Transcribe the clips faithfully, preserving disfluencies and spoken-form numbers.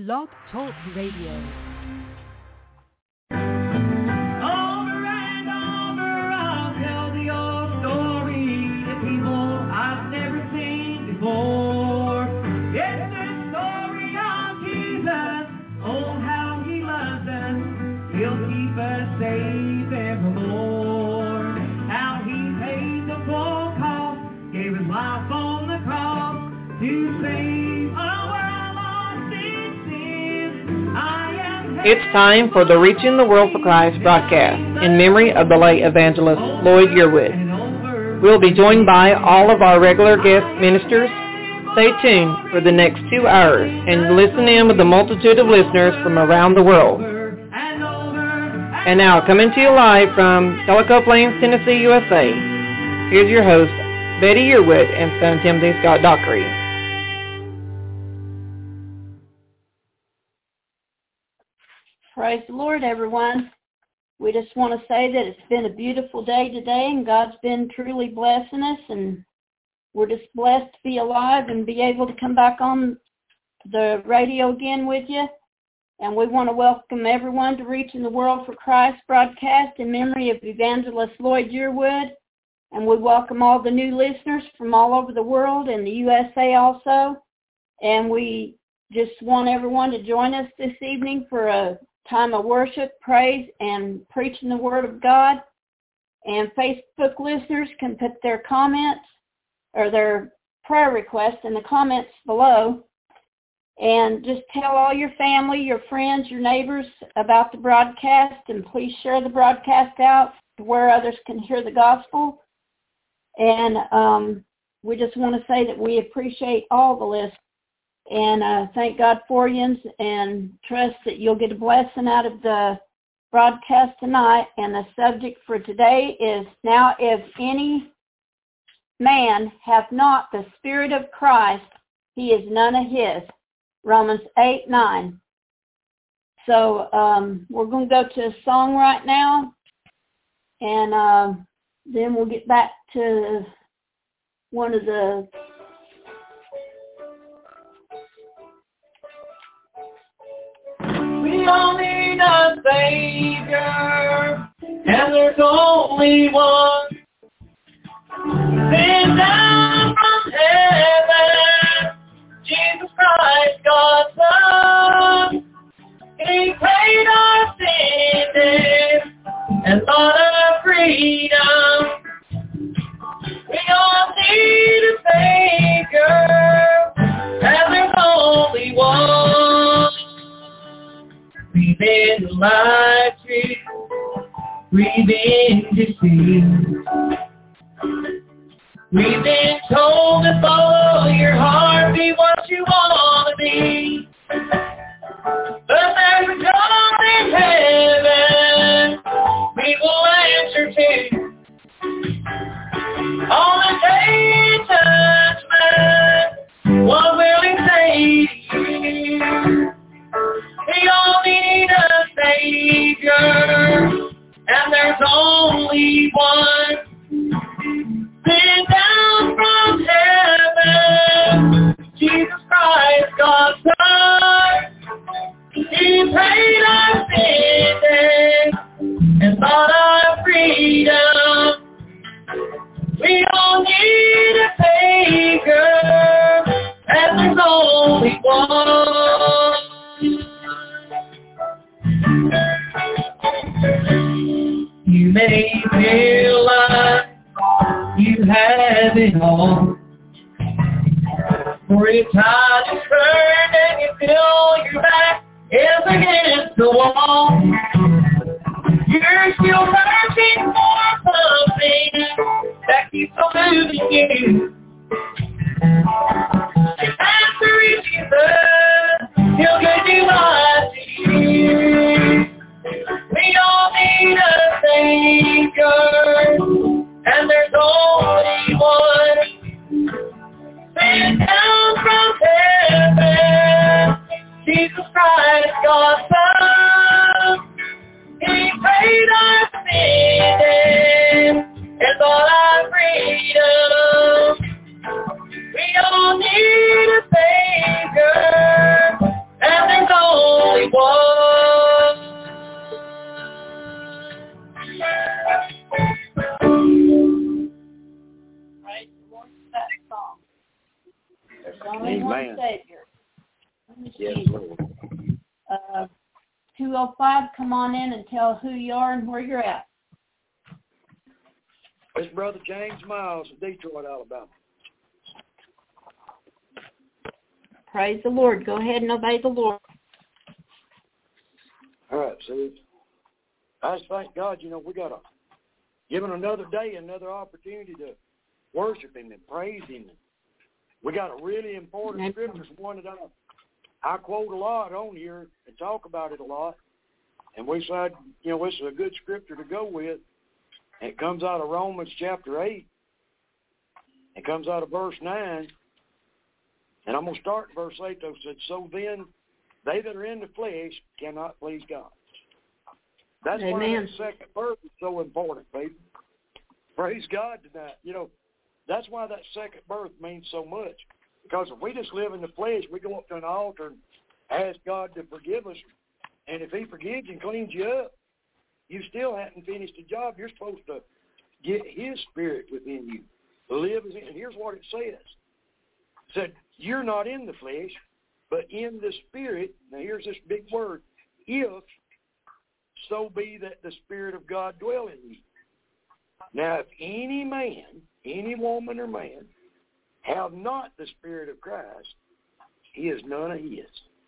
Blog Talk Radio. It's time for the Reaching the World for Christ broadcast in memory of the late evangelist Lloyd Yearwood. We'll be joined by all of our regular guest ministers. Stay tuned for the next two hours and listen in with a multitude of listeners from around the world. And now, coming to you live from Calico Plains, Tennessee, U S A, here's your host, Betty Yearwood and son Timothy Scott Dockery. Praise the Lord, everyone. We just want to say that it's been a beautiful day today, and God's been truly blessing us, and we're just blessed to be alive and be able to come back on the radio again with you. And we want to welcome everyone to Reaching the World for Christ broadcast in memory of Evangelist Lloyd Yearwood. And we welcome all the new listeners from all over the world and the U S A also. And we just want everyone to join us this evening for a time of worship, praise, and preaching the Word of God. And Facebook listeners can put their comments or their prayer requests in the comments below. And just tell all your family, your friends, your neighbors about the broadcast, and please share the broadcast out to where others can hear the gospel. And um, we just want to say that we appreciate all the listeners. And uh, thank God for you, and trust that you'll get a blessing out of the broadcast tonight. And the subject for today is, now if any man hath not the Spirit of Christ, he is none of his. Romans eight nine. So um, we're going to go to a song right now, and uh, then we'll get back to one of the We all need a Savior, and there's only one. Sent down from heaven, Jesus Christ, God's Son. He paid our sin debt and bought us freedom. We all need a Savior, and there's only one. We've been lied to, we've been deceived. We've been told to follow your heart, be what you want to be. But there's a God in heaven we will answer to. On the day of judgment, what will he say to you? We all need a Savior, and there's only one. Sent down from heaven, Jesus Christ, God's Son. He paid our sin debt and bought our freedom. We all need a Savior, and there's only one. You may feel like you have it all, for your tide is turned and you feel your back is against the wall. You're still searching for something that keeps on moving you. And after Jesus, he'll give you life to you. We all need a Savior, and there's only one. Sent down from heaven, Jesus Christ, God's Son. He paid our sin debt and bought our freedom. We all need a Savior, and there's Yes, Lord. Uh, two oh five, come on in and tell who you are and where you're at. It's Brother James Miles in Detroit, Alabama. Praise the Lord. Go ahead and obey the Lord. All right, see, I just thank God, you know, we got to give Him another day, another opportunity to worship Him and praise Him. We got a really important Amen. scriptures, one that I, I quote a lot on here and talk about it a lot. And we said, you know, this is a good scripture to go with. It comes out of Romans chapter eight. It comes out of verse nine. And I'm going to start in verse eight, though. It said, so then, they that are in the flesh cannot please God. That's Amen. why that second verse is so important, people. Praise God tonight. You know, that's why that second birth means so much. Because if we just live in the flesh, we go up to an altar and ask God to forgive us. And if He forgives and cleans you up, you still haven't finished the job. You're supposed to get His Spirit within you. Live as in. And here's what it says. It said, you're not in the flesh, but in the Spirit. Now here's this big word. If so be that the Spirit of God dwell in you. Now if any man, any woman or man, have not the Spirit of Christ, he is none of His.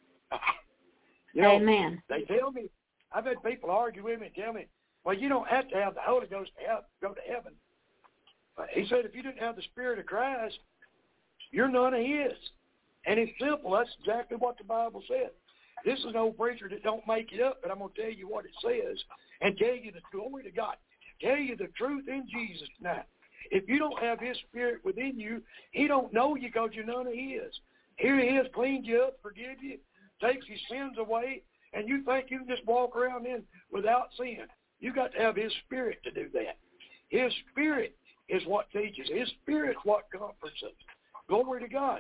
You know, Amen. They tell me, I've had people argue with me and tell me, well, you don't have to have the Holy Ghost to have, go to heaven. But he said, if you didn't have the Spirit of Christ, you're none of His. And it's simple. That's exactly what the Bible said. This is an old preacher that don't make it up, but I'm going to tell you what it says and tell you the glory to God. Tell you the truth in Jesus tonight. If you don't have His Spirit within you, He don't know you because you're none of His. Here He is, cleaned you up, forgive you, takes your sins away, and you think you can just walk around in without sin. You got to have His Spirit to do that. His Spirit is what teaches. His Spirit is what comforts us. Glory to God.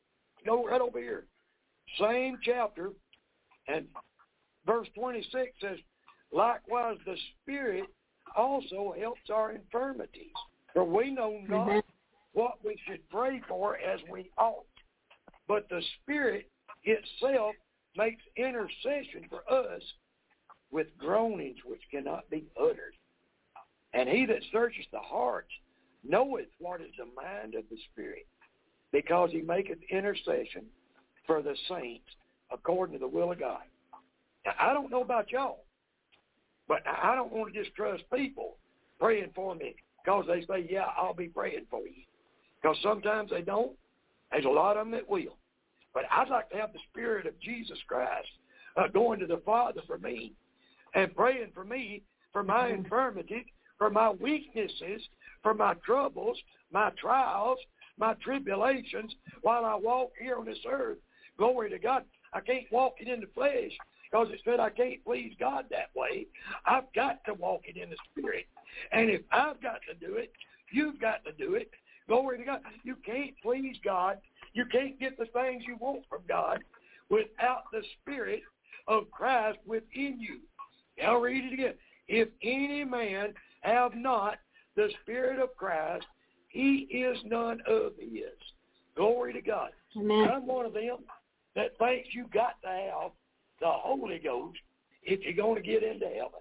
Go right over here. Same chapter, and verse twenty-six says, likewise the Spirit also helps our infirmities, for we know not mm-hmm. what we should pray for as we ought. But the Spirit itself makes intercession for us with groanings which cannot be uttered. And He that searcheth the hearts knoweth what is the mind of the Spirit, because He maketh intercession for the saints according to the will of God. Now, I don't know about y'all, but I don't want to just trust people praying for me because they say, yeah, I'll be praying for you. Because sometimes they don't. There's a lot of them that will. But I'd like to have the Spirit of Jesus Christ uh, going to the Father for me and praying for me, for my mm-hmm. infirmities, for my weaknesses, for my troubles, my trials, my tribulations while I walk here on this earth. Glory to God. I can't walk it in the flesh because it said I can't please God that way. I've got to walk it in the Spirit. And if I've got to do it, you've got to do it. Glory to God. You can't please God. You can't get the things you want from God without the Spirit of Christ within you. I'll read it again. If any man have not the Spirit of Christ, he is none of His. Glory to God. Amen. I'm one of them that thinks you got to have the Holy Ghost if you're going to get into heaven.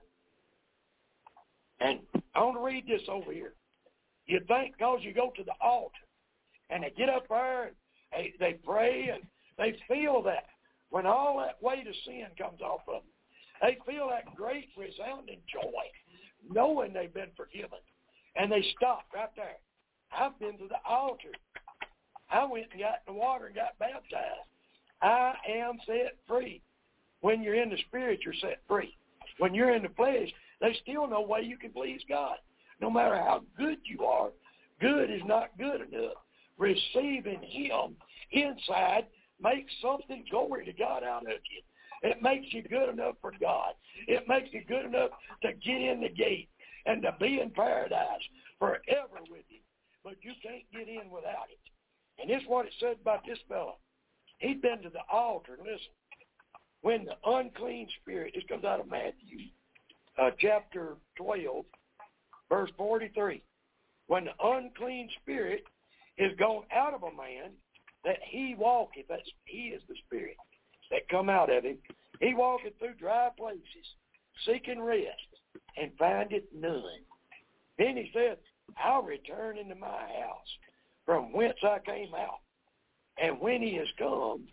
And I want to read this over here. You think because you go to the altar and they get up there and they, they pray and they feel that when all that weight of sin comes off of them, they feel that great resounding joy knowing they've been forgiven. And they stop right there. I've been to the altar. I went and got in the water and got baptized. I am set free. When you're in the Spirit, you're set free. When you're in the flesh, there's still no way you can please God. No matter how good you are, good is not good enough. Receiving Him inside makes something, glory to God, out of you. It makes you good enough for God. It makes you good enough to get in the gate and to be in paradise forever with Him. But you can't get in without it. And this is what it said about this fellow. He'd been to the altar. Listen, when the unclean spirit, this comes out of Matthew uh, chapter twelve, verse forty-three. When the unclean spirit is gone out of a man, that he walketh, that's he is the Spirit. Spirit come out of him. He walketh through dry places, seeking rest, and findeth none. Then he said, I'll return into my house, from whence I came out. And when he is come,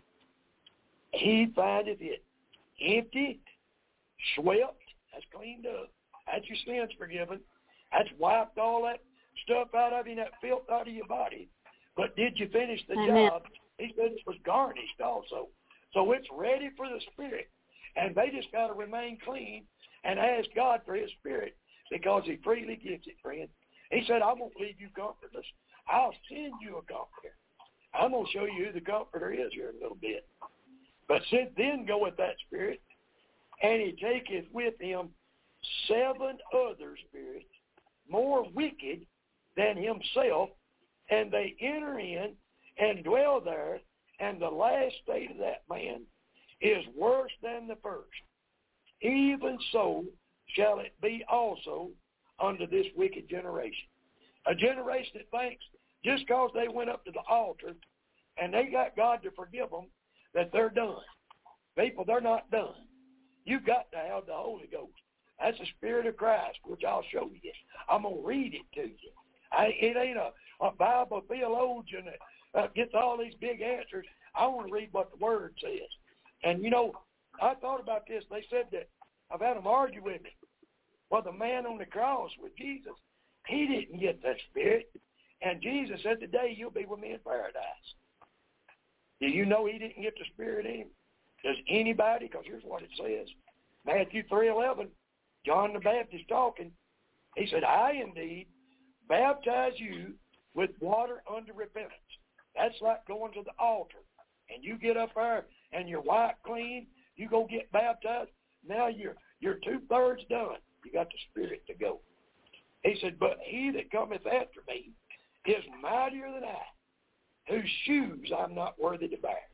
he findeth it empty, swept, that's cleaned up. That's your sins forgiven. That's wiped all that stuff out of you, that filth out of your body. But did you finish the Amen. job? He said it was garnished also. So it's ready for the Spirit. And they just got to remain clean and ask God for his Spirit, because he freely gives it, friend. He said, I won't leave you comfortless. I'll send you a comforter. I'm going to show you who the comforter is here in a little bit. But said, then goeth that Spirit, and he taketh with him seven other spirits, more wicked than himself, and they enter in and dwell there, and the last state of that man is worse than the first. Even so shall it be also unto this wicked generation. A generation that thinks just because they went up to the altar and they got God to forgive them, that they're done. People, they're not done. You've got to have the Holy Ghost. That's the Spirit of Christ, which I'll show you. I'm going to read it to you. I, it ain't a, a Bible theologian that uh, gets all these big answers. I want to read what the Word says. And, you know, I thought about this. They said that I've had them argue with me. Well, the man on the cross with Jesus, he didn't get that Spirit. And Jesus said, today you'll be with me in paradise. Do you know he didn't get the Spirit in him? Does anybody? Because here's what it says. Matthew three eleven, John the Baptist talking. He said, I indeed baptize you with water unto repentance. That's like going to the altar. And you get up there and you're white clean. You go get baptized. Now you're, you're two-thirds done. You got the Spirit to go. He said, but he that cometh after me is mightier than I, whose shoes I'm not worthy to bear.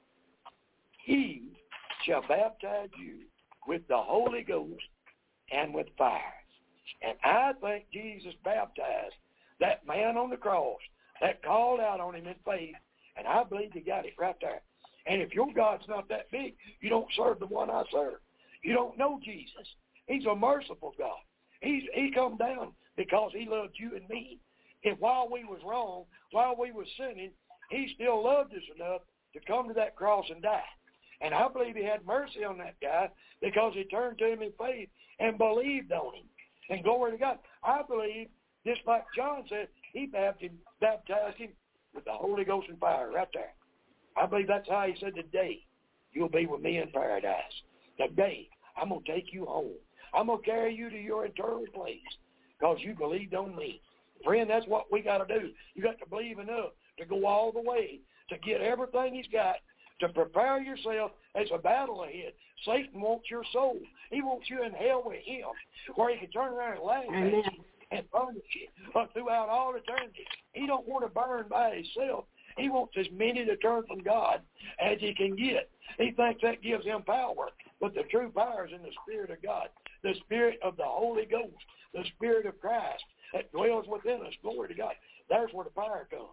He shall baptize you with the Holy Ghost and with fire. And I think Jesus baptized that man on the cross that called out on him in faith, and I believe he got it right there. And if your God's not that big, you don't serve the one I serve. You don't know Jesus. He's a merciful God. He's, he come down because he loved you and me. And while we was wrong, while we was sinning, he still loved us enough to come to that cross and die. And I believe he had mercy on that guy because he turned to him in faith and believed on him. And glory to God. I believe, just like John said, he baptized, baptized him with the Holy Ghost and fire right there. I believe that's how he said, today you'll be with me in paradise. Today I'm going to take you home. I'm going to carry you to your eternal place because you believed on me. Friend, that's what we got to do. You got to believe enough to go all the way, to get everything he's got, to prepare yourself. There's a battle ahead. Satan wants your soul. He wants you in hell with him, where he can turn around and laugh at you and punish you but throughout all eternity. He don't want to burn by himself. He wants as many to turn from God as he can get. He thinks that gives him power, but the true power is in the Spirit of God, the Spirit of the Holy Ghost, the Spirit of Christ that dwells within us. Glory to God. There's where the power comes.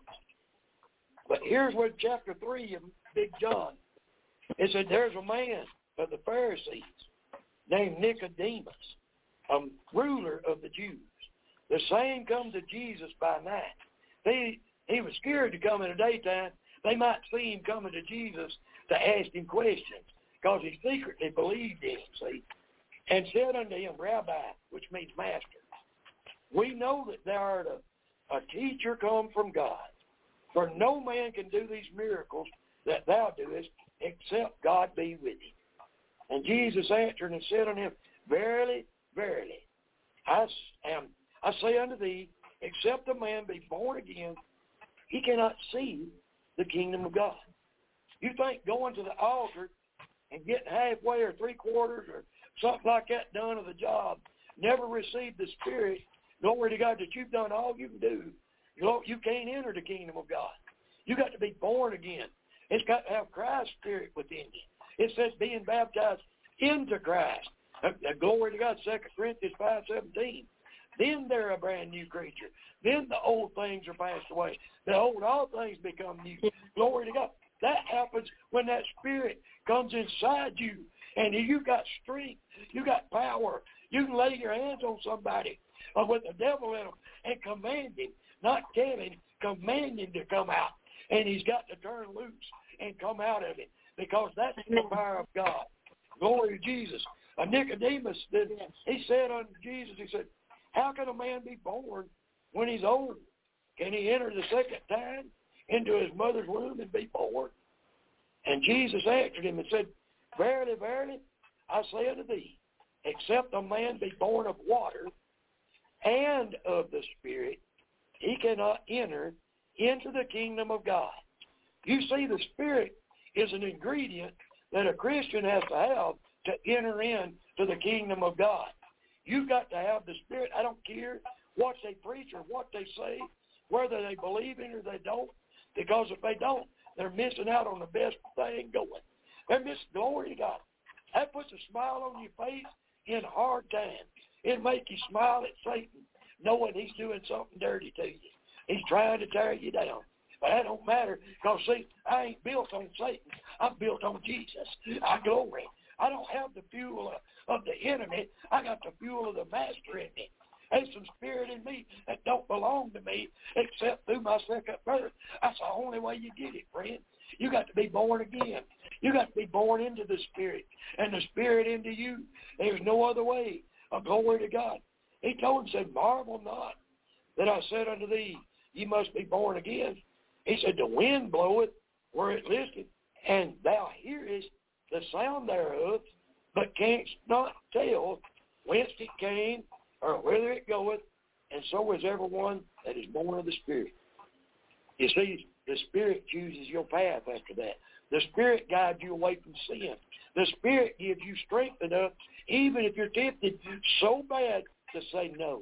But here's where chapter three of Big John, it said there's a man of the Pharisees named Nicodemus, a ruler of the Jews. The same come to Jesus by night. He, he was scared to come in the daytime. They might see him coming to Jesus to ask him questions because he secretly believed in him, see, and said unto him, Rabbi, which means master, we know that thou art a, a teacher come from God, for no man can do these miracles that thou doest except God be with him. And Jesus answered and said unto him, Verily, verily, I am, I say unto thee, except a man be born again, he cannot see the kingdom of God. You think going to the altar and getting halfway or three quarters or something like that done of the job, never received the Spirit, glory to God, that you've done all you can do, you can't enter the kingdom of God. You got to be born again. It's got to have Christ's Spirit within you. It says being baptized into Christ. Uh, uh, glory to God, Second Corinthians five seventeen. Then they're a brand new creature. Then the old things are passed away. The old, all things become new. Glory to God. That happens when that Spirit comes inside you, and you got strength, you got power. You can lay your hands on somebody uh, with the devil in them and command him, not tell him, command him to come out. And he's got to turn loose and come out of it, because that's the power of God. Glory to Jesus. Uh, Nicodemus, did, he said unto Jesus, he said, how can a man be born when he's old? Can he enter the second time into his mother's womb and be born? And Jesus answered him and said, verily, verily, I say unto thee, except a man be born of water and of the Spirit, he cannot enter into the kingdom of God. You see, the Spirit is an ingredient that a Christian has to have to enter in to the kingdom of God. You've got to have the Spirit. I don't care what they preach or what they say, whether they believe in it or they don't, because if they don't, they're missing out on the best thing going. They're missing, glory to God. That puts a smile on your face in hard times. It makes you smile at Satan, knowing he's doing something dirty to you. He's trying to tear you down. But that don't matter, because, see, I ain't built on Satan. I'm built on Jesus. I glory. I don't have the fuel of, of the enemy. I got the fuel of the master in me. There's some spirit in me that don't belong to me except through my second birth. That's the only way you get it, friend. You got to be born again. You got to be born into the Spirit, and the Spirit into you. There's no other way. Oh, glory to God. He told him, said, marvel not that I said unto thee, ye must be born again. He said, the wind bloweth where it listeth, and thou hearest the sound thereof, but canst not tell whence it came or whither it goeth, and so is everyone that is born of the Spirit. You see, the Spirit chooses your path after that. The Spirit guides you away from sin. The Spirit gives you strength enough, even if you're tempted so bad, to say no.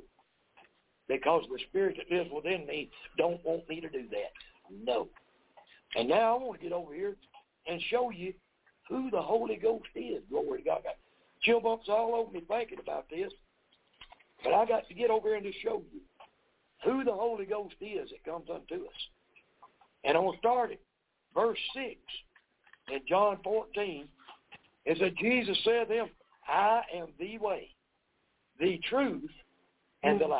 Because the Spirit that lives within me don't want me to do that. No. And now I want to get over here and show you who the Holy Ghost is. Glory to God. I got chill bumps all over me thinking about this. But I got to get over here and just show you who the Holy Ghost is that comes unto us. And I'm going to start at verse six in John fourteen. It said, Jesus said to them, I am the way, the truth, and the life.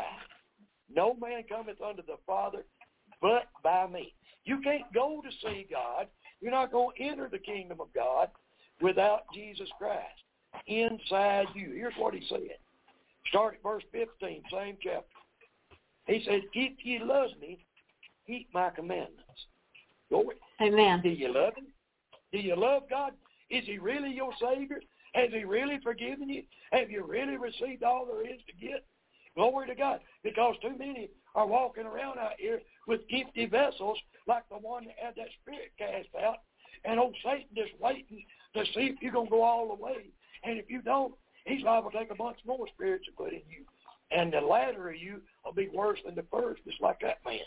No man cometh unto the Father but by me. You can't go to see God. You're not going to enter the kingdom of God without Jesus Christ inside you. Here's what he said. Start at verse fifteen, same chapter. He said, if ye love me, keep my commandments. Glory. Amen. Do you love him? Do you love God? Is he really your Savior? Has he really forgiven you? Have you really received all there is to get? Glory to God. Because too many are walking around out here with empty vessels like the one that had that spirit cast out. And old Satan just waiting to see if you're going to go all the way. And if you don't, he's liable to take a bunch more spirits and put in you. And the latter of you will be worse than the first, just like that man.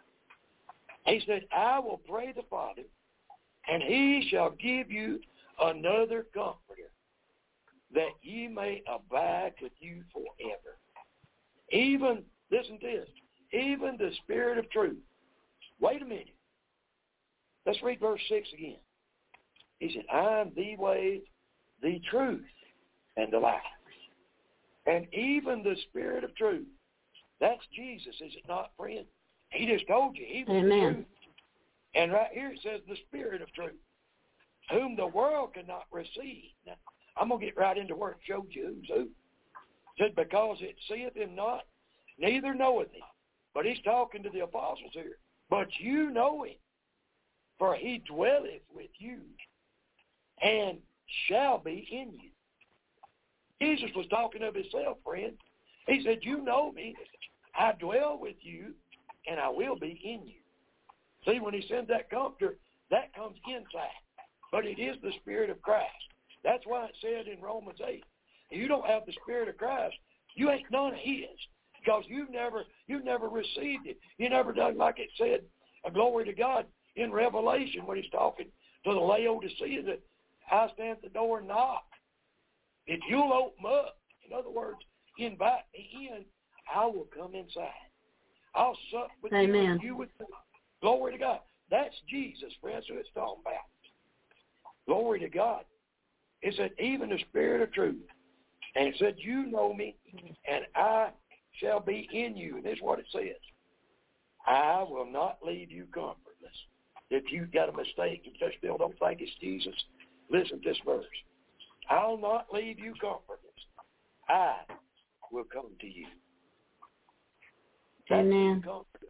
He said, I will pray the Father, and he shall give you another comforter, that ye may abide with you forever. Even, listen to this, even the Spirit of truth. Wait a minute. Let's read verse six again. He said, I am the way, the truth, and the life. And even the Spirit of truth. That's Jesus, is it not, friend? He just told you he was Amen. the truth. And right here it says the Spirit of truth, whom the world cannot receive. Now, I'm going to get right into where it showed you who's who. It said, because it seeth him not, neither knoweth him. But he's talking to the apostles here. But you know him, for he dwelleth with you and shall be in you. Jesus was talking of himself, friend. He said, you know me, I dwell with you, and I will be in you. See, when he sends that comforter, that comes inside. But it is the Spirit of Christ. That's why it said in Romans eight, if you don't have the Spirit of Christ, you ain't none of his. Because you've never, you've never received it. You never done like it said, a glory to God, in Revelation when he's talking to the Laodicea that I stand at the door and knock. If you'll open up, in other words, invite me in, I will come inside. I'll sup with Amen. you, you with me. Glory to God. That's Jesus, friends, who it's talking about. Glory to God. It said, even the Spirit of truth. And it said, you know me, and I shall be in you. And this is what it says. I will not leave you comfortless. If you've got a mistake, you just still don't think it's Jesus, listen to this verse. I'll not leave you comfortless. I will come to you. Amen.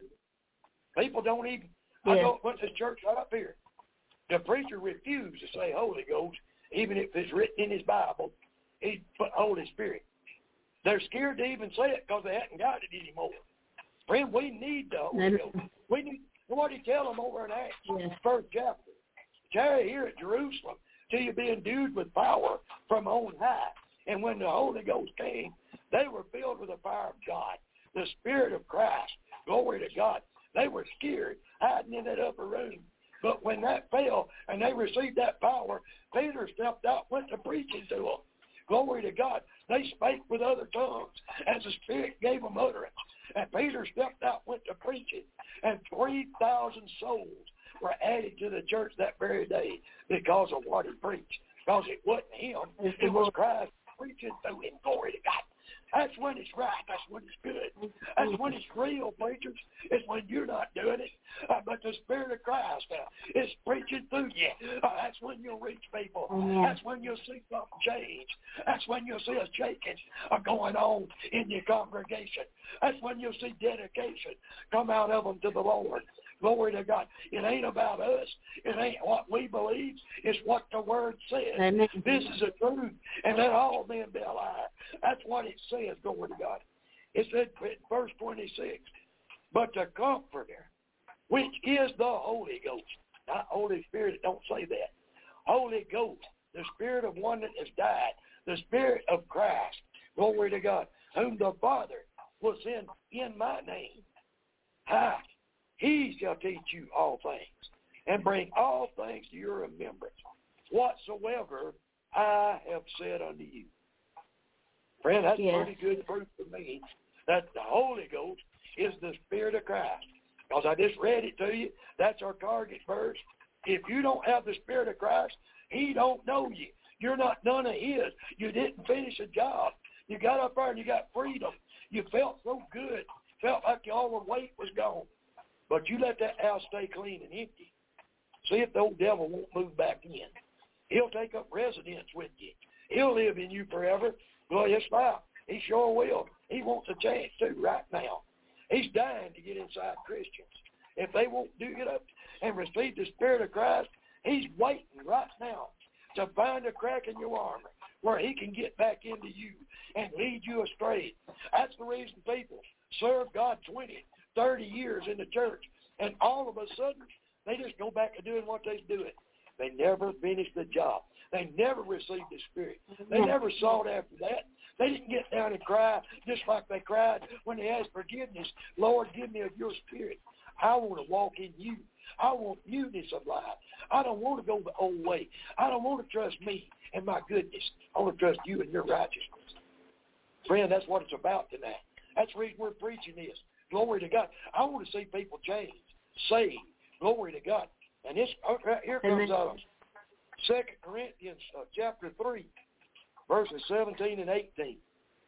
People don't even, yeah. I go, went to church right up here. The preacher refused to say Holy Ghost, even if it's written in his Bible. He put Holy Spirit. They're scared to even say it because they haven't got it anymore. Friend, we need the Holy Amen. Ghost. We need, what did he tell them over in Acts, yes. first chapter? Tarry here at Jerusalem till you be endued with power from on high. And when the Holy Ghost came, they were filled with the fire of God, the Spirit of Christ. Glory to God. They were scared, hiding in that upper room. But when that fell and they received that power, Peter stepped out, went to preaching to them. Glory to God. They spake with other tongues as the Spirit gave them utterance. And Peter stepped out, went to preaching, and three thousand souls were added to the church that very day because of what he preached. Because it wasn't him, it was Christ preaching through him. Glory to God. That's when it's right. That's when it's good. That's when it's real, preachers. It's when you're not doing it. Uh, but the Spirit of Christ uh, is preaching through you. Uh, that's when you'll reach people. Amen. That's when you'll see something change. That's when you'll see a shaking uh, going on in your congregation. That's when you'll see dedication come out of them to the Lord. Glory to God. It ain't about us. It ain't what we believe. It's what the Word says. Amen. This is the truth. And let all men be a liar. That's what it says, glory to God. It said in verse twenty-six, but the Comforter, which is the Holy Ghost. Not Holy Spirit, it don't say that. Holy Ghost, the Spirit of one that has died, the Spirit of Christ, glory to God, whom the Father will send in my name. Hi. He shall teach you all things, and bring all things to your remembrance, whatsoever I have said unto you. Friend, that's yes. pretty good proof to me that the Holy Ghost is the Spirit of Christ. Because I just read it to you. That's our target verse. If you don't have the Spirit of Christ, he don't know you. You're not none of his. You didn't finish a job. You got up there and you got freedom. You felt so good. Felt like all the weight was gone. But you let that house stay clean and empty. See if the old devil won't move back in. He'll take up residence with you. He'll live in you forever. Well, yes, now. He sure will. He wants a chance to right now. He's dying to get inside Christians. If they won't do get up and receive the Spirit of Christ, he's waiting right now to find a crack in your armor where he can get back into you and lead you astray. That's the reason people serve God twenty, thirty years in the church, and all of a sudden, they just go back to doing what they're doing. They never finished the job. They never received the Spirit. They never sought after that. They didn't get down and cry just like they cried when they asked forgiveness. Lord, give me of your Spirit. I want to walk in you. I want newness of life. I don't want to go the old way. I don't want to trust me and my goodness. I want to trust you and your righteousness. Friend, that's what it's about tonight. That's the reason we're preaching this. Glory to God. I want to see people change, saved. Glory to God. And this right here comes out of Second Corinthians uh, chapter three, verses seventeen and eighteen.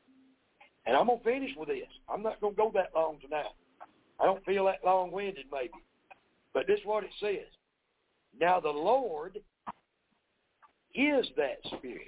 And I'm going to finish with this. I'm not going to go that long tonight. I don't feel that long-winded maybe. But this is what it says. Now the Lord is that Spirit.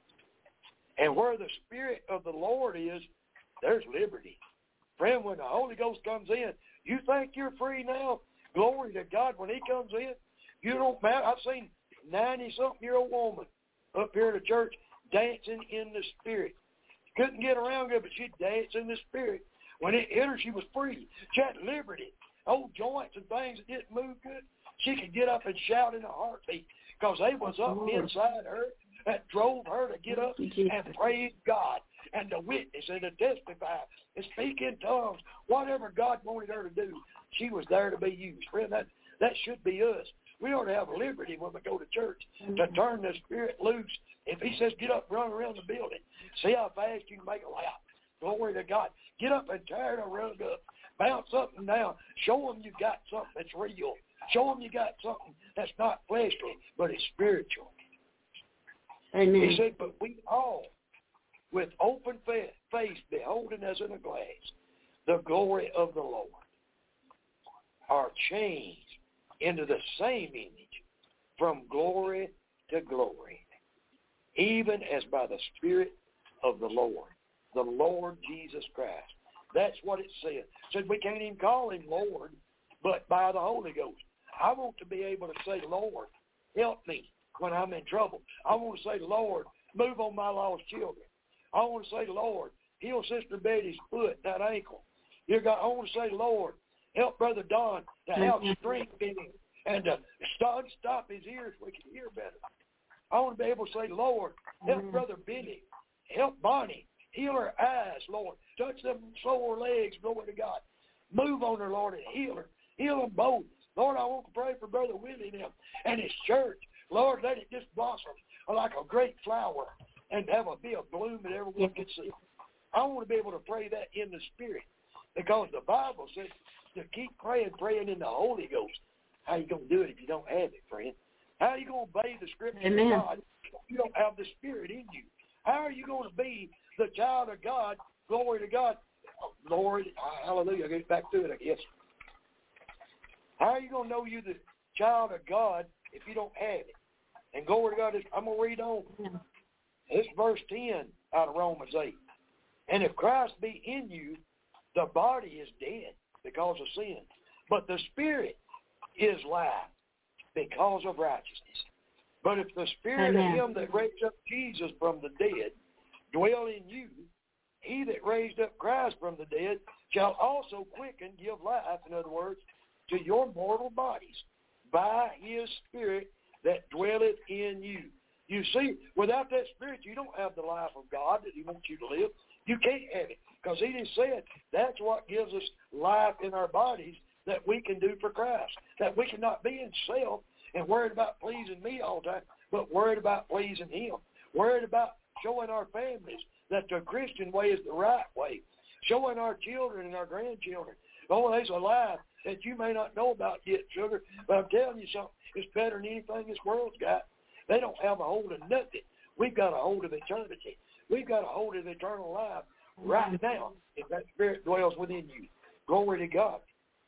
And where the Spirit of the Lord is, there's liberty. Friend, when the Holy Ghost comes in, you think you're free now? Glory to God. When he comes in, you don't matter. I've seen ninety-something-year-old woman up here in the church dancing in the Spirit. Couldn't get around good, but she'd dance in the Spirit. When it hit her, she was free. She had liberty. Old joints and things that didn't move good, she could get up and shout in a heartbeat because they was up inside her that drove her to get up and praise God and to witness and to testify and speak in tongues. Whatever God wanted her to do, she was there to be used. Friend, that, that should be us. We ought to have liberty when we go to church to turn the Spirit loose. If he says get up and run around the building, see how fast you can make a lap. Glory to God. Get up and tear the rug up. Bounce up and down. Show them you got something that's real. Show them you got something that's not fleshly, but it's spiritual. Amen. He said, but we all, with open face, beholding as in a glass, the glory of the Lord, are changed into the same image from glory to glory, even as by the Spirit of the Lord, the Lord Jesus Christ. That's what it said. It said we can't even call him Lord, but by the Holy Ghost. I want to be able to say, Lord, help me when I'm in trouble. I want to say, Lord, move on my lost children. I want to say, Lord, heal Sister Betty's foot, that ankle. Dear God, I want to say, Lord, help Brother Don to have strength in him and to stop, stop his ears so he can hear better. I want to be able to say, Lord, help Brother Billy, help Bonnie, heal her eyes, Lord. Touch them sore legs, glory to God. Move on her, Lord, and heal her. Heal them both. Lord, I want to pray for Brother Willie now and his church. Lord, let it just blossom like a great flower and have a be a bloom that everyone can see. I want to be able to pray that in the Spirit because the Bible says to keep praying, praying in the Holy Ghost. How you going to do it if you don't have it, friend? How are you going to obey the Scripture Amen. of God if you don't have the Spirit in you? How are you going to be the child of God? Glory to God. Oh, Lord, hallelujah. I'll get back to it, I guess. How are you going to know you're the child of God if you don't have it? And glory to God, I'm going to read on. It's verse ten out of Romans eight. And if Christ be in you, the body is dead because of sin, but the Spirit is life because of righteousness. But if the Spirit Amen. of him that raised up Jesus from the dead dwell in you, he that raised up Christ from the dead shall also quicken, give life, in other words, to your mortal bodies by his Spirit that dwelleth in you. You see, without that Spirit, you don't have the life of God that he wants you to live. You can't have it because he just said that's what gives us life in our bodies that we can do for Christ, that we cannot be in self and worried about pleasing me all the time, but worried about pleasing him, worried about showing our families that the Christian way is the right way, showing our children and our grandchildren, oh, there's a life that you may not know about yet, sugar, but I'm telling you something, it's better than anything this world's got. They don't have a hold of nothing. We've got a hold of eternity. We've got a hold of eternal life right now if that Spirit dwells within you. Glory to God.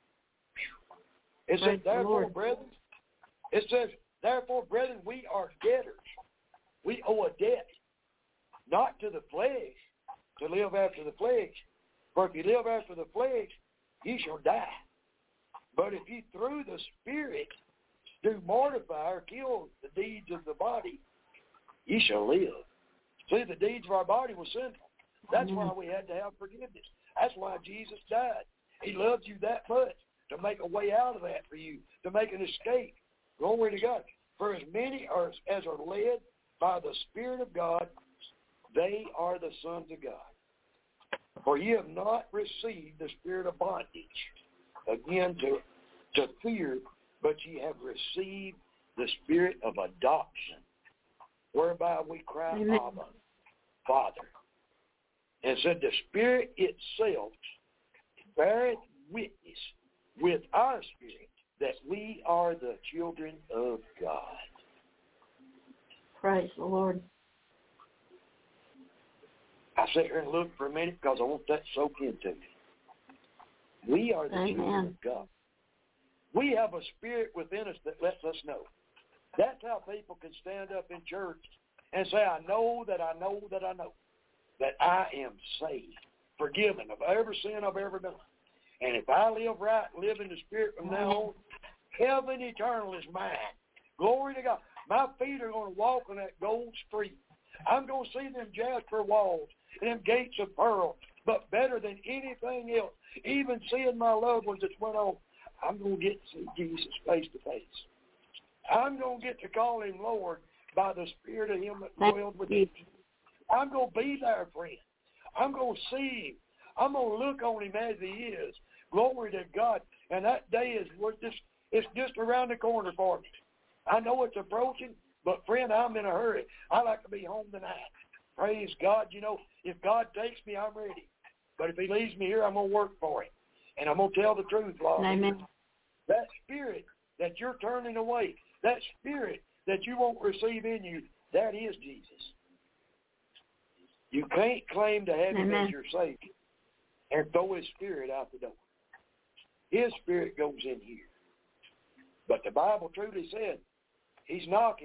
It says, therefore, brethren, it says, therefore, brethren, we are debtors. We owe a debt, not to the flesh, to live after the flesh. For if you live after the flesh, ye shall die. But if you through the Spirit do mortify or kill the deeds of the body, ye shall live. See, the deeds of our body were sinful. That's why we had to have forgiveness. That's why Jesus died. He loved you that much to make a way out of that for you, to make an escape. Glory to God. For as many are, as are led by the Spirit of God, they are the sons of God. For ye have not received the spirit of bondage, again to, to fear, but ye have received the spirit of adoption, whereby we cry, Amen. Abba, Father. And said the Spirit itself beareth witness with our spirit that we are the children of God. Praise the Lord. I sit here and look for a minute because I want that to soak into me. We are the Amen. children of God. We have a spirit within us that lets us know. That's how people can stand up in church and say, I know that I know that I know that I am saved, forgiven of every sin I've ever done. And if I live right, live in the Spirit from now on, heaven eternal is mine. Glory to God. My feet are going to walk on that gold street. I'm going to see them jasper walls and them gates of pearl. But better than anything else, even seeing my loved ones that went on, I'm going to get to see Jesus face to face. I'm going to get to call him Lord by the Spirit of him that dwelled with me. I'm going to be there, friend. I'm going to see him. I'm going to look on him as he is. Glory to God. And that day is we're just, it's just around the corner for me. I know it's approaching, but friend, I'm in a hurry. I like to be home tonight. Praise God. You know, if God takes me, I'm ready. But if he leaves me here, I'm going to work for him. And I'm going to tell the truth, Lord. Amen. That Spirit that you're turning away, that spirit that you won't receive in you, that is Jesus. You can't claim to have him as your Savior and throw his spirit out the door. His spirit goes in here. But the Bible truly said he's knocking.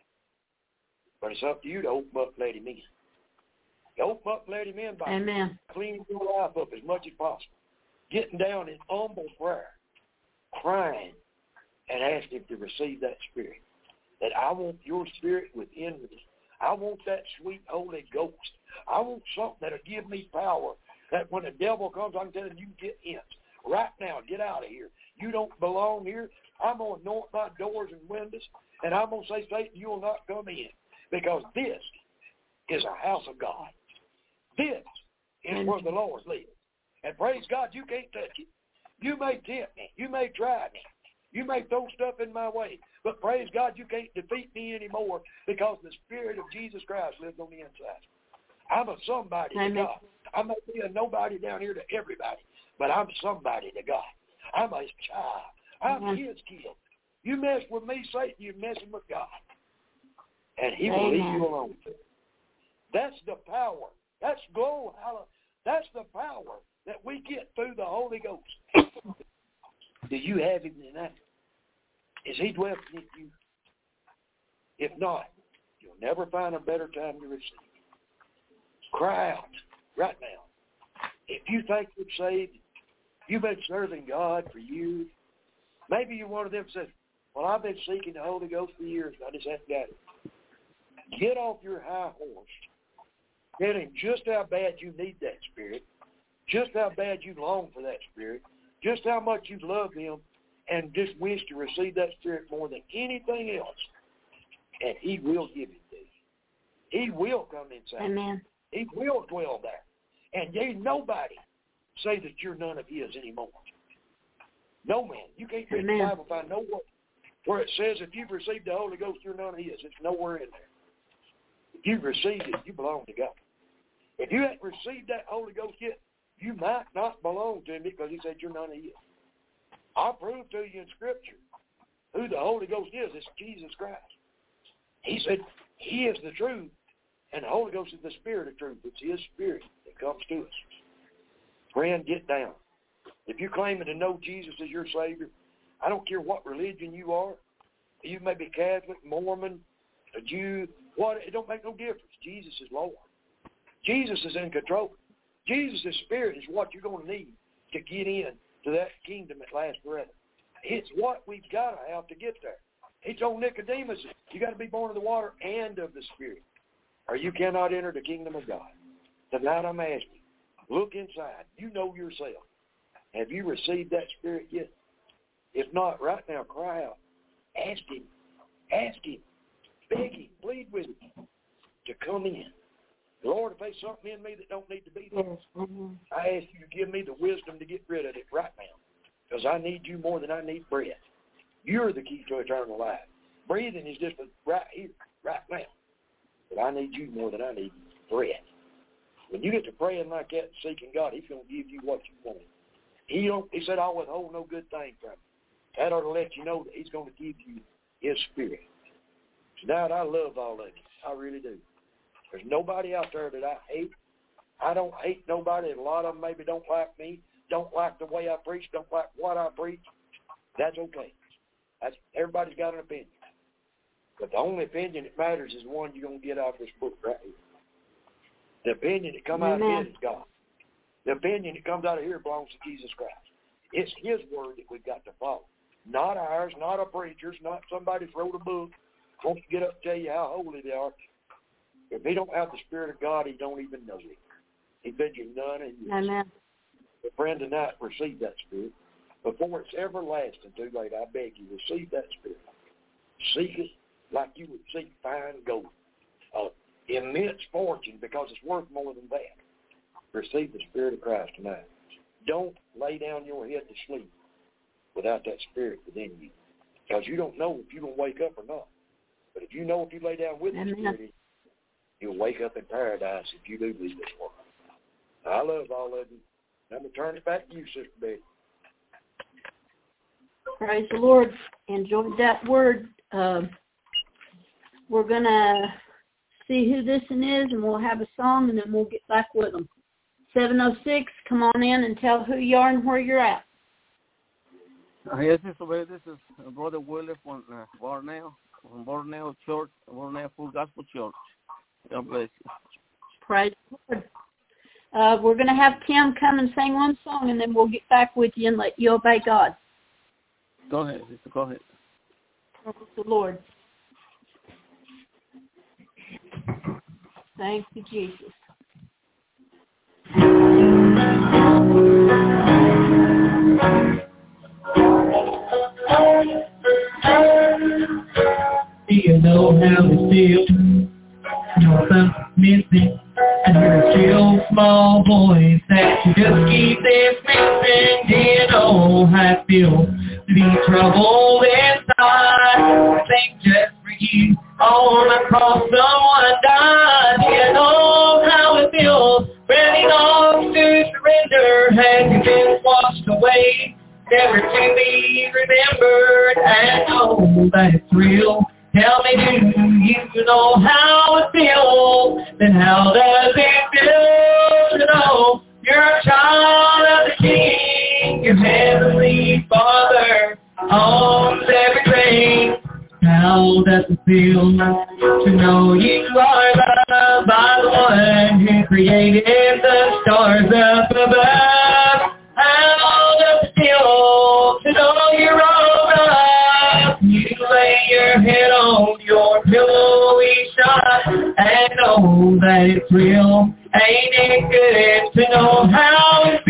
But it's up to you to open up and let him in. You open up and let him in by Amen. cleaning your life up as much as possible. Getting down in humble prayer, crying, and asking to receive that spirit. That I want your spirit within me. I want that sweet Holy Ghost. I want something that'll give me power. That when the devil comes, I'm telling you, get in. Right now, get out of here. You don't belong here. I'm going to anoint my doors and windows, and I'm going to say, Satan, you will not come in. Because this is a house of God. This is where the Lord lives. And praise God, you can't touch it. You may tempt me. You may try me. You may throw stuff in my way. But praise God, you can't defeat me anymore because the Spirit of Jesus Christ lives on the inside. I'm a somebody to God. I may be a nobody down here to everybody, but I'm somebody to God. I'm a child. I'm his kid. You mess with me, Satan, you're messing with God. And he will leave you alone. That's the power. That's glory. That's the power that we get through the Holy Ghost. Do you have him tonight? Is he dwelling in you? If not, you'll never find a better time to receive. Cry out right now. If you think you're saved, you've been serving God for years. Maybe you're one of them that says, well, I've been seeking the Holy Ghost for years, and I just haven't got it. Get off your high horse. Tell him just how bad you need that Spirit, just how bad you long for that Spirit, just how much you love him, and just wish to receive that Spirit more than anything else. And he will give it to you. He will come inside. Amen. He will dwell there. And ain't nobody say that you're none of his anymore. No man. You can't read the Bible, find nowhere where it says if you've received the Holy Ghost, you're none of his. It's nowhere in there. If you've received it, you belong to God. If you haven't received that Holy Ghost yet, you might not belong to him because he said you're none of his. I'll prove to you in Scripture who the Holy Ghost is. It's Jesus Christ. He said he is the truth, and the Holy Ghost is the Spirit of truth. It's his Spirit that comes to us. Friend, get down. If you're claiming to know Jesus as your Savior, I don't care what religion you are. You may be Catholic, Mormon, a Jew, what, it don't make no difference. Jesus is Lord. Jesus is in control. Jesus' Spirit is what you're going to need to get in to that kingdom that lasts forever. It's what we've got to have to get there. He told Nicodemus, you got to be born of the water and of the Spirit, or you cannot enter the kingdom of God. Tonight I'm asking, look inside. You know yourself. Have you received that Spirit yet? If not, right now, cry out. Ask him. Ask him. Beg him. Plead with him to come in. Lord, if there's something in me that don't need to be there, Yes. Mm-hmm. I ask you to give me the wisdom to get rid of it right now, because I need you more than I need breath. You're the key to eternal life. Breathing is just right here, right now. But I need you more than I need breath. When you get to praying like that and seeking God, he's going to give you what you want. He don't. He said, I'll withhold no good thing from you. That ought to let you know that he's going to give you his Spirit. Tonight, I love all of you. I really do. There's nobody out there that I hate. I don't hate nobody. A lot of them maybe don't like me, don't like the way I preach, don't like what I preach. That's okay. That's, everybody's got an opinion. But the only opinion that matters is the one you're going to get out of this book right here. The opinion that comes out of here is God. The opinion that comes out of here belongs to Jesus Christ. It's his word that we've got to follow. Not ours, not a preacher's, not somebody that wrote a book, wants to get up and tell you how holy they are. If he don't have the Spirit of God, he don't even know it. He bid you none and you. Amen. But friend, tonight, receive that Spirit. Before it's everlasting too late, I beg you, receive that Spirit. Seek it like you would seek fine gold. Uh, immense fortune, because it's worth more than that. Receive the Spirit of Christ tonight. Don't lay down your head to sleep without that Spirit within you, because you don't know if you're going to wake up or not. But if you know if you lay down with the Spirit, you'll wake up in paradise if you do leave this world. I love all of you. I'm going to turn it back to you, Sister Betty. Praise the Lord. Enjoyed that word. Uh, we're going to see who this one is, and we'll have a song, and then we'll get back with them. seven oh six, come on in and tell who you are and where you're at. Uh, yes, this is, this is Brother Willie from uh, Barnell, from Barnell Church, Barnell Full Gospel Church. God bless you. Praise the Lord. Uh, we're going to have Tim come and sing one song, and then we'll get back with you and let you obey God. Go ahead, sister, go ahead. Praise the Lord. Thank you, Jesus. Do you know how it feels? Know something's missing, and hear a chill small voice that you just keep dismissing. Do you know how it feels to be troubled inside? Think just for you, all across someone died. Do you know how it feels when he longs to surrender? Has you been washed away, never to be remembered? And know that it's real. Tell me, do you know how it feels? Then how does it feel to know you're a child of the King? Your heavenly Father owns everything. How does it feel to know you are loved by the one who created the stars up above? How does it feel to know you're all loved? You lay your head on your pillowy side and know that it's real. Ain't it good to know how it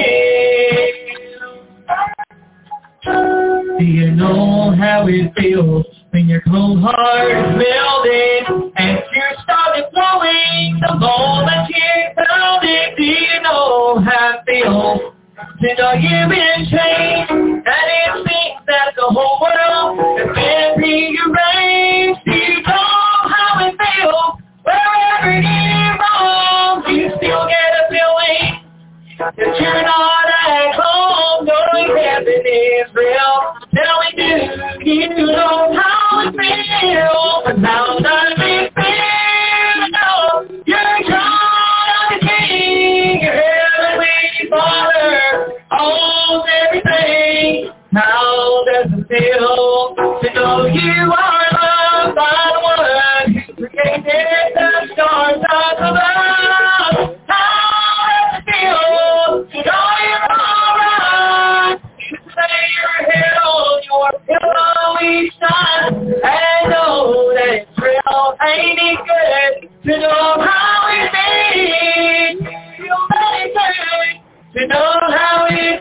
feels? Do you know how it feels when your cold heart is melted and tears started flowing the moment you found it? Do you know how it feels to know you've been changed and it seems that the whole world has been rearranged? Do you know how it feels wherever you roam? Do you still get a feeling that you're not at home, knowing heaven is real? Tell me, do you know how it feels? And how does it feel? No, you're a child of the King. Your heavenly Father owns everything. How does it feel to know you are loved by the one who created the stars up above? How does it feel to know you're alright? You lay your head on your pillow each night and know that it's real. Ain't it good to know how it feels? Ain't it good to know how it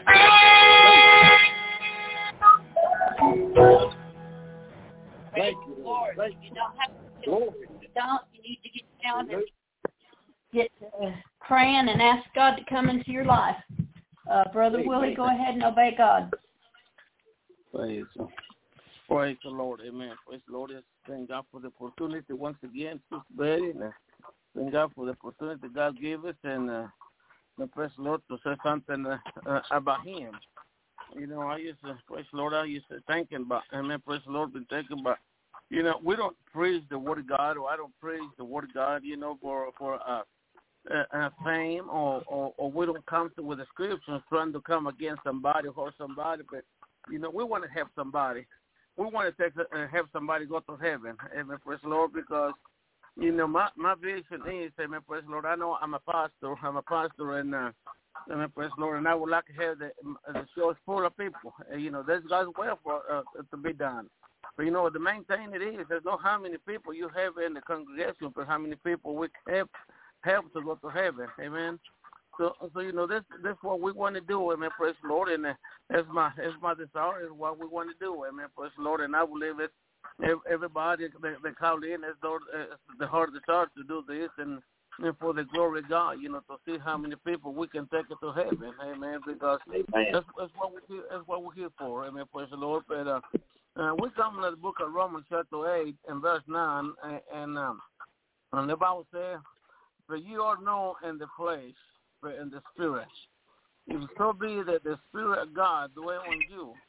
feels? Thank you, Lord. Thank You don't have to do it. You don't. You need to get down and get uh, praying and ask God to come into your life. Uh, Brother Willie, go ahead and obey God. Praise, praise the Lord, amen. Praise the Lord. Thank God for the opportunity once again, Sister Betty. And, uh, thank God for the opportunity God gave us, and uh, praise the Lord to say something uh, uh, about Him. You know, I used to, praise the Lord, I used to thinking about, amen, praise the Lord, been thinking about, you know, we don't praise the Word of God, or I don't praise the Word of God, you know, for for uh, uh, uh, fame, or, or, or we don't come to with the scriptures trying to come against somebody or somebody, but, you know, we want to help somebody. We want to take uh, have somebody go to heaven, amen, praise the Lord, because, you know, my, my vision is, amen, praise the Lord, I know I'm a pastor, I'm a pastor, and, uh, amen, praise the Lord, and I would like to have the, the church full of people. Uh, you know, there's God's will for uh, to be done. But, you know, the main thing it is, there's no how many people you have in the congregation, but how many people we have, have to go to heaven, amen. So, so you know, this this is what we want to do, amen, praise the Lord, and uh, that's my that's my desire, is what we want to do, amen, praise the Lord, and I believe it. Everybody that, that called in has the heart desire to do this, and, and for the glory of God, you know, to see how many people we can take it to heaven, amen, because amen. That's, that's what we're here, that's what we're here for, amen, praise the Lord. But uh, uh, we're coming to the book of Romans chapter eight and verse nine, and, and, um, and the Bible says, "For you are known in the flesh, but in the spirit. If so be that the Spirit of God dwell on you,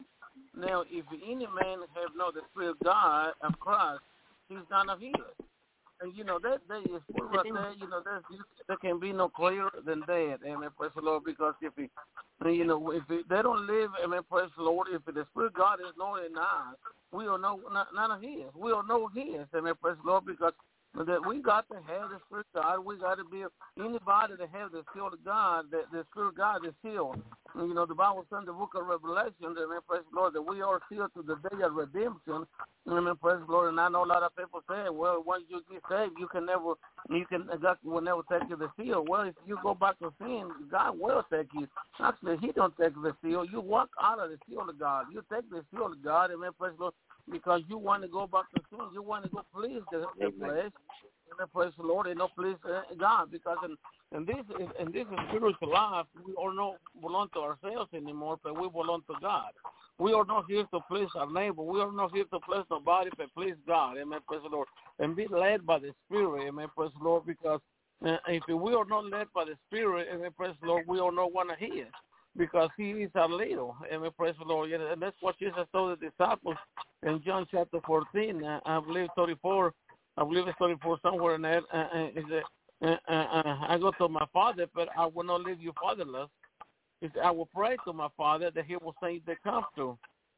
Now, if any man have not the Spirit of God of Christ, he's none of his. And, you know, that, that is put right there, you know, there's, there can be no clearer than that, amen, praise the Lord, because if he, you know, if he, they don't live, amen, praise the Lord, if the Spirit of God is not in us, we don't know none of his. We don't know his, amen, praise the Lord, because that we got to have the Spirit of God. We got to be anybody that have the Spirit of God. That the Spirit of God is sealed. You know, the Bible says in the book of Revelation, amen, praise the Lord, that we are sealed to the day of redemption. Amen, praise the Lord. And I know a lot of people say, well, once you get saved, you can never, you can, God will never take you the seal. Well, if you go back to sin, God will take you. Actually, He don't take the seal. You walk out of the seal of God. You take the seal of God, amen, praise the Lord, because you want to go back to sin. You want to go please the, the flesh. Amen, praise the Lord, and not please uh, God, because in, in this in this spiritual life, we are not belong to ourselves anymore, but we belong to God. We are not here to please our neighbor. We are not here to please nobody, but please God. Amen, praise the Lord, and be led by the Spirit. Amen, praise the Lord, because uh, if we are not led by the Spirit, amen, praise the Lord, we are not one of His, because He is our leader. Amen, praise the Lord, and that's what Jesus told the disciples in John chapter fourteen, uh, I believe thirty-four. I believe it's thirty-four somewhere in there. Uh, uh, is it, uh, uh, uh, I go to my Father, but I will not leave you fatherless. It's, I will pray to my Father that He will send the Comforter.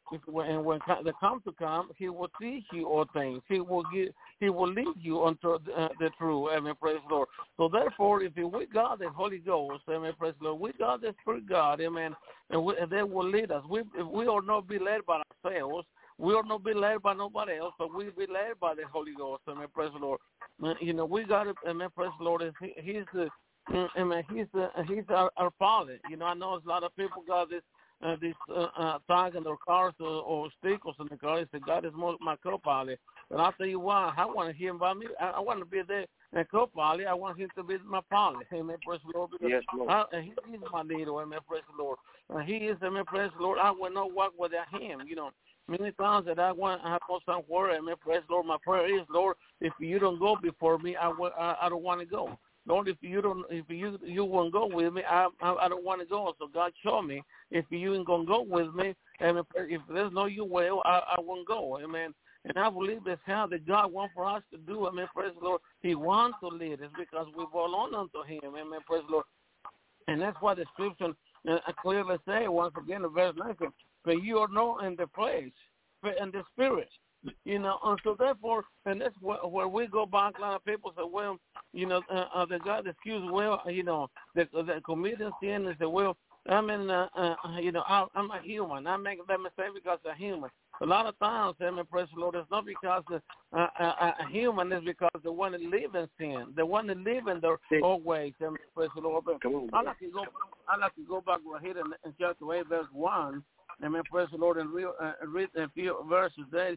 And when the Comforter comes, He will teach you all things. He will give, He will lead you unto the, uh, the truth. Amen. Praise the Lord. So therefore, if we got the Holy Ghost, amen. Praise the Lord. We got the Spirit of God, amen. And, we, and they will lead us. We we will not be led by ourselves. We will not be led by nobody else, but we be led by the Holy Ghost. Amen. Praise the Lord. You know, we got to, amen. Praise the Lord. He, he's the, amen. He's the, he's our, our Father. You know, I know a lot of people got this, uh, this uh, uh, tag in their cars or, or stickers in the car. They say, God is my co-pilot. And I'll tell you why. I want to hear him by me. I, I want to be there and co-pilot. I want him to be my pilot. Amen. Praise the Lord. Because yes, Lord. I, he is my leader. Amen. Praise the Lord. Uh, he is, amen. Praise the Lord. I will not walk without him. You know. Many times that I want, I go somewhere, and praise Lord, my prayer is, Lord, if you don't go before me, I, I, I don't want to go. Lord, if you don't, if you you won't go with me, I I, I don't want to go. So God, show me if you ain't gonna go with me, and if there's no you will, I, I won't go. Amen. And I believe that's how that God wants for us to do. Amen. Praise the Lord. He wants to lead us because we belong unto Him. Amen. Praise the Lord. And that's why the Scripture uh, clearly say once again in verse nineteen. But you are not in the flesh, but in the Spirit. You know, and so therefore, and that's where, where we go back. A lot of people say, well, you know, uh, uh, the God excuse, well, you know, the, the comedian sin and say, well, I'm in, uh, uh, you know, I, I'm a human. I make that mistake because I'm human. A lot of times, amen, praise the Lord, it's not because the, uh, uh, a human, it's because the one that live in sin, the one that live in their old ways, amen, praise the Lord. But I like to go, I like to go back right here in, in chapter eight, verse one. Amen. Praise the Lord. And read, uh, read a few verses there.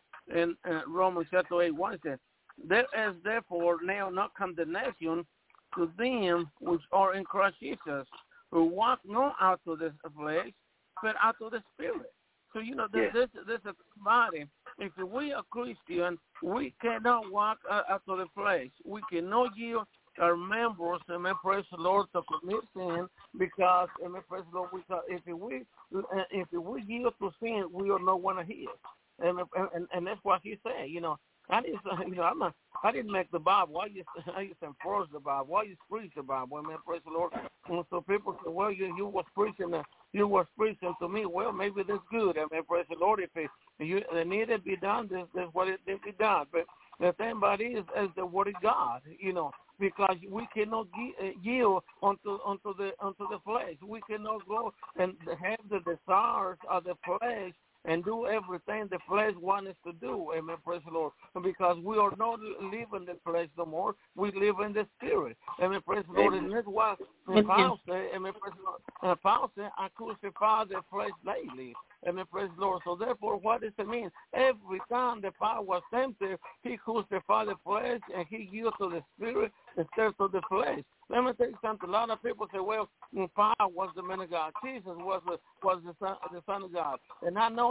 In uh, Romans chapter eight, one says, there is therefore now not condemnation to them which are in Christ Jesus, who walk not out of the flesh, but out of the Spirit. So, you know, this, yeah. this, this is body. If we are Christian, we cannot walk uh, out of the flesh. We cannot yield our members, amen, praise the Lord, to commit sin, because, amen, praise the Lord, because if we uh, if we yield to sin, we are not one of His, and and, and that's what He said. You know, I didn't, you know, I'm not, I didn't make the Bible. I used, I used to enforce the Bible. I used to preach the Bible. Amen, praise the Lord. And so people say, well, you you was preaching, uh, you was preaching to me. Well, maybe that's good. Amen, praise the Lord. If it, you, it needed to be done, this that's what it did be done. But the thing about it is, is the Word of God. You know. Because we cannot yield onto onto the onto the flesh. We cannot go and have the desires of the flesh and do everything the flesh wants us to do. Amen. Praise the Lord. Because we are not living the flesh no more. We live in the Spirit. Amen. Praise the Lord. And that's why Paul said, Amen. Praise the Lord. Paul said, I crucify the flesh daily. Amen. Praise the Lord. So therefore, what does it mean? Every time the Paul was tempted, he crucified the flesh and he yielded to the Spirit instead of the flesh. Let me tell you something. A lot of people say, well, Paul was the man of God. Jesus was the, was the son, the son of God. And I know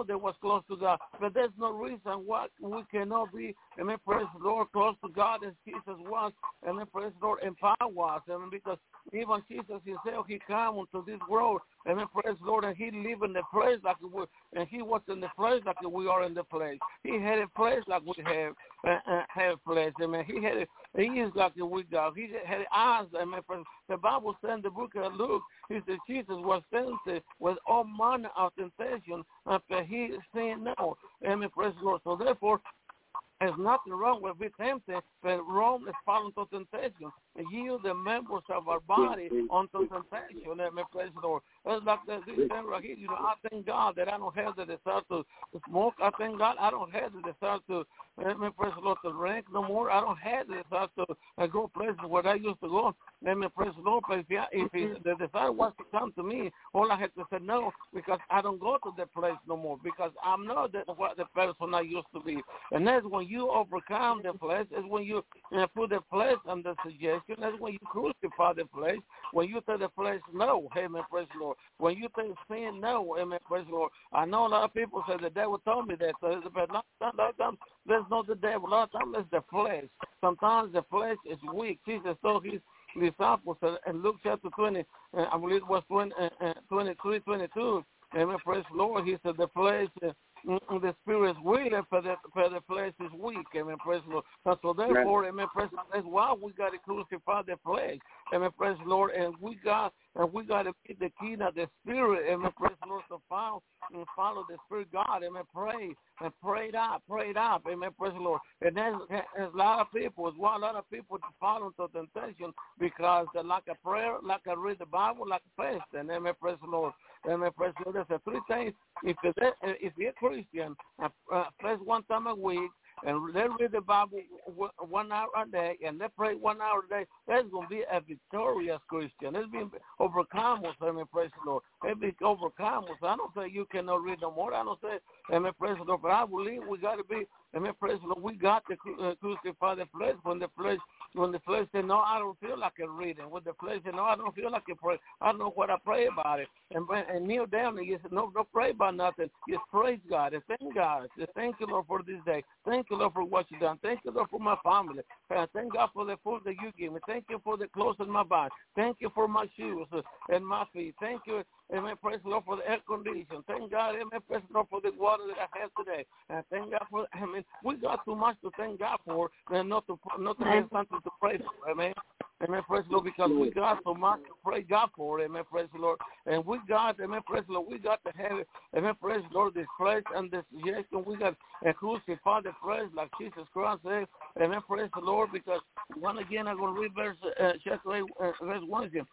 know they was close to God. But there's no reason why we cannot be, amen, praise the Lord, close to God as Jesus was, amen, praise the Lord, and power was, amen, because even Jesus himself, he came into this world, amen, praise the Lord, and he lived in the flesh like we, and he was in the flesh like we are in the flesh. He had a flesh like we have, uh, uh, have flesh, amen. He had, a, he is like we got. He had eyes, amen. The Bible says in the book of Luke, he said Jesus was tempted with all manner of temptation, but he said no, amen, praise the Lord. So therefore, there's nothing wrong with being tempted, but wrong is falling to temptation. Yield the members of our body unto temptation. Amen. Praise the Lord. It's like this thing right here. You know, I thank God that I don't have the desire to smoke. I thank God I don't have the desire to, amen, praise the Lord, to drink no more. I don't have the desire to uh, go places where I used to go. Amen. Praise the Lord. But if, I, if it, the desire was to come to me, all I had to say no, because I don't go to that place no more, because I'm not the, what the person I used to be. And that's when you overcome the flesh. Is when you uh, put the flesh under suggestion. That's when you crucify the flesh. When you tell the flesh no, amen, praise the Lord. When you tell sin no, amen, praise the Lord. I know a lot of people say the devil told me that, so, but not, not, not, not, there's not the devil. A lot of times it's the flesh. Sometimes the flesh is weak. Jesus told his disciples in Luke chapter twenty, uh, I believe it was twenty, uh, uh, twenty-three, twenty-two, amen, praise the Lord. He said the flesh, uh, the spirit is willing, for the, for the flesh is weak, amen, praise the Lord. So, so therefore, amen, praise the Lord, that's why we got to crucify the flesh, amen, praise the Lord, and we got, and we got to be the key of the spirit, amen, praise the Lord, to follow, and follow the spirit God, amen, pray, and pray it out, pray it out, amen, praise the Lord. And there's, there's a lot of people, as well, a lot of people to fall into temptation because they like a prayer, like I read the Bible, like a fast, and amen, praise the Lord. Amen, praise the Lord. There's three things. If you're, if you're a Christian, uh, fast one time a week, and they read the Bible one hour a day, and they pray one hour a day, that's going to be a victorious Christian. It's being overcomers, amen, praise the Lord. They be overcomers. I don't say you cannot read no more. I don't say, amen, praise the Lord. But I believe we got to be, amen, praise the Lord. We got to uh, crucify the flesh when the flesh, when the flesh say, no, I don't feel like a reading. When the flesh say, no, I don't feel like a pray. I don't know what I pray about it. And, and kneel down and you say, no, don't pray about nothing. Just praise God and thank God. Just thank you, Lord, for this day. Thank you, Lord, for what you've done. Thank you, Lord, for my family. Uh, thank God for the food that you give me. Thank you for the clothes in my body. Thank you for my shoes uh, and my feet. Thank you, amen, praise the Lord, for the air condition. Thank God, amen, praise the Lord, for the water that I have today. And thank God for, I mean, we got too much to thank God for and not to, not to have something to pray for, amen. Amen, praise the Lord, because we got so much to pray God for, amen, praise the Lord. And we got, amen, praise the Lord, we got to have, amen, praise the Lord, this flesh and this suggestion. We got to crucify the flesh like Jesus Christ said, amen, praise the Lord, because one again, I'm going to read verse, uh, chapter eight, uh, verse one again.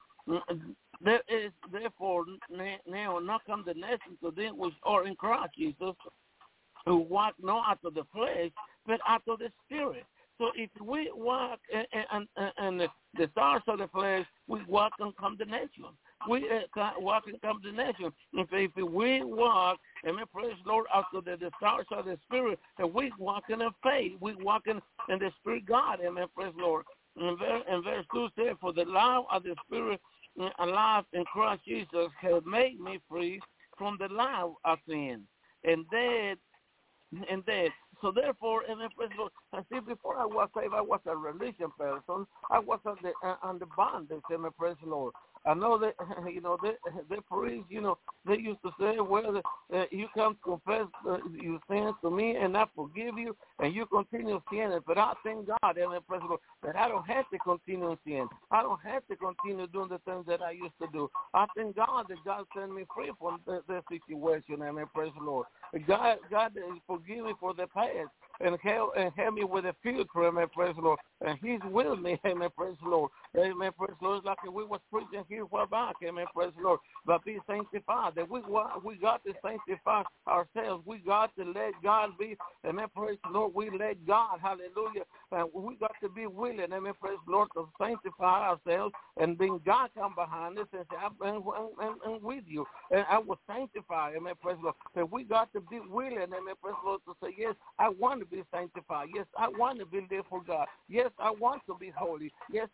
There is therefore now no condemnation to them which are in Christ Jesus, who walk not after the flesh, but after the Spirit. So if we walk and, and, and the stars of the flesh, we walk in condemnation. We uh, walk in condemnation. If, if we walk, and we praise the Lord, after the, the stars of the Spirit, and we walk in faith, we walk in, in the Spirit God, amen, praise the Lord. And verse, and verse two says, for the law of the Spirit alive in Christ Jesus has made me free from the law of sin and dead and dead. So therefore, and I see, before I was saved, I was a religion person. I was on the uh, on the bondage, and praise the Lord. I know that, you know, the, the priests, you know, they used to say, well, uh, you come to confess uh, your sins to me and I forgive you, and you continue sinning. But I thank God, amen, praise the Lord, that I don't have to continue sin. I don't have to continue doing the things that I used to do. I thank God that God set me free from the, the situation, amen, praise the Lord. God, God forgive me for the past and help, and help me with the future, amen, praise the Lord. And He's with me, amen, praise the Lord. Amen, praise the Lord. It's like we was preaching here for back, amen, praise the Lord. But be sanctified. That we we got to sanctify ourselves. We got to let God be, amen, praise the Lord. We let God, hallelujah. And we got to be willing, amen, praise the Lord, to sanctify ourselves. And then God come behind us and say, I'm, I'm, I'm, I'm with you. And I will sanctify, amen, praise the Lord. And we got to be willing, amen, praise the Lord, to say, yes, I want to be sanctified. Yes, I want to be there for God. Yes, I want to be holy. Yes, I want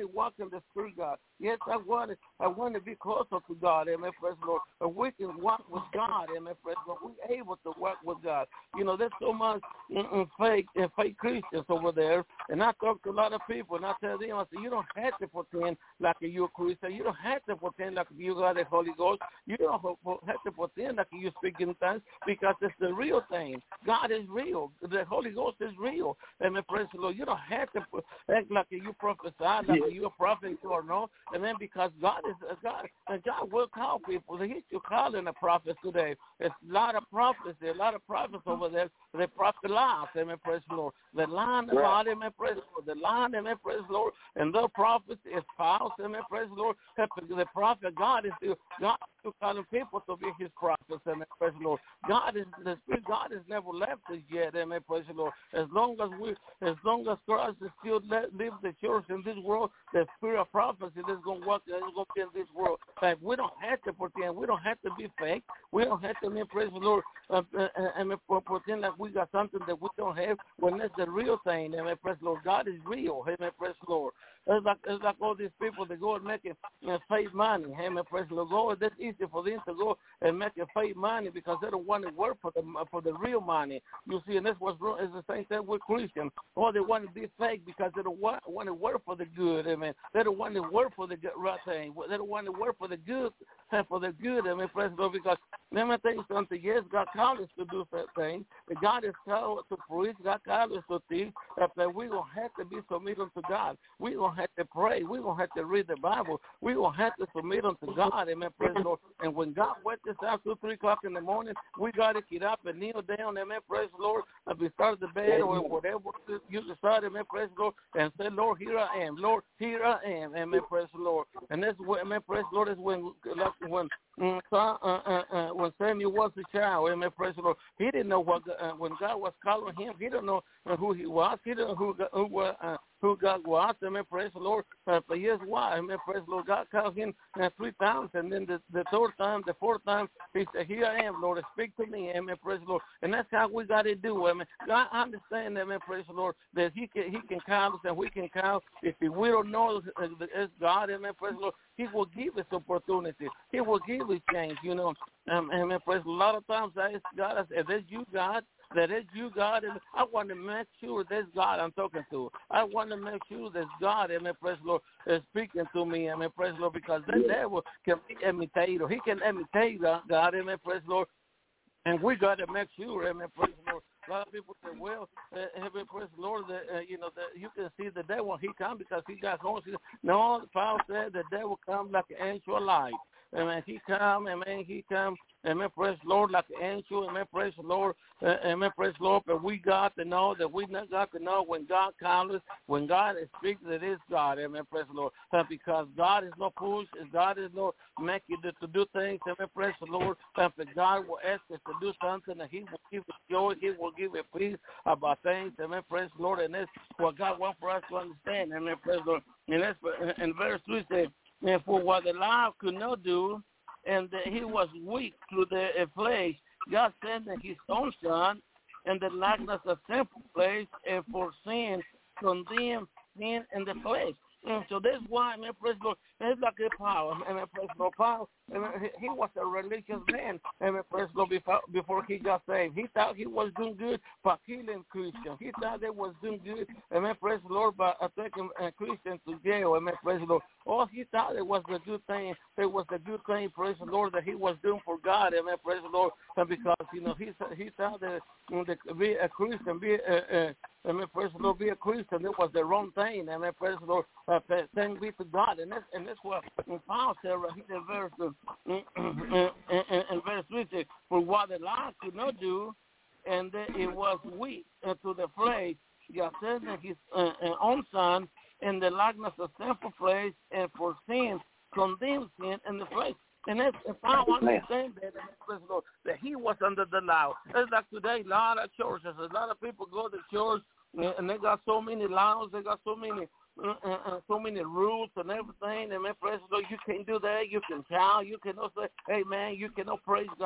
to walk in the Spirit, God. Yes, I want to, I want to be closer to God, amen, praise the Lord. And we can walk with God, amen, praise the Lord. We're able to walk with God. You know, there's so much mm, fake and fake Christians over there. And I talk to a lot of people, and I tell them, I say, you don't have to pretend like you're a Christian. You don't have to pretend like you got the Holy Ghost. You don't have to pretend like you speak in tongues, because it's the real thing. God is real. The Holy Ghost is real. Amen, praise the Lord. You don't have to act like you prophesy, like you're a prophet or no. Amen, because God is God, and God will call people. He's still calling the prophets today. There's a lot of prophets. There's a lot of prophets over there. They prophet lies. Amen, praise the Lord. They lie about him, amen, praise the Lord. They lie, amen, praise the Lord. And the prophet is false, amen, praise the Lord. The prophet, God is still, God is still calling people to be his prophets, amen, praise the Lord. God is, the Spirit God has never left us yet, amen, praise the Lord. As long as we, as long as Christ is still let, live the church in this world, the spirit of prophecy is going to work, is going to be in this world. Like, we don't have to pretend. We don't have to be fake. We don't have to, amen, praise the Lord, uh, uh, amen, pretend like we got something that we don't have when that's the real thing, amen, praise the Lord. God is real, amen, praise the Lord. It's like, it's like all these people that go and make it, you know, fake money, amen, praise the Lord. Go, that's easy for them to go and make a fake money because they don't want to work for the for the real money. You see, and that's what's wrong. It's the same thing with Christians. Or they want to be fake because they don't want, want to work for the good, amen. They don't want to work for the good, right thing. They don't want to work for the good, for the good, amen, praise the Lord, because let me tell you something. Yes, God called us to do that thing. God is called to preach. God called us to teach. That we're going to have to be submitted to God. We're going to have to pray. We're going to have to read the Bible. We're going to have to submit unto God, amen, praise the Lord. And when God wakes us up two, three o'clock in the morning, we got to get up and kneel down, amen, praise the Lord, and we start the bed or whatever you decide, amen, praise the Lord, and say, Lord, here I am. Lord, here I am, amen, praise the Lord. And that's what, amen, praise the Lord, is when, like, when, uh, uh, uh, when Samuel was a child, amen, praise the Lord, he didn't know what, uh, when God was calling him, he didn't know uh, who he was. He didn't know who, who, uh, who God was, amen, praise the Lord. Uh, but here's why, amen, praise the Lord. God called him uh, three times, and then the, the third time, the fourth time, he said, here I am, Lord, speak to me, amen, praise the Lord. And that's how we got to do, amen. God understand, amen, praise the Lord, that he can, he can call us and we can call. If we don't know it's God, amen, praise the Lord, he will give us opportunity. He will give us change, you know. Um, amen, praise the Lord. A lot of times I ask God, I say, if that's you, God, that is you, God, and I want to make sure that's God I'm talking to. I want to make sure that's God, amen, praise the Lord, is speaking to me, amen, praise the Lord, because that devil can imitate, or he can imitate God, amen, praise the Lord, and we got to make sure, amen, praise the Lord. A lot of people say, well, uh, amen, praise the Lord, that, uh, you know, that you can see the devil, he come because he got horns. No, Paul said the devil come like an angel of light. Amen. He come, amen, he come, amen, praise the Lord, like an angel, amen, praise the Lord, uh, amen, praise the Lord, but we got to know that we got to know when God calls us, when God speaks, it is God, amen, praise the Lord, uh, because God is no push, God is no make you to, to do things, amen, praise the Lord, uh, but God will ask us to do something, and he will give us joy, he will give us peace about things, amen, praise the Lord, and that's what God wants for us to understand, amen, praise the Lord, and that's, in verse three says, and for what the law could not do, and that he was weak through the flesh, God sent his own son, and the likeness of simple flesh, and for sin, condemned sin in the flesh. And so that's why, man, praise the Lord, it's like a power, and praise the Lord, Paul, he was a religious man, and praise the Lord, before, before he got saved. He thought he was doing good by killing Christians. He thought they was doing good, and praise the Lord, by taking uh, Christians to jail, and praise the Lord. All he thought it was the good thing, it was the good thing, praise the Lord, that he was doing for God, amen, praise the Lord, and because, you know, he he thought that, you know, that be a Christian, be a, uh, amen, praise the Lord, be a Christian, it was the wrong thing, amen, praise the Lord, uh, thanks be to God, and that's, and that's what Paul said right here in verse, uh, in, in, in verse three, for what the law could not do, and that it was weak uh, to the flesh, God sent his uh, own son, in the likeness of sinful flesh, and for sin, condemned sin in the flesh. And that's, if I understand that, that he was under the law. It's like today, a lot of churches, a lot of people go to church, and they got so many laws, they got so many Uh, uh, uh, so many rules and everything, and man, praise the Lord, you can't do that, you can shout, you cannot say, hey man, you cannot praise God,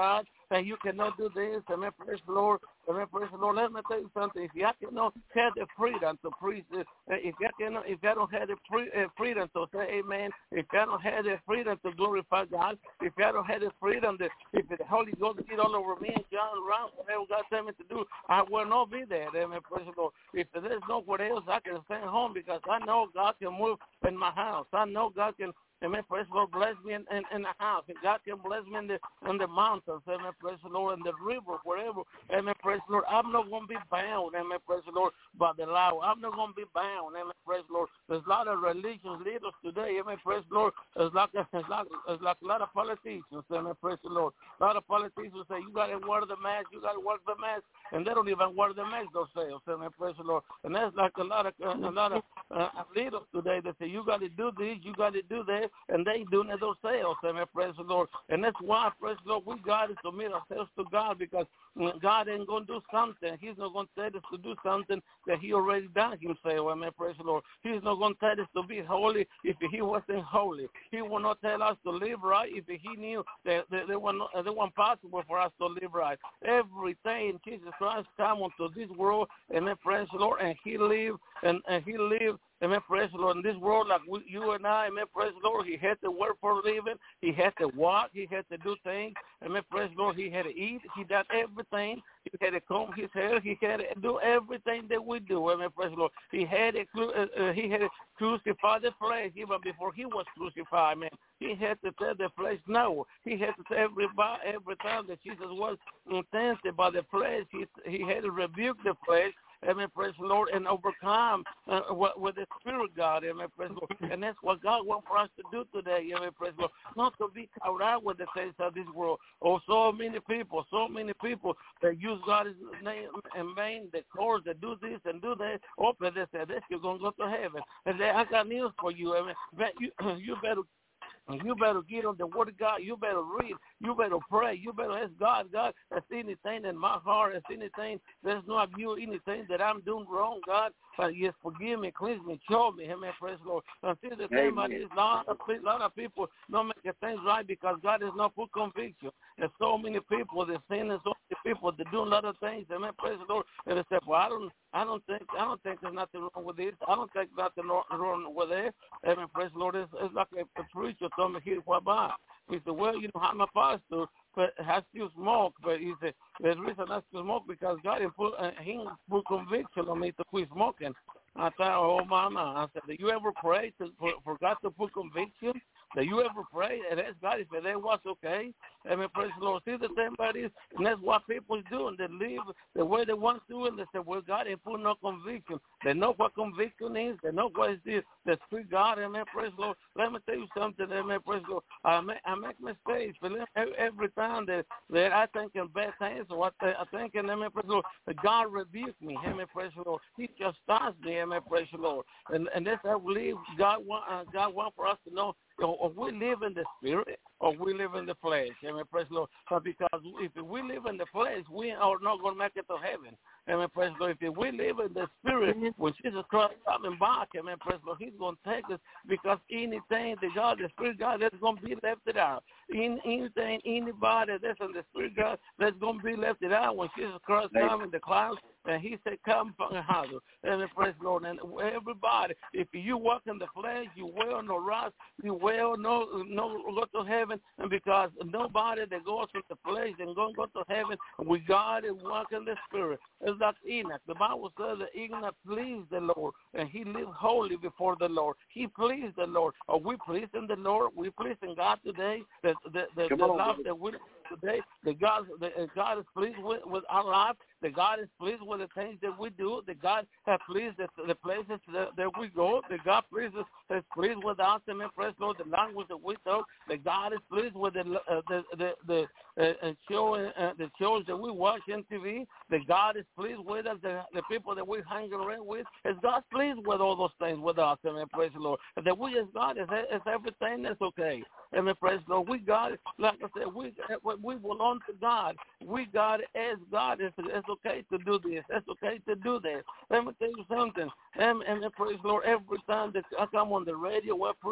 and you cannot do this. Amen. Praise the Lord. Amen. Praise the Lord. Let me tell you something. If you cannot have the freedom to preach, uh, if you cannot, if you don't have the free, uh, freedom to say amen, if you don't have the freedom to glorify God, if you don't have the freedom to, if the Holy Ghost get all over me and John around, whatever God tell me to do, I will not be there. Amen. Praise the Lord. If there's nowhere else, I can stay home because I know God can move in my house. I know God can. Amen. Praise the Lord. Bless me in, in, in the house. And God can bless me in the in the mountains. Amen. Praise the Lord. In the river, wherever. Amen. Praise the Lord. I'm not going to be bound. Amen. Praise the Lord. By the law. I'm not going to be bound. Amen. Praise the Lord. There's a lot of religious leaders today. Amen. Praise the Lord. There's like, there's like, there's like a lot of politicians. Amen. Praise the Lord. A lot of politicians say, you got to wear the mask. You got to wear the mask. And they don't even wear the mask themselves. Amen. Praise the Lord. And that's like a lot of, uh, a lot of uh, leaders today that say, you got to do this. You got to do that. And they do themselves. Amen. Praise the Lord. And that's why, praise the Lord, we got to submit ourselves to God because God ain't going to do something. He's not going to tell us to do something that he already done himself. Amen. Praise the Lord. He's not going to tell us to be holy if he wasn't holy. He will not tell us to live right if he knew that they were not, they weren't possible for us to live right. Everything Jesus Christ came onto this world, amen, praise the Lord, and he lived, and, and he lived, amen, praise the Lord, in this world like we, you and I, amen, praise the Lord. He had to work for a living. He had to walk. He had to do things. Amen, praise the Lord. He had to eat. He did everything. He had to comb his hair. He had to do everything that we do. Amen, praise the Lord. He had to, uh, uh, he had to crucify the flesh even before he was crucified, man. He had to tell the flesh no. He had to tell everybody, every time that Jesus was tempted by the flesh, he, he had to rebuke the flesh. Amen, praise the Lord, and overcome uh, with the Spirit, God. Amen, praise the Lord. And that's what God wants for us to do today. Amen, praise the Lord. Not to be caught out with the things of this world. Oh, so many people, so many people that use God's name and vain, the course, that do this and do that. Open this and this, you're going to go to heaven. And then I got news for you. Amen. You, you better You better get on the Word of God. You better read. You better pray. You better ask God, God, if anything in my heart, if anything that's not you, anything that I'm doing wrong, God, uh, yes, forgive me, cleanse me, show me. Amen, praise the Lord. And see the thing about this, a lot of, a lot of people don't make things right because God is not for conviction. There's so many people that sin, and so many people that do a lot of things. Amen, praise the Lord. And they say, well, I don't, I don't think, I don't think there's nothing wrong with this. I don't think nothing wrong with that. Amen, praise the Lord. It's, it's like a, a preacher told me here what about. He said, well, you know, I'm a pastor, but has to smoke. But he said, the reason I still smoke because God put, uh, he put conviction on me to quit smoking. I thought, oh, mama. I said, did you ever pray to, for, for God to put conviction? Did you ever pray and ask God if that was okay? Amen, praise the Lord. See the thing about this, and that's what people do, and they live the way they want to, and they say, well, God ain't put no conviction. They know what conviction is. They know what is this. The sweet God, amen, praise the Lord. Let me tell you something, amen, praise the Lord. I make, I make mistakes, but every time that, that I think in bad things, or I, I think in, amen, praise the Lord, that God rebukes me, amen, praise the Lord. He just stops me, amen, praise the Lord. And, and that's how we live. God want, uh, God want for us to know, or we live in the spirit, or we live in the flesh. Amen. Praise the Lord. But because if we live in the flesh, we are not going to make it to heaven. Amen. Praise the Lord. If we live in the spirit, when Jesus Christ coming back, amen. Praise the Lord. He's going to take us because anything the God, the Spirit God, that's going to be left out. In anything, anybody that's in the Spirit God, that's going to be left out when Jesus Christ comes in the clouds. And he said, come from the house. And praise the Lord. And everybody, if you walk in the flesh, you will no rise, you will no, no go to heaven. And because nobody that goes in the flesh and going to go to heaven, we got to walk in the spirit. It's like Enoch. The Bible says that Enoch pleased the Lord, and he lived holy before the Lord. He pleased the Lord. Are we pleasing the Lord? We pleasing God today? The, the, the, the love that we today, the God, the, God is pleased with, with our life. The God is pleased with the things that we do. The God has pleased the, the places that, that we go. The God pleases, is pleased with us. Amen. Praise Lord. The language that we talk. The God is pleased with the uh, the the, the uh, show uh, the shows that we watch on T V. The God is pleased with us. The, the people that we hang around with. Is God pleased with all those things with us? Amen. Praise the Lord. And that we as God is, is everything that's okay. Amen. Praise the Lord. We God, like I said, we we belong to God. We God as God. It's, it's okay to do this. It's okay to do that. Let me tell you something. And, and praise the Lord. Every time that I come on the radio, I preach,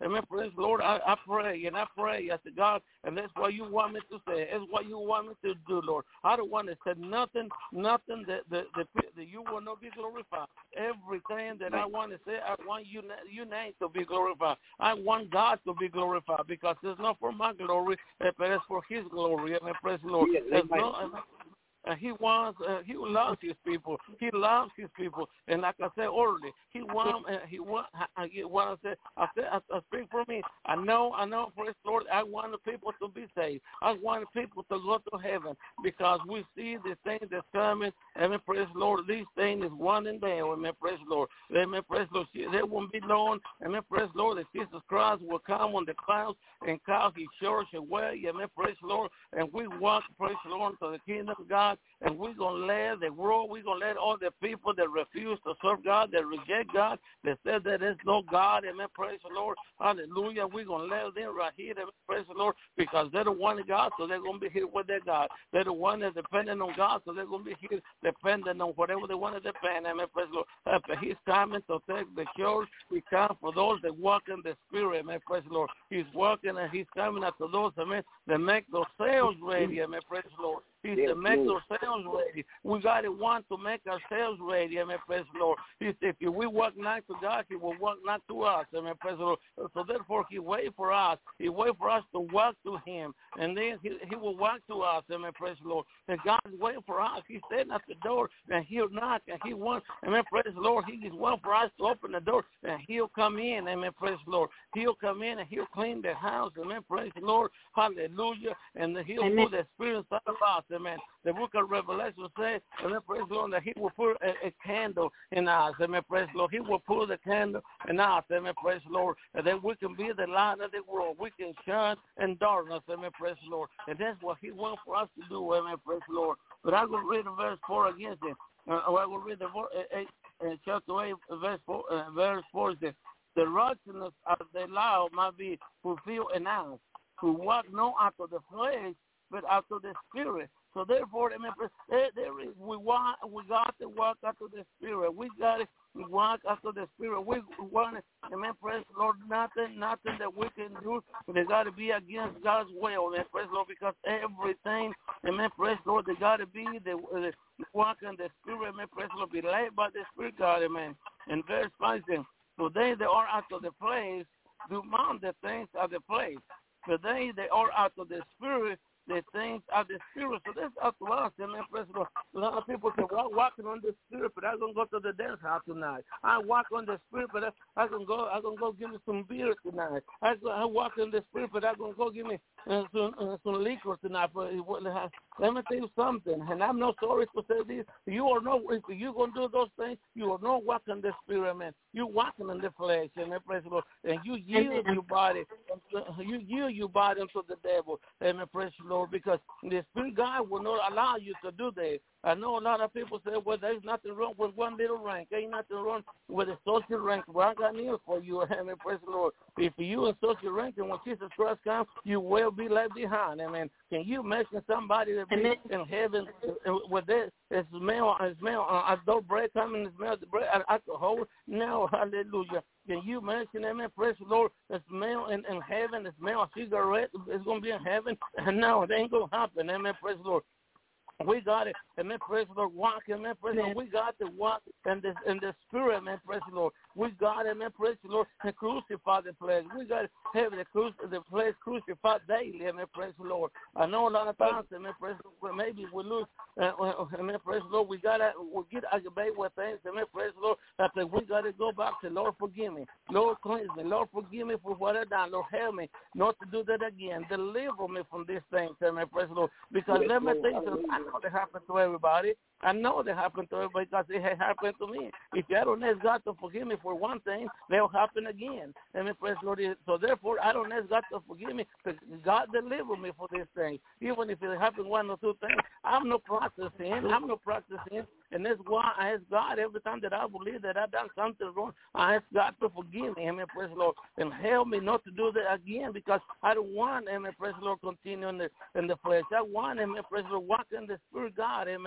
Amen. Praise the Lord. I, I pray and I pray. I said, God, and that's what you want me to say. That's what you want me to do, Lord. I don't want to say nothing, nothing that, that, that, that you will not be glorified. Everything that I want to say, I want you, you name to be glorified. I want God to be glorified because it's not for my glory, but it's for his glory. Amen. Praise the Lord. There's no, And he wants, uh, he loves his people. He loves his people. And like I said earlier, he wants, uh, he want, I, I want to say, I said, I, I speak for me. I know, I know, praise the Lord, I want the people to be saved. I want the people to go to heaven because we see the things that's coming. Amen, praise the Lord. These things is one and day. Amen, praise the Lord. Amen, praise the Lord. There won't be long. Amen, praise the Lord. That Jesus Christ will come on the clouds and call his church away. Amen, praise the Lord. And we walk, praise the Lord, to the kingdom of God. And we're going to let the world, we're going to let all the people that refuse to serve God, that reject God, that said that there's no God, amen, praise the Lord, hallelujah, we're going to let them right here, amen, praise the Lord, because they're the one of God, so they're going to be here with their God. They're the one that's dependent on God, so they're going to be here dependent on whatever they want to depend, amen, praise the Lord. After he's coming to take the church, he comes for those that walk in the Spirit, amen, praise the Lord. He's walking and he's coming after those, amen, that make themselves ready, amen, praise the Lord. He said, make ourselves ready. We got to want to make ourselves ready. Amen, praise the Lord. He said, if we walk not to God, he will walk not to us. Amen, praise the Lord. So therefore, he wait for us. He wait for us to walk to him. And then he, he will walk to us. Amen, praise the Lord. And God is waiting for us. He's standing at the door, and he'll knock, and he wants, amen, praise the Lord. He is waiting for us to open the door, and he'll come in. Amen, praise the Lord. He'll come in, and he'll clean the house. Amen, praise the Lord. Hallelujah. And he'll amen. Put the Spirit inside of us. Amen. The book of Revelation says, amen, praise the Lord, that he will put a, a candle in us. Amen, praise the Lord. He will put the candle in us. Amen, praise the Lord. And then we can be the light of the world. We can shine in darkness. Amen, praise the Lord. And that's what he wants for us to do. Amen, praise the Lord. But I'm going to read verse four against it. Uh, I will read the eight, uh, chapter eight, verse four. Uh, verse four says, the righteousness of the law might be fulfilled in us, who walk not after the flesh, but after the Spirit. So therefore, amen, there, there is, we want, we got to walk after the Spirit. We got to walk after the Spirit. We want to, amen, praise the Lord, nothing, nothing that we can do, but they got to be against God's will, amen, praise the Lord, because everything, amen, praise the Lord, they got to be, the, the walk in the Spirit, amen, praise the Lord, be led by the Spirit, God, amen. And verse five says, so they that are after the flesh do mount the things of the flesh, but they that are after the Spirit, the things of the Spirit. So that's up to us. Amen. Praise the Lord. A lot of people say, well, I'm walking on the Spirit, but I'm going to go to the dance house tonight. I walk on the Spirit, but I'm going to go I'm gonna go give me some beer tonight. I, I walk in the Spirit, but I'm going to go give me uh, some, uh, some liquor tonight. But let me tell you something, and I'm not sorry to say this. You are not, if you're going to do those things, you are not walking the Spirit, man. You're walking in the flesh, amen, praise the Lord. And you yield your body, you yield your body unto the devil, amen, praise the Lord, because the Spirit God will not allow you to do that. I know a lot of people say, well, there's nothing wrong with one little rank. Ain't nothing wrong with a social rank. Well, I got news for you, amen, praise the Lord. If you in social rank, and when Jesus Christ comes, you will be left behind, amen. Can you imagine somebody that be in heaven with that smell, smell, uh, though bread coming and smell the bread, alcohol? No, hallelujah. Can you imagine, amen, praise the Lord, the smell in, in heaven, the smell of cigarette is going to be in heaven? No, it ain't going to happen, amen, praise the Lord. We got it, amen, praise the Lord, walk, amen, praise the Lord. We got to walk in the, in the Spirit, amen, praise the Lord. We got it, amen, praise the Lord, and crucify the flesh. We got to have the, cru- the flesh crucified daily, amen, praise the Lord. I know a lot of times, amen, praise the Lord, maybe we lose, uh, amen, praise the Lord, we got to we get aggravated with things, amen, praise the Lord, that we got to go back to, Lord, forgive me, Lord, cleanse me, Lord, forgive me for what I done, Lord, help me not to do that again, deliver me from these things, amen, praise the Lord, because yes, let me tell you something, I know they happen to everybody. I know they happen to everybody because it has happened to me. If I don't ask God to forgive me for one thing, they'll happen again. Amen, praise the Lord. So therefore, I don't ask God to forgive me because God delivered me for this thing. Even if it happened one or two things, I'm not practicing. I'm not practicing. And that's why I ask God every time that I believe that I've done something wrong, I ask God to forgive me, amen, praise the Lord, and help me not to do that again because I don't want, amen, praise the Lord, continue in the, in the flesh. I want, amen, praise the Lord, walk in the Spirit, God, amen.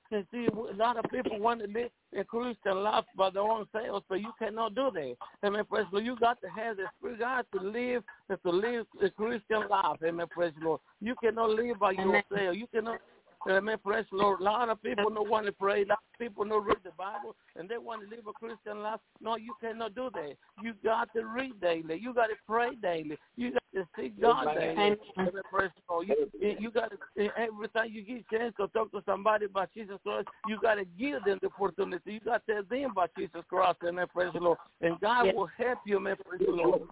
And see, a lot of people want to live a Christian life by their own selves, but you cannot do that. Amen, praise the Lord. You got to have the Spirit of God to live and to live a Christian life. Amen, praise the Lord. You cannot live by yourself. You cannot. Amen, praise the Lord. A lot of people don't want to pray. A lot of people don't read the Bible, and they want to live a Christian life. No, you cannot do that. You got to read daily. You got to pray daily. You got to seek God daily. Amen, praise the Lord. You, you got to, every time you get a chance to talk to somebody about Jesus Christ, you got to give them the opportunity. You got to tell them about Jesus Christ. Amen, praise the Lord. And God will help you. Amen, praise the Lord.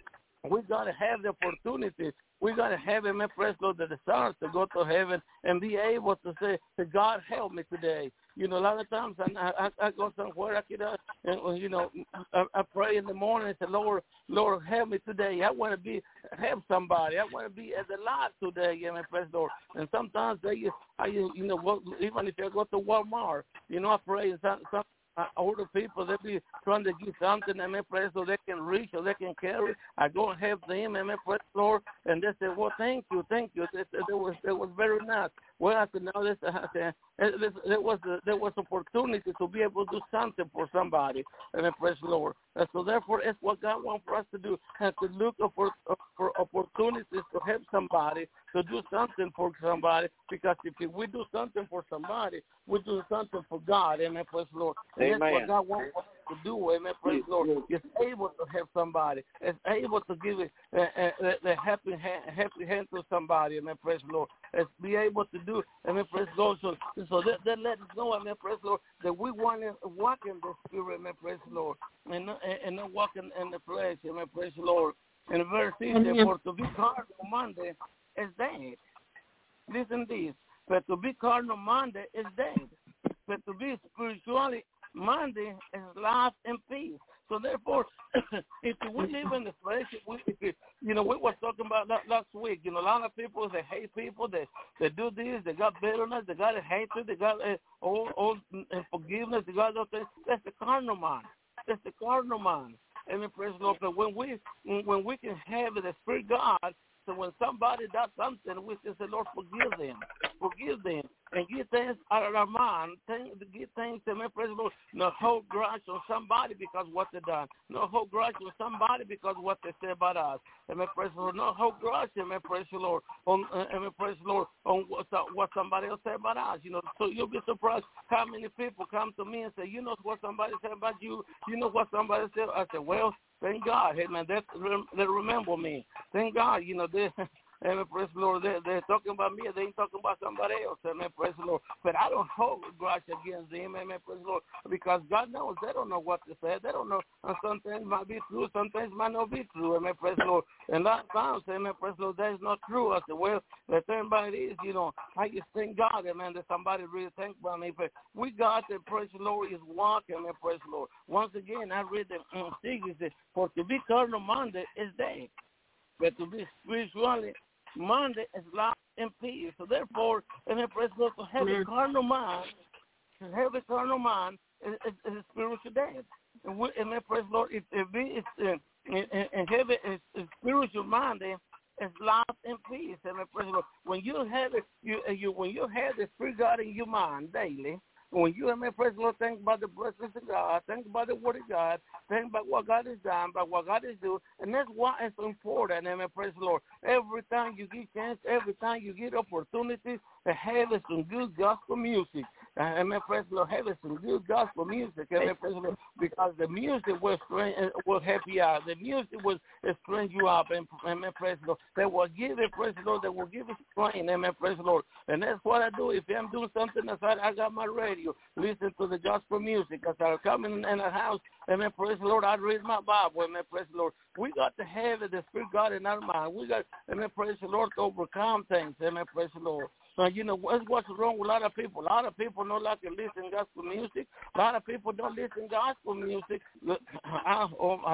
We got to have the opportunity. We got to have him, praise Lord, the desire to go to heaven and be able to say, God, help me today. You know, a lot of times I, I, I go somewhere, I get up, and, you know, I, I pray in the morning and say, Lord, Lord, help me today. I want to be, help somebody. I want to be at the light today, amen, praise Lord. And sometimes, they, I, you know, even if I go to Walmart, you know, I pray and some, some Uh, older people, they be trying to get something, amen, praise so they can reach or they can carry. I go and help them, amen, praise Lord, and they say, well, thank you, thank you. They said, it was, it was very nice. Well, I said, no, this, uh, there was a, there was opportunity to be able to do something for somebody, amen, praise the Lord. And so therefore, it's what God wants for us to do, and to look for, for opportunities to help somebody, to do something for somebody, because if we do something for somebody, we do something for God, amen, praise the Lord. And that's what God wants us to do, amen, praise the Lord. It's able to help somebody. It's able to give it a, a, a happy, hand, happy hand to somebody, amen, praise the Lord. It's be able to do, amen, praise the Lord. So, so that, that let us know, amen, praise the Lord, that we want to walk in the Spirit, amen, praise the Lord, and not, and not walk in, in the flesh, amen, praise the Lord. And the verse is, therefore, to be carnal Monday is dead. Listen to this. But to be carnal Monday is dead. But to be spiritually Monday is life and peace. So therefore, if we live in the flesh, if we, if we, you know, we were talking about that last week. You know, a lot of people, they hate people. They they do this. They got bitterness. They got a hatred. They got uh, all all forgiveness. They got those things. That's the carnal mind. That's the carnal mind. Amen. Praise the Lord. But when we when we can have the Spirit of God. So when somebody does something, we can say, Lord, forgive them. Forgive them. And get things out of our mind. Things, get things to me, praise the Lord. No hold grudge on somebody because what they done. No hold grudge on somebody because what they say about us. Amen, praise the Lord. No hold grudge, amen, praise the Lord. On, uh, amen, praise the Lord, on what, uh, what somebody else said about us. You know, so you'll be surprised how many people come to me and say, you know what somebody said about you. You know what somebody said. I said, well, thank God. Hey, man, that, they remember me. Thank God, you know, they, amen, praise the Lord. They're, they're talking about me. They ain't talking about somebody else. Amen, praise the Lord. But I don't hold grudge against them. Amen, praise the Lord. Because God knows they don't know what to say. They don't know. And some things might be true. Some things might not be true. Amen, praise the Lord. And that times, amen, praise the Lord, that is not true. I said, well, the thing about it is, you know, I just thank God, amen, that somebody really thinks about me. But we got to, praise the Lord, is walking, amen, praise the Lord. Once again, I read the um, thing, for to be carnal Monday is dead. But to be spiritually Monday is life and peace. So therefore, amen, praise God, to have a carnal mind, to have a carnal mind is, is, is a spiritual death. And we, amen, praise Lord, if, if we is, uh, and, and have a, a spiritual mind, is life and peace. Amen, praise Lord. When you have it, you, you when you have the Spirit of God in your mind daily. When you, amen, praise the Lord, think about the blessings of God, think about the word of God, think about what God has done, about what God is doing, and that's why it's important, amen, praise the Lord. Every time you get chance, every time you get opportunity to have some good gospel music, uh, amen, praise the Lord, have some good gospel music, amen, praise the Lord, because the music will, strength, will help you out. The music will strengthen you up, and, amen, praise the Lord. They will give it, praise the Lord, they will give it strength, amen, praise the Lord. And that's what I do. If I'm doing something aside, I got my radio. Listen to the gospel music. As I come in, in the house, amen, praise the Lord, I read my Bible, amen, praise the Lord. We got to have the Spirit of God in our mind. We got, amen, praise the Lord, to overcome things, amen, praise the Lord. So, you know, what's, what's wrong with a lot of people? A lot of people don't like to listen to gospel music. A lot of people don't listen to gospel music. I, oh, I,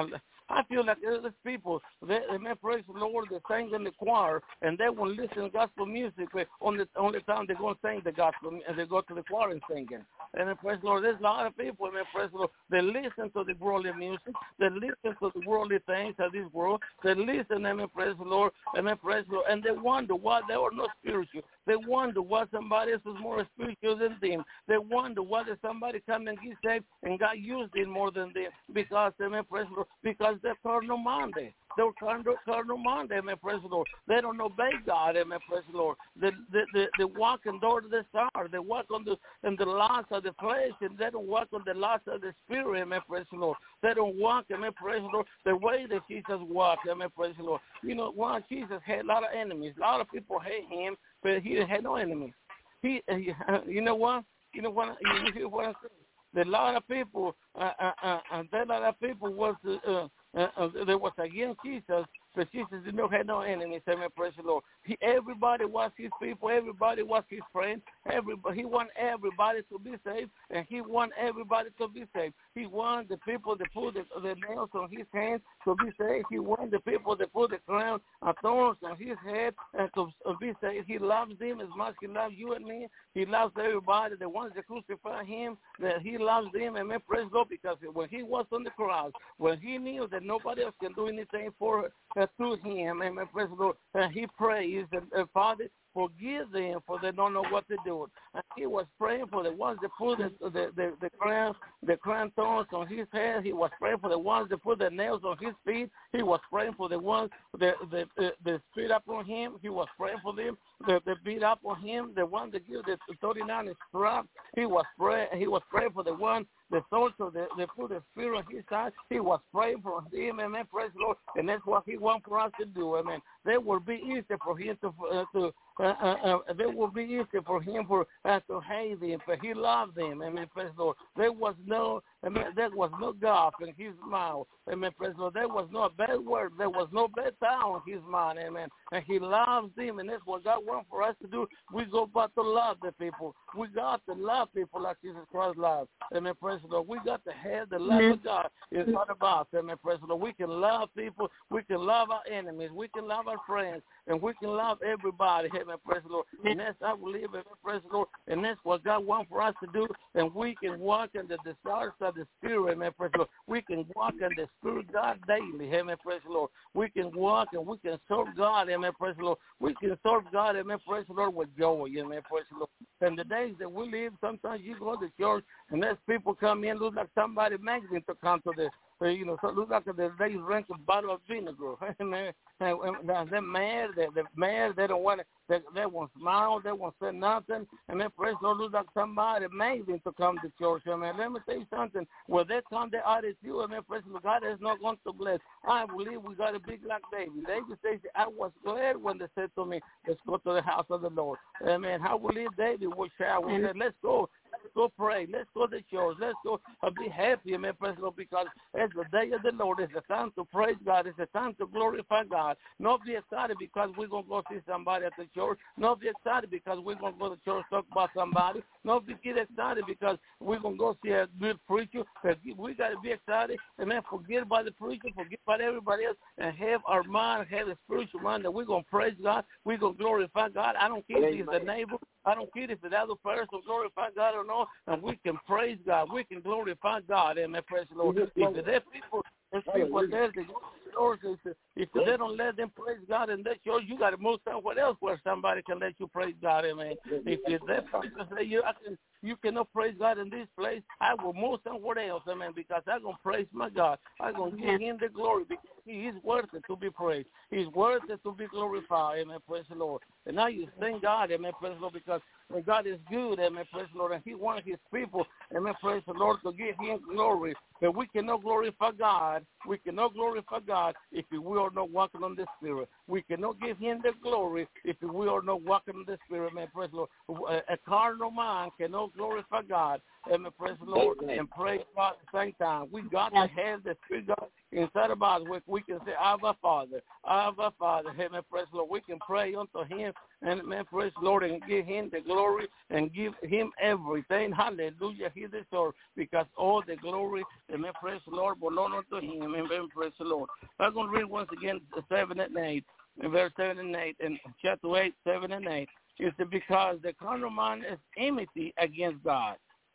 I feel like there's people, they, amen, praise the Lord, they sing in the choir, and they won't listen to gospel music, but on the only time they're going to sing the gospel, and they go to the choir and singing. And praise the Lord, there's a lot of people, amen, praise the Lord, they listen to the worldly music, they listen to the worldly things of this world, they listen, amen, praise the Lord, amen, praise the Lord, and they wonder why they are not spiritual. They wonder why somebody else is more spiritual than them. They wonder why did somebody come and get saved and got used in more than them, because, amen, praise the Lord, because they're carnal minded. They're carnal, carnal minded, amen, praise the Lord. They don't obey God, amen, praise the Lord. They, they, they, they walk in the door to the star. They walk on the in the laws of the flesh, and they don't walk on the laws of the spirit, amen, praise the Lord. They don't walk, amen, praise the Lord, the way that Jesus walked, amen, praise the Lord. You know, one, Jesus had a lot of enemies. A lot of people hate him, but he had no enemies. He, he you know what? You know what? You hear what I'm saying? A lot of people, uh, uh, uh, and that lot of people was, uh, uh, uh, there was against Jesus, but Jesus did not have no enemies, amen, praise the Lord. He, everybody was his people, everybody was his friend, everybody, he wanted everybody to be saved, and he wanted everybody to be saved. He wanted the people that put the, the nails on his hands to be saved. He wanted the people that put the crown of thorns on his head and to uh, be saved. He loves them as much as he loves you and me. He loves everybody, the ones that crucify him, that he loves them, amen, praise the Lord, because when he was on the cross, when he knew that nobody else can do anything for uh, through him, amen, praise the Lord, uh, he prays, and uh, Father, forgive them, for they don't know what they're doing. And he was praying for the ones that put the the, the, the crown the crown thorns on his head. He was praying for the ones that put the nails on his feet. He was praying for the ones that that, that, that spit up on him. He was praying for them that, that beat up on him. The one that gave the thirty-nine strap. He was praying. He was praying for the one that also they, they put the spear on his side. He was praying for him. Amen. Praise the Lord. And that's what he wants for us to do. Amen. That will be easy for him to uh, to. Uh, uh, uh, that will be easy for him for uh, to hate them, but he loved them. Amen. Praise the Lord. There was no, amen, there was no God in his mouth. Amen. Praise the Lord. There was no bad word. There was no bad sound in his mind. Amen. And he loves them, and that's what God wants for us to do. We go about to love the people. We got to love people like Jesus Christ loved. Amen. Praise the Lord. We got to have the love mm-hmm. of God. It's not about, amen. Praise the Lord. We can love people. We can love our enemies. We can love our friends, and we can love everybody. Amen. Praise the Lord. And that's I believe, amen. Praise the Lord. And that's what God wants for us to do. And we can walk in the desires of the Spirit. Amen. Praise the Lord. We can walk in the Spirit of God daily. Amen. Praise the Lord. We can walk and we can serve God. Amen. Praise the Lord. We can serve God. Amen. Praise the Lord with joy. Amen. Praise the Lord. And the days that we live, sometimes you go to church and there's people come in, look like somebody makes them to come to the, uh, you know, so look like they drink a bottle of vinegar. Amen. And, and they're mad. They're, they're mad. They don't want to. They, they won't smile. They won't say nothing. And then praise the Lord, look like somebody made them to come to church. Amen. Let me tell you something. When they come, they attitude, amen. Praise the Lord. God is not going to bless. I believe we got a big like David. David says, I was glad when they said to me, let's go to the house of the Lord. Amen. I believe David was shout. We said, let's go. Let's go pray. Let's go to church. Let's go uh, be happy, amen, praise the Lord, because it's the day of the Lord. It's the time to praise God. It's the time to glorify God. Not be excited because we're going to go see somebody at the church. Not be excited because we're going to go to church talk about somebody. Not be get excited because we're going to go see a good preacher. We got to be excited, amen, forget about the preacher, forget about everybody else, and have our mind, have a spiritual mind that we're going to praise God. We're going to glorify God. I don't care if he's the neighbor. I don't care if the other person glorify God or not, and we can praise God. We can glorify God. Amen. Praise the Lord. If there people, if people there that go to church, if they don't let them praise God in that church, you got to move somewhere else where somebody can let you praise God. Amen. If, if that person say you, I can, you cannot praise God in this place, I will move somewhere else. Amen. Because I'm going to praise my God. I'm going to give him the glory because he is worthy to be praised. He's worthy to be glorified. Amen. Praise the Lord. And now you thank God. Amen. Praise the Lord, because God is good. Amen. Praise the Lord. And he wants his people, amen, praise the Lord, to give him glory. But we cannot glorify God. We cannot glorify God God if we are not walking on the Spirit. We cannot give him the glory if we are not walking on the Spirit, man. Praise the Lord. A carnal man cannot glorify God. And praise the Lord and praise God at the same time. We got to have the Spirit God inside of us. We, we can say, Abba, Father, Abba, Father. Hey, man, praise the Lord. We can pray unto him and, man, praise the Lord, and give him the glory and give him everything. Hallelujah. He deserves, because all the glory, and man, praise the Lord, belong unto him. And man, praise the Lord. I'm going to read once again seven and eight, in verse seven and eight, and chapter eight, seven and eight. It's because the carnal man is enmity against God.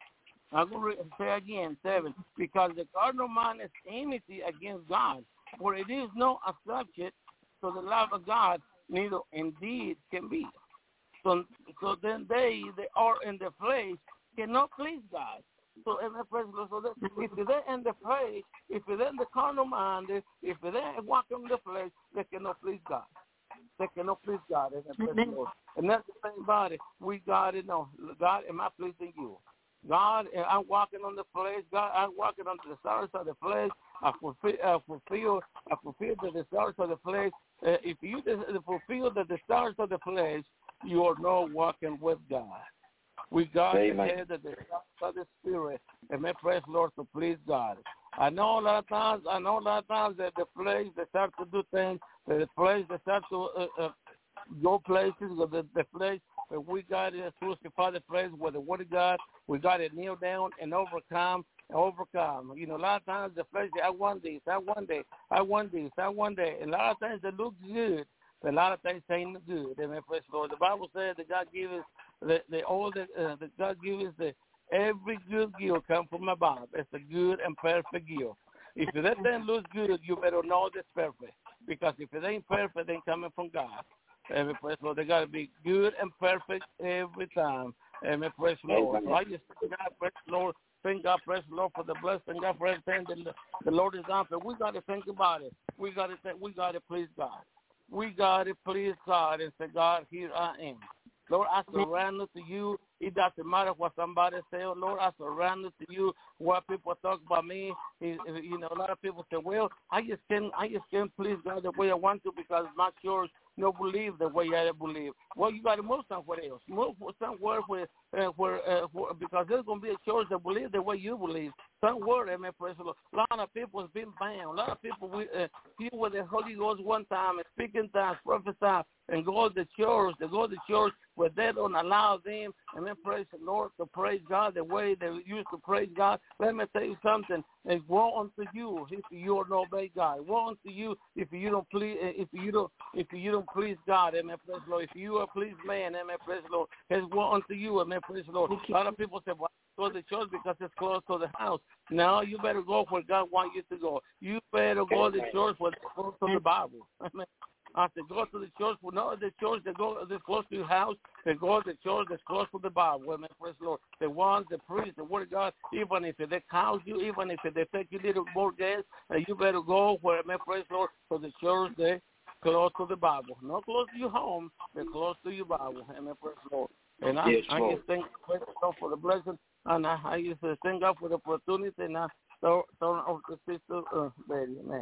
I'm going to say again, seven, because the carnal man is enmity against God, for it is not a subject to the love of God, neither indeed can be. So, so then they that are in the flesh cannot please God. So, in the flesh, so that if they're in the flesh, if they're in the carnal mind, if they're walking in the flesh, they cannot please God. They cannot please God. In the flesh, Lord. And that's the thing about it. We got to know, God, am I pleasing you? God, I'm walking on the flesh. God, I'm walking on the desires of the flesh. I fulfill, I fulfill, I fulfill the desires of the flesh. Uh, if you fulfill the desires of the flesh, you are not walking with God. We got to have the desires of the Spirit, and may praise Lord to please God. I know a lot of times, I know a lot of times that the flesh they start to do things, that the flesh they start to uh, uh, go places, or the, the flesh. But we got to crucify the flesh with the Word of God. We got to kneel down and overcome and overcome. You know, a lot of times the flesh, I want this, I want that, I want this, I want that. And a lot of things that look good, but a lot of things ain't good. Amen, praise the Lord. The Bible says that God gives us the, the all the uh, that God gives us the every good gift come from above. It's a good and perfect gift. If that thing looks good, you better know it's perfect. Because if it ain't perfect, it ain't coming from God. Amen, praise the Lord. They got to be good and perfect every time. Amen, praise the Lord. So I just thank God, praise the Lord. Thank God, praise the Lord for the blessing. God for everything that the Lord is on. But we got to think about it. We got to think. We got to please God. We got to please God and say, God, here I am. Lord, I surrender to you. It doesn't matter what somebody says. Oh, Lord, I surrender to you. What people talk about me, you know, a lot of people say, well, I just can't, I just can't please God the way I want to because my church no believe the way I believe. Well, you got to move somewhere else. Move somewhere where, uh, where, uh, where, because there's going to be a church that believe the way you believe. Somewhere, amen, praise the Lord. A lot of people have been bound. A lot of people we, uh, here with the Holy Ghost one time and speak in tongues, prophesy, and go to the church. They go to the church where they don't allow them, and then praise the Lord to praise God the way they used to praise God. Let me tell you something. And woe unto you if you don't obey God. Woe unto you if you don't please, if you don't, if you don't please God. Amen. Praise the Lord. If you are pleased man, amen. Praise the Lord. It's woe unto you. Amen. Praise the Lord. A lot of people say, well, go to the church because it's close to the house. No, you better go where God wants you to go. You better go to the church where it's close to the Bible. Amen. I said, go to the church. Well, no, the church that go that's close to your house, they go to the church that's close to the Bible. Amen. Praise the Lord. The ones, the priests, the Word of God, even if they count you, even if they take you a little more gas, uh, you better go where, amen, praise the Lord, to the church there close to the Bible. Not close to your home, but close to your Bible. Amen. Praise the Lord. And I, yes, I just thank God for the blessing, and I, I just uh, thank God for the opportunity, and I turn over to Sister uh, Betty. Amen.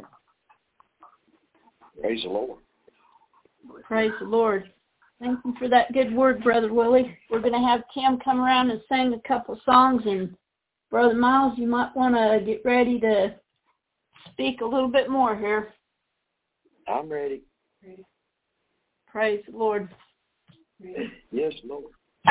Praise the Lord. Praise the Lord. Thank you for that good word, Brother Willie. We're going to have Tim come around and sing a couple songs, and Brother Miles, you might want to get ready to speak a little bit more here. I'm ready. Praise the Lord. Yes, Lord.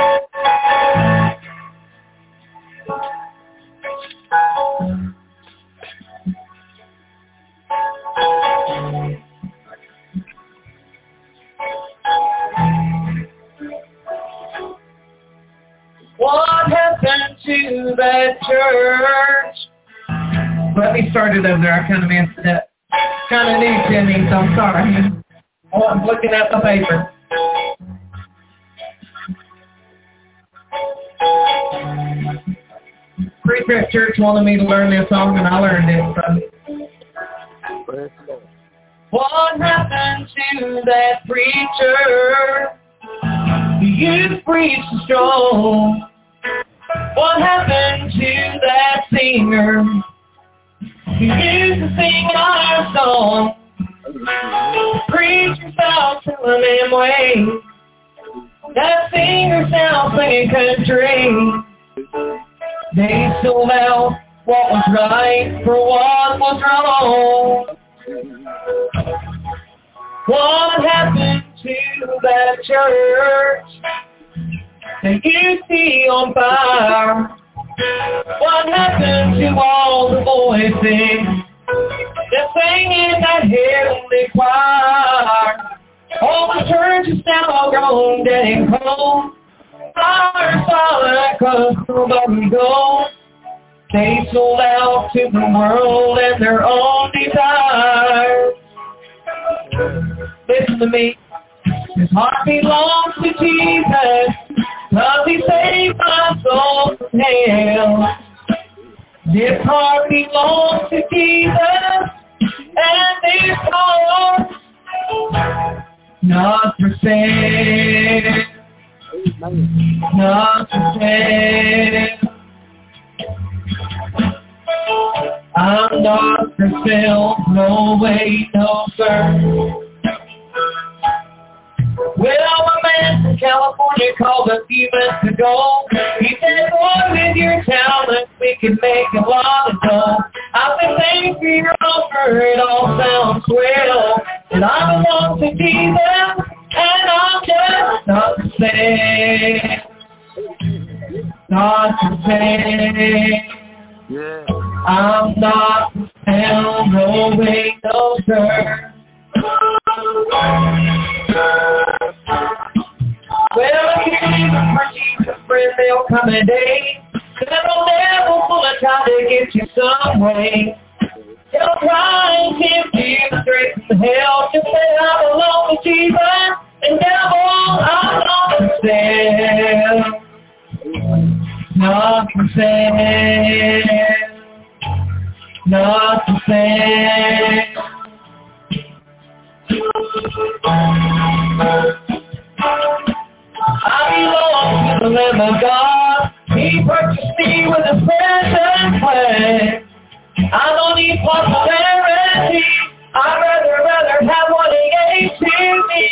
What happened to that church? Let me start it over there. I kind of messed it up. Kind of new to me, so I'm sorry. Oh, I'm looking at the paper. Precept Church wanted me to learn this song, and I learned it. So. What happened to that preacher? You preached strong. What happened to that singer? He used to sing our song. Preachers out telling them ways. That singers now singing country. They sold out what was right for what was wrong. What happened to that church that you see on fire? What happened to all the voices that sang in that heavenly choir? All the churches now are grown dead and cold. Fire silent 'cause nobody goes. They sold out to the world and their own desires. Listen to me. This heart belongs to Jesus, 'cause he saved my soul from hell. This heart belongs to Jesus, and this heart not for sale, not for sale. I'm not for sale, no way, no sir. Well, a man from California called a few months ago. He said, boy, with your talent, we can make a lot of dough. I said, thanks for your offer, it all sounds swell. And I belong to Jesus, and I'm just not for sale. Not for sale. Yeah. I'm not for sale, no way, no sir. Well, if you leave them for Jesus, friend, there'll come a day. That old devil full of trying to get you some way. He'll try and tempt you straight from hell. Just say I belong to Jesus, and devil, I'm not for sale. Not for sale. Not for sale. I belong to the Lamb of God. He purchased me with a precious plan. I don't need popularity. I'd rather, rather have what he gave to me.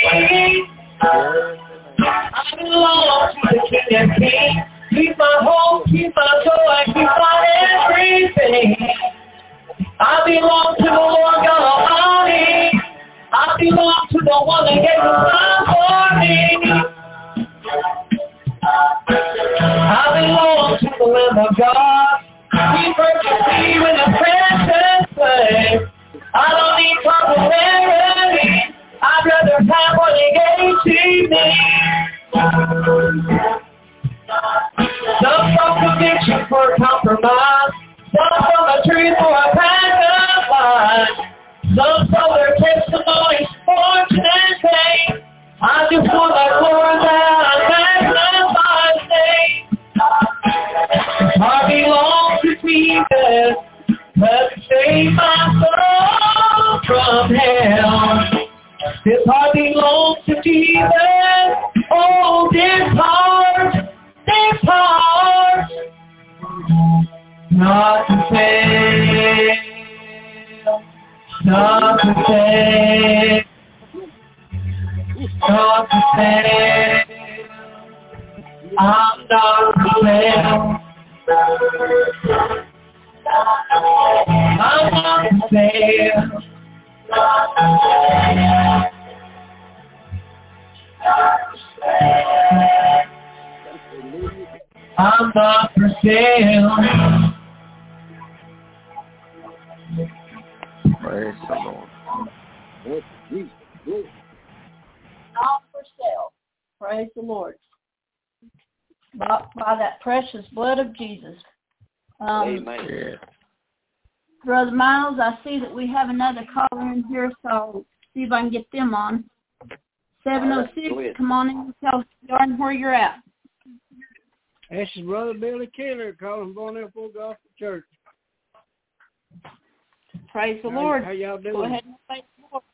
I belong to the King of Kings. He's my hope, he's my joy, he's my everything. I belong to the Lord God Almighty. I belong to the one that gave his life for me. I belong to the Lamb of God. He purchased me with a precious blood. I don't need popularity. I'd rather have what he gave to me. Some from conviction for compromise. Some from the truth for a path of life. Some from their testimonies for today's pain. I just want to glorify and magnify his name. I belong to Jesus, but to save my soul from hell. This heart belongs to Jesus. Oh, this heart, this heart, not to fail, not to fail, not to fail. I'm not to fail. I'm not to fail. I'm not for sale. Praise the Lord. Not for sale. Praise the Lord. Bought by that precious blood of Jesus. Um, Amen. Yeah. Brother Miles, I see that we have another caller in here, so I'll see if I can get them on. seven oh six, come on in, tell Jordan where you're at. This is Brother Billy Keeler calling from Bonnet Full Gospel Church. Praise the how, Lord. How y'all doing? Go ahead and praise the Lord.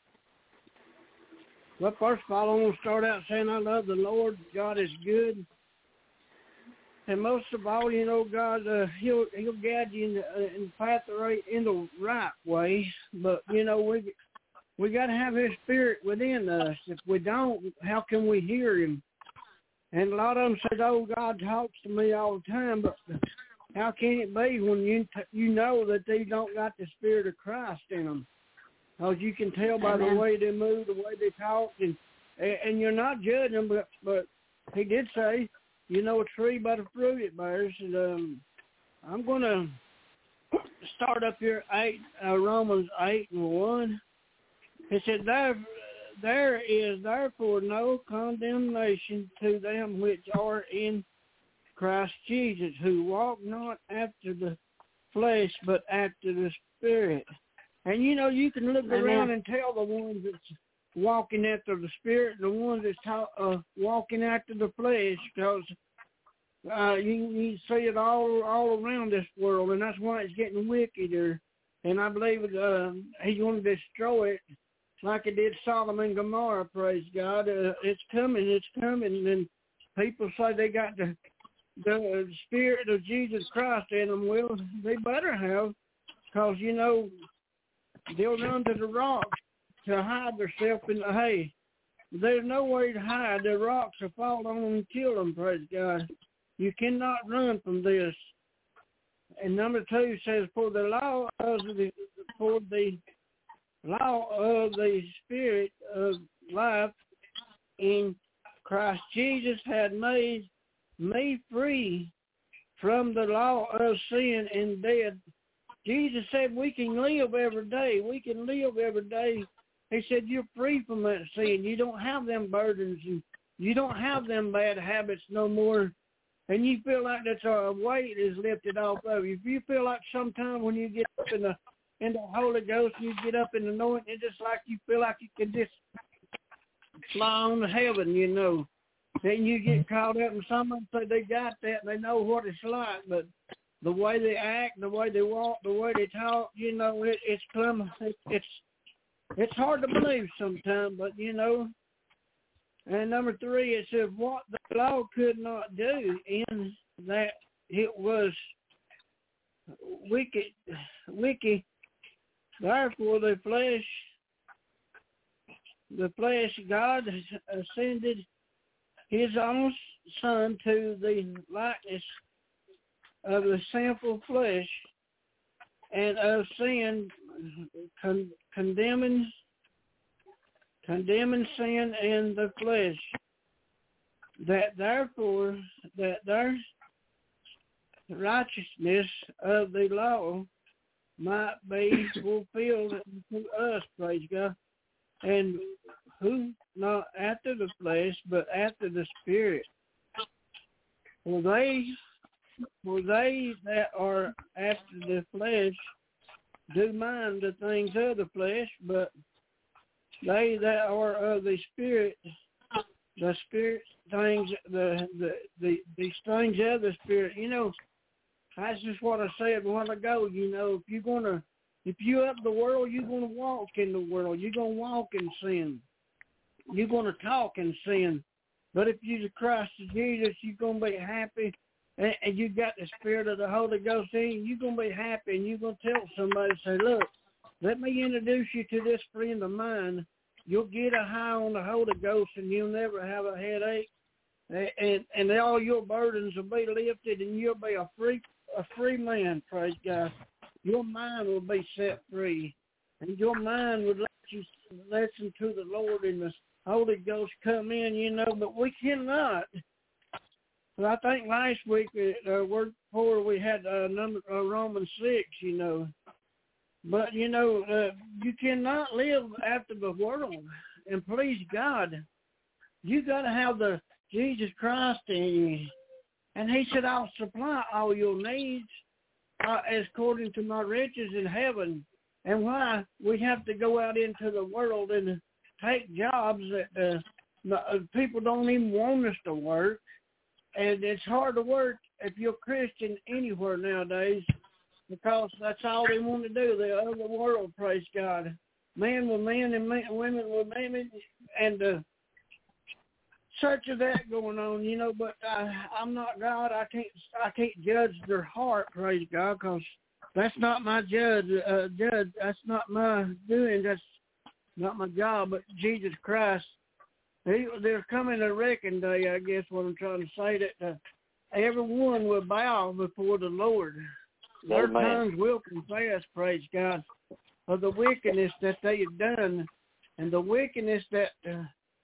Well, first of all, I want to start out saying I love the Lord. God is good. And most of all, you know, God, uh, he'll he'll guide you in the, uh, in the path the right in the right way. But you know, we we got to have His Spirit within us. If we don't, how can we hear Him? And a lot of them say, "Oh, God talks to me all the time," but how can it be when you you know that they don't got the Spirit of Christ in them? Because you can tell by Amen. The way they move, the way they talk, and and you're not judging them, but, but He did say, you know a tree by the fruit it bears. And, um, I'm going to start up here, eight, uh, Romans eight and one. It said, there, there is therefore no condemnation to them which are in Christ Jesus, who walk not after the flesh, but after the Spirit. And, you know, you can look Amen. Around and tell the ones that's walking after the Spirit and the ones that's ta- uh, walking after the flesh, because uh, you, you see it all all around this world, and that's why it's getting wickeder. And I believe uh, He's going to destroy it like He did Sodom and Gomorrah, praise God. Uh, it's coming, it's coming. And people say they got the, the Spirit of Jesus Christ in them. Well, they better have, because, you know, they'll run to the rocks to hide themselves in the hay. There's no way to hide. The rocks will fall on them and kill them, praise God. You cannot run from this. And number two says, for the law of the for the law of the Spirit of life in Christ Jesus had made me free from the law of sin and death. Jesus said we can live every day. We can live every day. He said you're free from that sin. You don't have them burdens, and you don't have them bad habits no more. And you feel like that uh, weight is lifted off of you. If you feel like sometime when you get up in the in the Holy Ghost, you get up in the anointing, it's just like you feel like you can just fly on to heaven, you know. Then you get caught up, and someone say they got that, and they know what it's like, but the way they act, the way they walk, the way they talk, you know, it, it's come, it, it's it's hard to believe sometimes, but you know. And number three, it says what the law could not do in that it was wicked, wicked. Therefore, the flesh, the flesh, God has ascended His own Son to the likeness of the sinful flesh and of sin, con- condemning condemning sin in the flesh, that therefore that their righteousness of the law might be fulfilled to us, praise God, and who not after the flesh, but after the Spirit. For they, for they that are after the flesh do mind the things of the flesh, but they that are of the Spirit, the Spirit things, the the the these things of the Spirit. You know, that's just what I said a while ago. You know, if you're gonna, if you up the world, you're gonna walk in the world. You're gonna walk in sin. You're gonna talk in sin. But if you're the Christ of Jesus, you're gonna be happy, and, and you got the Spirit of the Holy Ghost in you. You're gonna be happy, and you're gonna tell somebody, say, look, let me introduce you to this friend of mine. You'll get a high on the Holy Ghost, and you'll never have a headache. And, and and all your burdens will be lifted, and you'll be a free a free man. Praise God. Your mind will be set free, and your mind would let you listen to the Lord, and the Holy Ghost come in. You know, but we cannot. Well, I think last week, uh, word before we had uh, number uh, Romans six. You know. But, you know, uh, you cannot live after the world and please God. You got to have the Jesus Christ in you. And He said, I'll supply all your needs uh, as according to my riches in heaven. And why we have to go out into the world and take jobs that uh, people don't even want us to work. And it's hard to work if you're Christian anywhere nowadays, because that's all they want to do. They're of the world, praise God. Men with men and men, women with women, and uh, such of that going on, you know. But I, I'm not God. I can't I can't judge their heart, praise God, because that's not my judge. Uh, judge. That's not my doing. That's not my God, but Jesus Christ. He, there's coming a reckoning day, I guess what I'm trying to say, that uh, everyone will bow before the Lord. Their Amen. tongues will confess, praise God, of the wickedness that they have done and the wickedness that uh,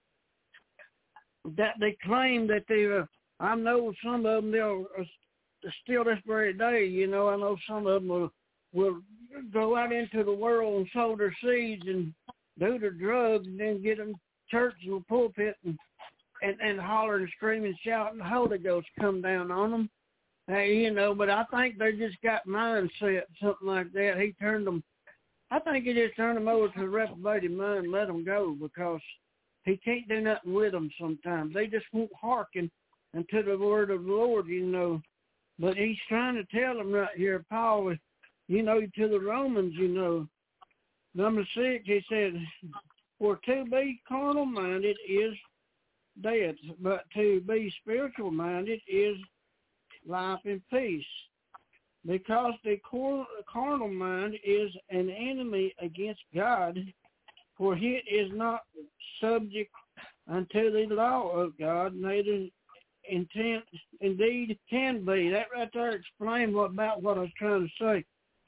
that they claim that they uh, I know some of them, they'll uh, still this very day, you know, I know some of them will, will go out into the world and sow their seeds and do their drugs and then get in church and the pulpit and, and, and holler and scream and shout and the Holy Ghost come down on them. Hey, you know, but I think they just got mindset, something like that. He turned them, I think he just turned them over to a reprobated mind and let them go because he can't do nothing with them sometimes. They just won't hearken unto the word of the Lord, you know. But he's trying to tell them right here, Paul, you know, to the Romans, you know. Number six, he said, for to be carnal-minded is death, but to be spiritual-minded is life and peace. Because the carnal mind is an enemy against God, for it is not subject unto the law of God, neither intent indeed can be. That right there explains what about what I was trying to say.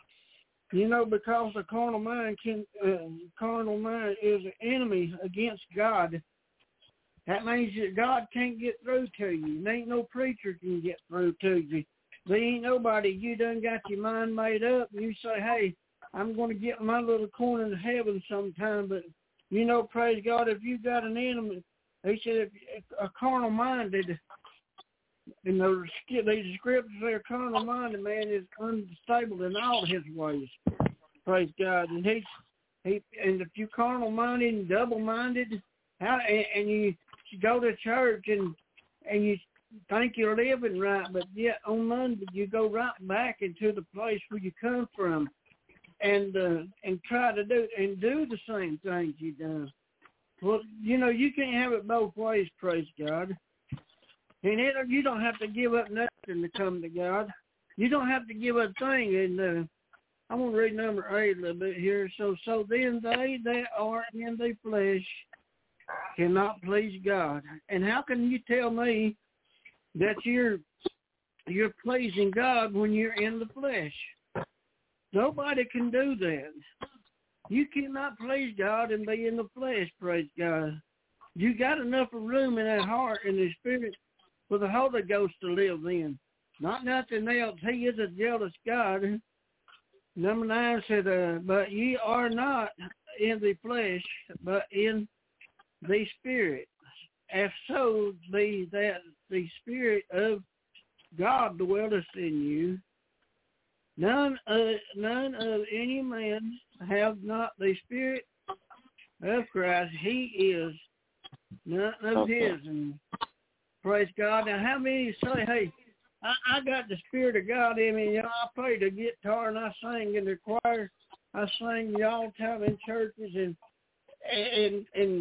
You know, because the carnal mind can, uh, carnal mind is an enemy against God. That means that God can't get through to you. There ain't no preacher can get through to you. There ain't nobody. You done got your mind made up, and you say, "Hey, I'm going to get my little corner in heaven sometime." But you know, praise God, if you got an enemy, he said, if a carnal minded. And those these scriptures there, carnal minded man is unstable in all his ways. Praise God. And he, he, and if you carnal minded and double minded, how and, and you go to church and and you think you're living right, but yet on Monday you go right back into the place where you come from, and uh, and try to do and do the same things you done. Well, you know you can't have it both ways. Praise God. And it, you don't have to give up nothing to come to God. You don't have to give up a thing. And uh, I'm going to read number eight a little bit here. So, so then they that are in the flesh cannot please God. And how can you tell me that you're you're pleasing God when you're in the flesh? Nobody can do that. You cannot please God and be in the flesh, praise God. You got enough room in that heart and the spirit for the Holy Ghost to live in. Not nothing else. He is a jealous God. Number nine said, uh, but ye are not in the flesh, but in the Spirit. If so be that the Spirit of God dwelleth in you, none of, none of any man have not the Spirit of Christ. He is none of his. And praise God. Now, how many say, hey, I, I got the Spirit of God in me. You know, I play the guitar and I sing in the choir. I sing all the time in churches and and and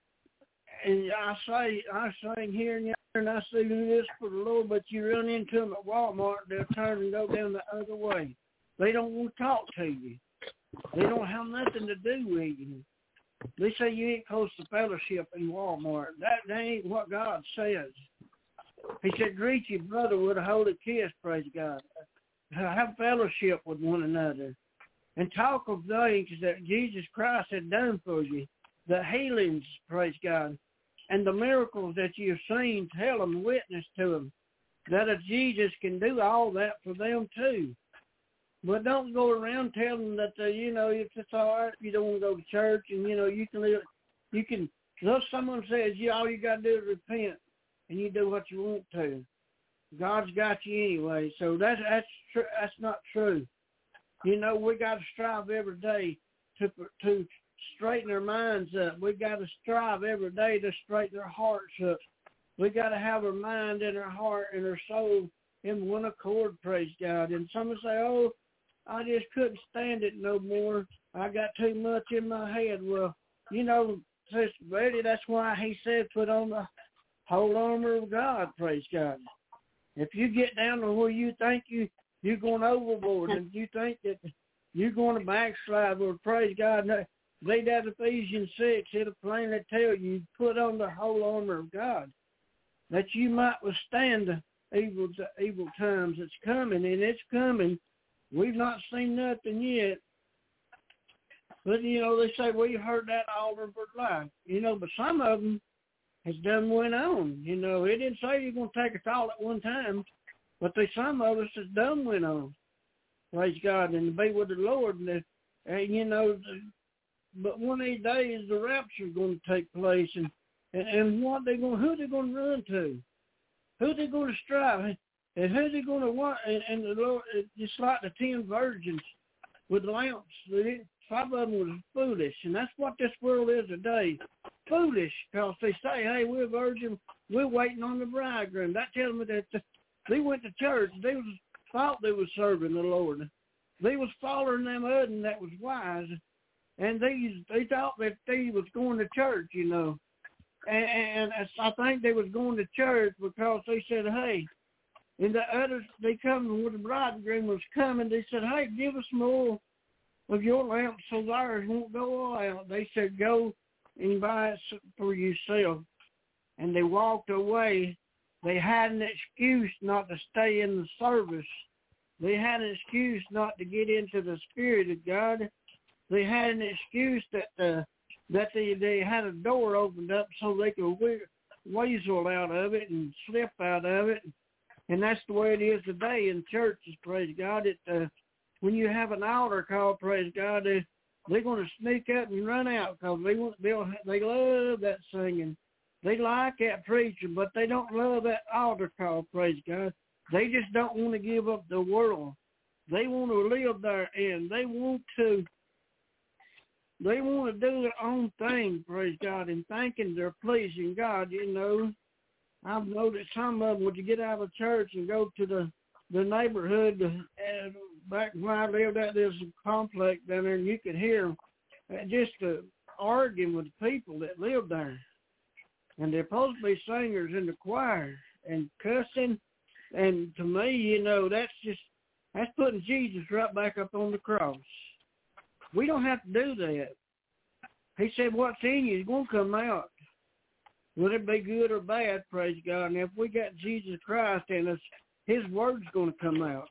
and I say I sing here and there and I sing this for the Lord. But you run into them at Walmart, they'll turn and go down the other way. They don't want to talk to you. They don't have nothing to do with you. They say you ain't close to fellowship in Walmart. That, that ain't what God says. He said, greet your brother with a holy kiss, praise God. Have fellowship with one another. And talk of things that Jesus Christ had done for you. The healings, praise God. And the miracles that you've seen, tell them, witness to them. That if Jesus can do all that for them too. But don't go around telling them that, uh, you know, if it's all right, you don't want to go to church and, you know, you can live, you can, if someone says, yeah, all you got to do is repent and you do what you want to. God's got you anyway. So that's, that's, tr- that's not true. You know, we got to strive every day to, to straighten our minds up. We got to strive every day to straighten our hearts up. We got to have our mind and our heart and our soul in one accord, praise God. And some say, oh, I just couldn't stand it no more. I got too much in my head. Well, you know, Sister Betty, that's why he said put on the whole armor of God, praise God. If you get down to where you think you, you're going overboard and you think that you're going to backslide, well, praise God, read that Ephesians six, it'll plainly tell you, put on the whole armor of God, that you might withstand the evil, evil times that's coming, and it's coming. We've not seen nothing yet. But, you know, they say, we heard that all of our life. You know, but some of them has done went on. You know, it didn't say you're going to take us all at one time, but they, some of us has done went on. Praise God, and to be with the Lord. And, the, and you know, the, but one of these days the rapture is going to take place, and, and, and what they going, who they going to run to? Who they going to strive? And who they going to want? And, and the Lord, just like the ten virgins with lamps, five of them was foolish, and that's what this world is today. Foolish, because they say, hey, we're virgin, we're waiting on the bridegroom. That tells me that the, they went to church, they was thought they was serving the Lord. They was following them other that was wise, and they they thought that they was going to church, you know. And, and I think they was going to church because they said, hey, and the others, they come when the bridegroom was coming, they said, hey, give us more of your lamps so ours won't go out. They said, go and buy it for yourself. And they walked away. They had an excuse not to stay in the service. They had an excuse not to get into the Spirit of God. They had an excuse that uh, that they, they had a door opened up so they could weasel out of it and slip out of it. And that's the way it is today in churches, praise God. It, uh, when you have an altar call, praise God, they, they're going to sneak up and run out because they want, they they love that singing. They like that preaching, but they don't love that altar call, praise God. They just don't want to give up the world. They want to live there, and they want to they want to do their own thing, praise God, and thinking they're pleasing God, you know. I've noticed some of them, when you get out of church and go to the, the neighborhood, and back when I lived out there's a complex down there, and you could hear them just uh, arguing with the people that live there. And they're supposed to be singers in the choir and cussing. And to me, you know, that's just, that's putting Jesus right back up on the cross. We don't have to do that. He said what's in you is going to come out. Whether it be good or bad, praise God. And if we got Jesus Christ in us, his word's going to come out.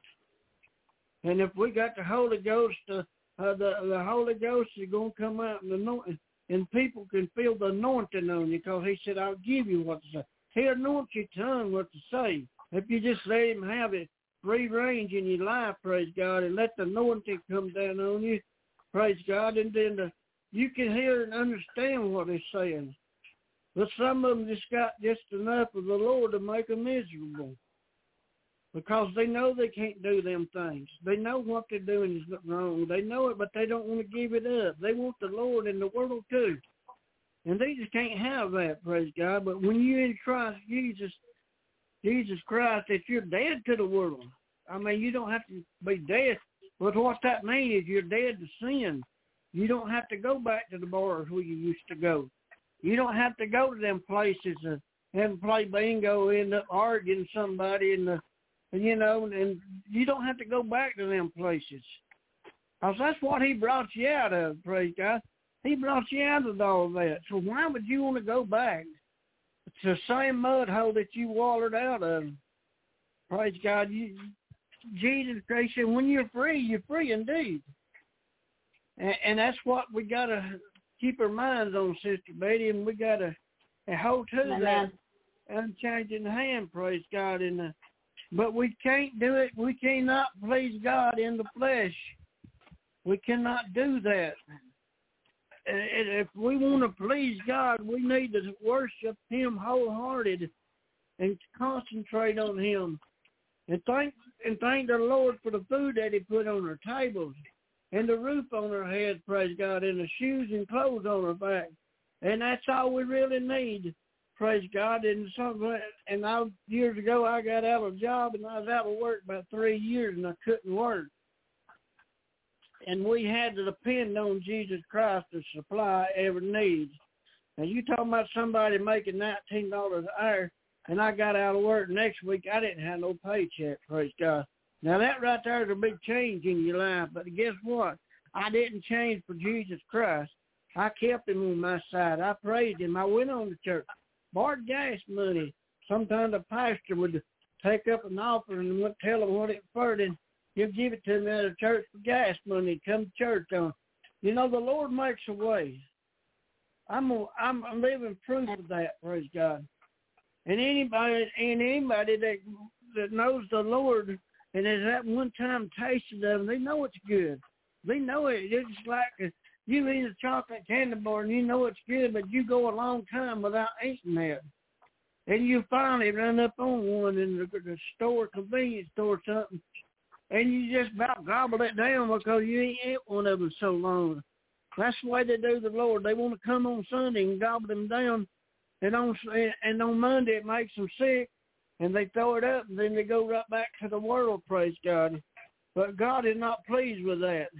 And if we got the Holy Ghost, uh, uh, the, the Holy Ghost is going to come out and anoint, and people can feel the anointing on you, because he said, I'll give you what to say. He'll anoint your tongue what to say. If you just let him have it free range in your life, praise God, and let the anointing come down on you, praise God, and then the, you can hear and understand what he's saying. But some of them just got just enough of the Lord to make them miserable, because they know they can't do them things. They know what they're doing is wrong. They know it, but they don't want to give it up. They want the Lord in the world too. And they just can't have that, praise God. But when you're in Christ Jesus, Jesus Christ, that you're dead to the world. I mean, you don't have to be dead. But what that means is you're dead to sin. You don't have to go back to the bars where you used to go. You don't have to go to them places and, and play bingo, end up arguing somebody, and the, and, you know, and you don't have to go back to them places. Because that's what he brought you out of, praise God. He brought you out of all that. So why would you want to go back? It's the same mud hole that you watered out of. Praise God. You, Jesus Christ said, when you're free, you're free indeed. And, and that's what we got to keep our minds on, Sister Betty, and we got to hold to Amen. That unchanging hand, praise God. And, uh, but we can't do it. We cannot please God in the flesh. We cannot do that. And if we want to please God, we need to worship him wholehearted and concentrate on him. And thank and thank the Lord for the food that he put on our tables, and the roof on our head, praise God, and the shoes and clothes on our back. And that's all we really need, praise God. And some, and I, years ago, I got out of a job, and I was out of work about three years, and I couldn't work. And we had to depend on Jesus Christ to supply every need. Now, you talking about somebody making nineteen dollars an hour, and I got out of work next week, I didn't have no paycheck, praise God. Now, that right there is a big change in your life. But guess what? I didn't change for Jesus Christ. I kept him on my side. I praised him. I went on to church. Borrowed gas money. Sometimes the pastor would take up an offering and would tell him what it for, and he'll give it to me at a church for gas money. Come to church on. You know, the Lord makes a way. I'm a, I'm a living proof of that, praise God. And anybody and anybody that that knows the Lord and has that one time tasted of him, they know it's good. They know it. It's like you eat a chocolate candy bar and you know it's good, but you go a long time without eating that. And you finally run up on one in the, the store, convenience store or something, and you just about gobble it down because you ain't ate one of them so long. That's the way they do the Lord. They want to come on Sunday and gobble them down, and on and on Monday it makes them sick, and they throw it up, and then they go right back to the world, praise God. But God is not pleased with that.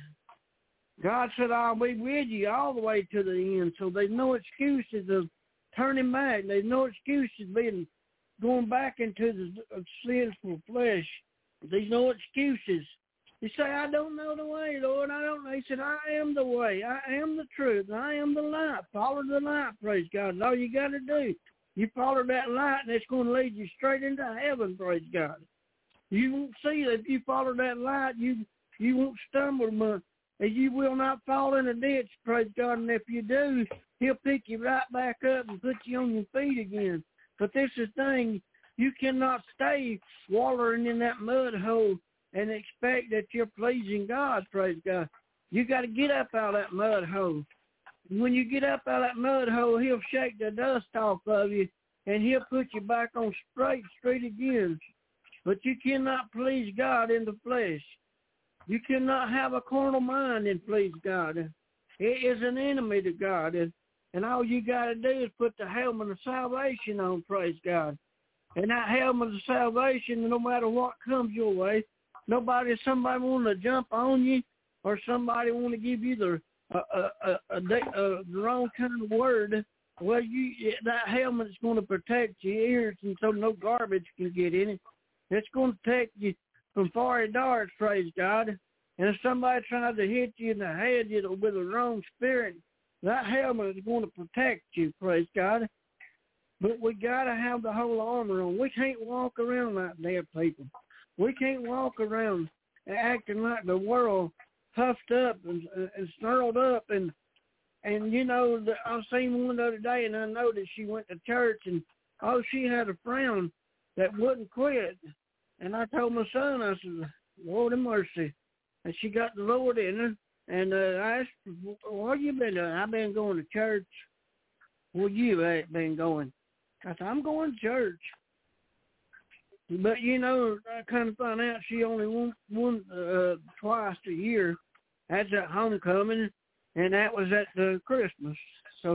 God said, I'll be with you all the way to the end, so there's no excuses of turning back. There's no excuses being going back into the sinful flesh. There's no excuses. You say, I don't know the way, Lord. I don't know. He said, I am the way. I am the truth. I am the light. Follow the light, praise God. That's all you got to do. You follow that light, and it's going to lead you straight into heaven, praise God. You won't see that if you follow that light, you you won't stumble, but and you will not fall in a ditch, praise God. And if you do, he'll pick you right back up and put you on your feet again. But this is the thing, you cannot stay wallowing in that mud hole and expect that you're pleasing God, praise God. You got to get up out of that mud hole. When you get up out of that mud hole, he'll shake the dust off of you, and he'll put you back on straight street again. But you cannot please God in the flesh. You cannot have a carnal mind and please God. It is an enemy to God. And all you got to do is put the helmet of salvation on, praise God. And that helmet of salvation, no matter what comes your way, nobody, somebody want to jump on you, or somebody want to give you the uh, uh, uh, uh, the wrong kind of word. Well, you that helmet is going to protect your ears, and so no garbage can get in it. It's going to protect you from fiery darts, praise God. And if somebody tries to hit you in the head you know, with the wrong spirit, that helmet is going to protect you, praise God. But we got to have the whole armor on. We can't walk around like dead people. We can't walk around acting like the world, puffed up and, and snarled up. And, and you know, the, I seen one the other day, and I noticed she went to church, and, oh, she had a friend that wouldn't quit. And I told my son, I said, Lord have mercy. And she got the Lord in her. And uh, I asked her, what have you been doing? I've been going to church. Well, you ain't been going. I said, I'm going to church. But, you know, I kind of found out she only won, won uh, twice a year. That's at homecoming, and that was at uh, Christmas. So,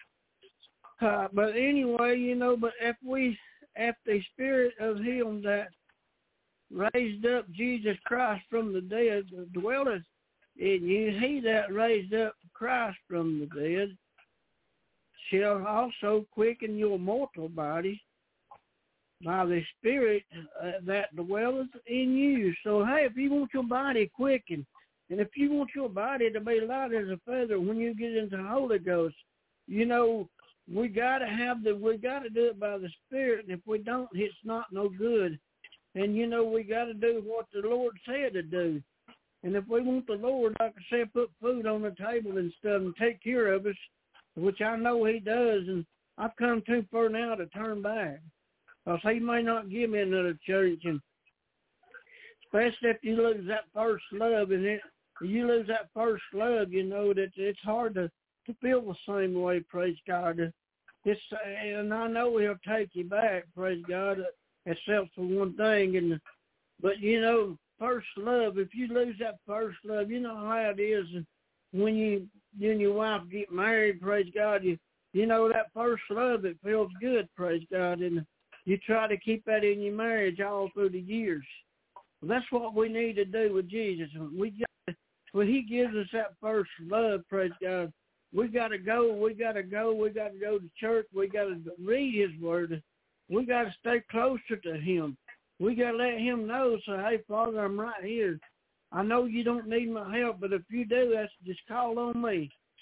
uh, but anyway, you know, but if we, if the spirit of him that raised up Jesus Christ from the dead dwelleth in you, he that raised up Christ from the dead shall also quicken your mortal body by the Spirit uh, that dwelleth in you. So, hey, if you want your body quickened, and if you want your body to be light as a feather when you get into the Holy Ghost, you know, we got to have the, we got to do it by the Spirit, and if we don't, it's not no good. And, you know, we got to do what the Lord said to do. And if we want the Lord, like I said, put food on the table and stuff and take care of us, which I know he does, and I've come too far now to turn back. Because he may not give me another church, and especially if you lose that first love, and it, you lose that first love, you know, that it's hard to, to feel the same way, praise God. It's, and I know he'll take you back, praise God, except for one thing. And but, you know, first love, if you lose that first love, you know how it is when you, you and your wife get married, praise God, you, you know that first love, it feels good, praise God, and you try to keep that in your marriage all through the years. Well, that's what we need to do with Jesus. We got, when he gives us that first love, praise God, we got to go, we got to go, we got to go to church, we got to read his word, we got to stay closer to him. We got to let him know, say, hey, Father, I'm right here. I know you don't need my help, but if you do, that's just call on me.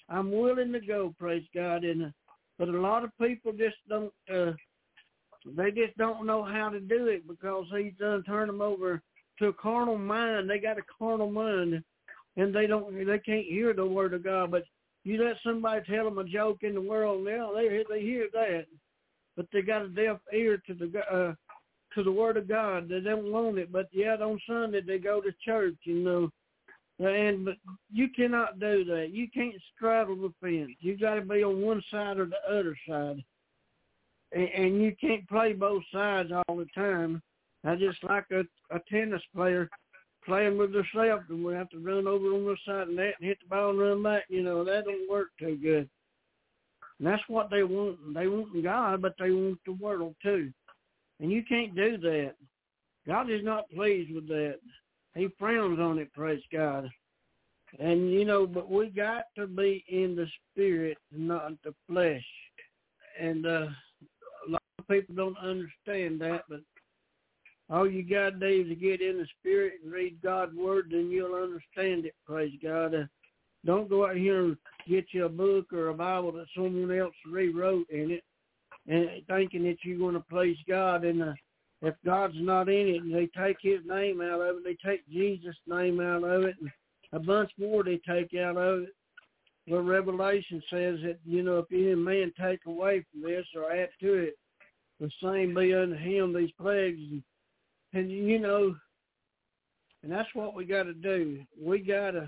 I'm willing to go, praise God. And uh, but a lot of people just don't. Uh, they just don't know how to do it because He's done turned them over to a carnal mind. They got a carnal mind, and they don't. They can't hear the Word of God. But you let somebody tell them a joke in the world now, they they hear that, but they got a deaf ear to the uh, to the Word of God. They don't want it. But yet on Sunday they go to church, you know. And but you cannot do that. You can't straddle the fence. You got to be on one side or the other side, and, and you can't play both sides all the time. I just like a, a tennis player playing with themselves, and we have to run over on the side of that and hit the ball and run back. You know, that don't work too good. And that's what they want. They want God, but they want the world too. And you can't do that. God is not pleased with that. He frowns on it, praise God. And, you know, but we got to be in the spirit, not the flesh. And uh, a lot of people don't understand that, but all you got to do is to get in the spirit and read God's word, then you'll understand it, praise God. Uh, don't go out here and get you a book or a Bible that someone else rewrote in it and thinking that you're going to please God. And uh, if God's not in it, and they take His name out of it, they take Jesus' name out of it, and a bunch more they take out of it. Well, Revelation says that, you know, if any man take away from this or add to it, the same be unto him these plagues. And, and you know, and that's what we got to do. We got to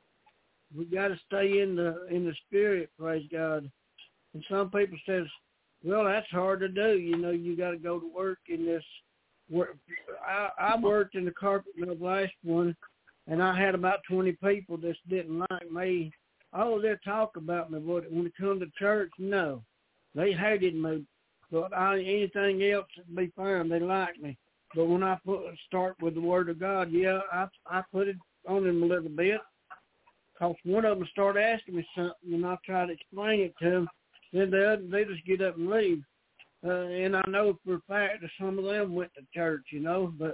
we got to stay in the in the spirit, praise God. And some people says, well, that's hard to do. You know, you got to go to work in this. Work. I, I worked in the carpet mill last one, and I had about twenty people that didn't like me. Oh, they'll talk about me, but when it comes to church, no. They hated me. But I, anything else would be fine. They liked me. But when I put start with the Word of God, yeah, I I put it on them a little bit. Because one of them started asking me something, and I tried to explain it to them. Then the other, they just get up and leave. Uh, and I know for a fact that some of them went to church, you know. But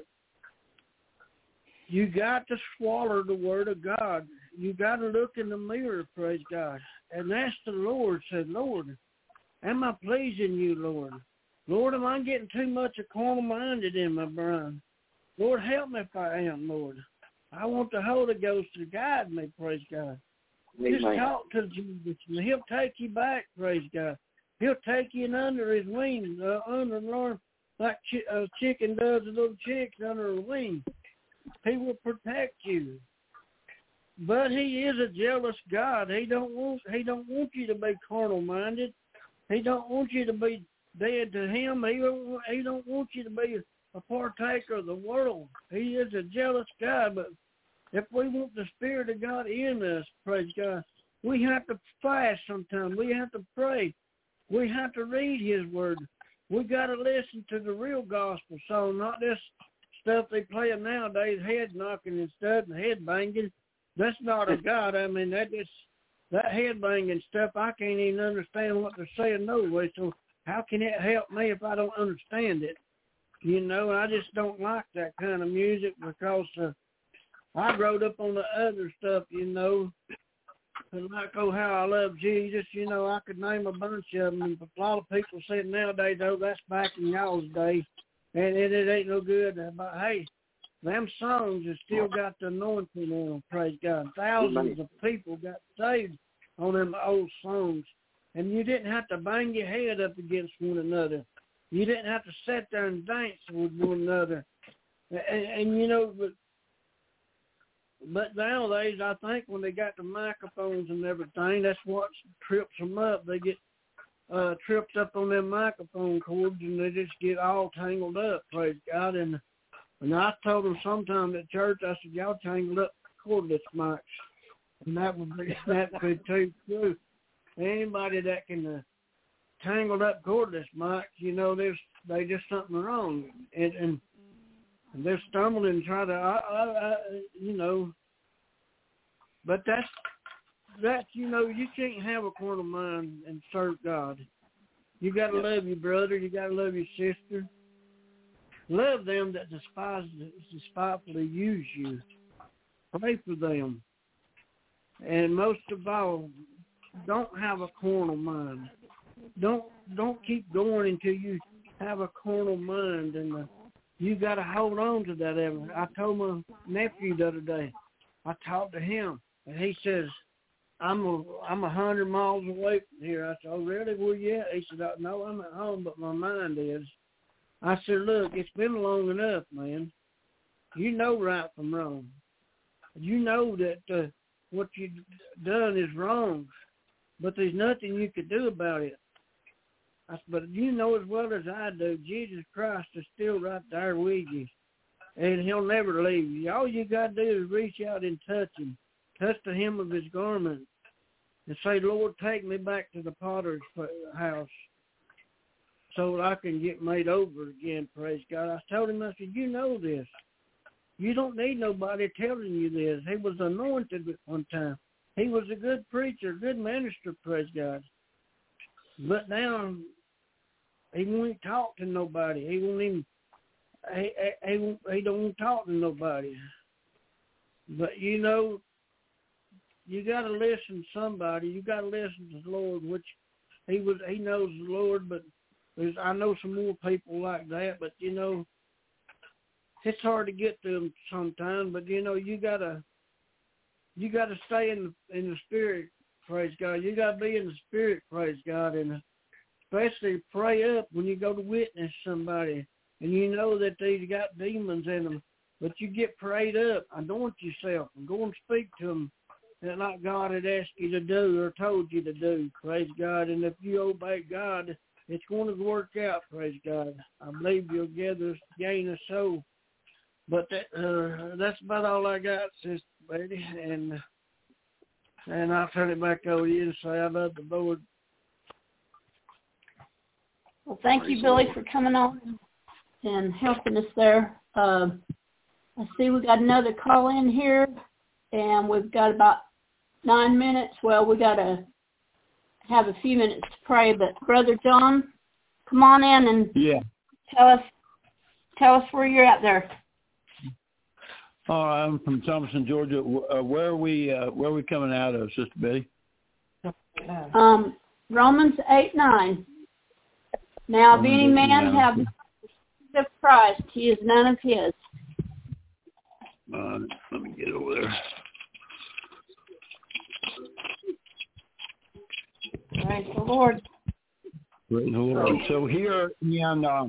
you got to swallow the Word of God. You got to look in the mirror, praise God, and ask the Lord, say, Lord, am I pleasing you, Lord? Lord, am I getting too much of carnal-minded in my brain? Lord, help me if I am, Lord. I want the Holy Ghost to guide me, praise God. Amen. Just talk to Jesus, and He'll take you back, praise God. He'll take you in under His wings, uh, under the Lord, like ch- a chicken does the little chicks under her wings. He will protect you. But He is a jealous God. He don't want He don't want you to be carnal-minded. He don't want you to be dead to Him. He don't, he don't want you to be a partaker of the world. He is a jealous God, but if we want the Spirit of God in us, praise God, we have to fast sometimes. We have to pray. We have to read His Word. We got to listen to the real gospel song, not this stuff they play nowadays, head knocking and stuff and head banging. That's not of God. I mean, that just, that head banging stuff, I can't even understand what they're saying no way. So how can it help me if I don't understand it? You know, I just don't like that kind of music because uh, I growed up on the other stuff, you know. And like, oh, how I love Jesus, you know, I could name a bunch of them. And a lot of people say nowadays, oh, that's back in y'all's day. And it, it ain't no good. But, hey, them songs have still got the anointing on them, praise God. Thousands of people got saved on them old songs. And you didn't have to bang your head up against one another. You didn't have to sit there and dance with one another. And, and you know, but, but nowadays, I think when they got the microphones and everything, that's what trips them up. They get uh, tripped up on them microphone cords, and they just get all tangled up, praise God. And, and I told them sometime at church, I said, y'all tangled up cordless mics. And that would be, that could too true. Anybody that can uh, tangled up cordless mics, you know, there's they just something wrong, and and, and they're stumbling and trying to, I, I, I, you know. But that's that you know you can't have a carnal mind and serve God. You got to love your brother. You got to love your sister. Love them that despise despitefully use you. Pray for them, and most of all, don't have a carnal mind. Don't don't keep going until you have a carnal mind, and uh, you got to hold on to that. Ever. I told my nephew the other day. I talked to him, and he says, "I'm a I'm a hundred miles away from here." I said, "Oh, really? Where you at?" He said, "No, I'm at home, but my mind is." I said, "Look, it's been long enough, man. You know right from wrong. You know that uh, what you've done is wrong, but there's nothing you could do about it." I said, "But you know as well as I do, Jesus Christ is still right there with you, and he'll never leave you. All you got to do is reach out and touch him, touch the hem of his garment, and say, 'Lord, take me back to the potter's house so that I can get made over again,' praise God." I told him, I said, "You know this. You don't need nobody telling you this. He was anointed at one time. He was a good preacher, good minister, praise God. But now he won't talk to nobody. He won't even, he, he, won't, he don't want to talk to nobody. But, you know, you got to listen to somebody. You got to listen to the Lord, which he was. He knows the Lord, but there's, I know some more people like that. But, you know, it's hard to get to them sometimes. But, you know, you got to you got to stay in the, in the Spirit, praise God. You got to be in the Spirit, praise God, and especially pray up when you go to witness somebody, and you know that they've got demons in them. But you get prayed up, anoint yourself, and go and speak to them, and like God had asked you to do or told you to do, praise God. And if you obey God, it's going to work out, praise God. I believe you'll gather, gain a soul. But that, uh, that's about all I got, Sister Betty, and and I'll turn it back over to you and say I love the Lord. Well, thank you, Billy, for coming on and helping us there. Uh, I see we got another call in here, and we've got about nine minutes. Well, we got to have a few minutes to pray, but Brother John, come on in and yeah. tell us tell us where you're at there. Oh, I'm from Thompson, Georgia. Uh, where are we? Uh, where are we coming out of, Sister Betty? Um, Romans eight nine. Now, if any man have the of Christ, he is none of his. Uh, let me get over there. Praise the Lord. Praise the Lord. So here in um,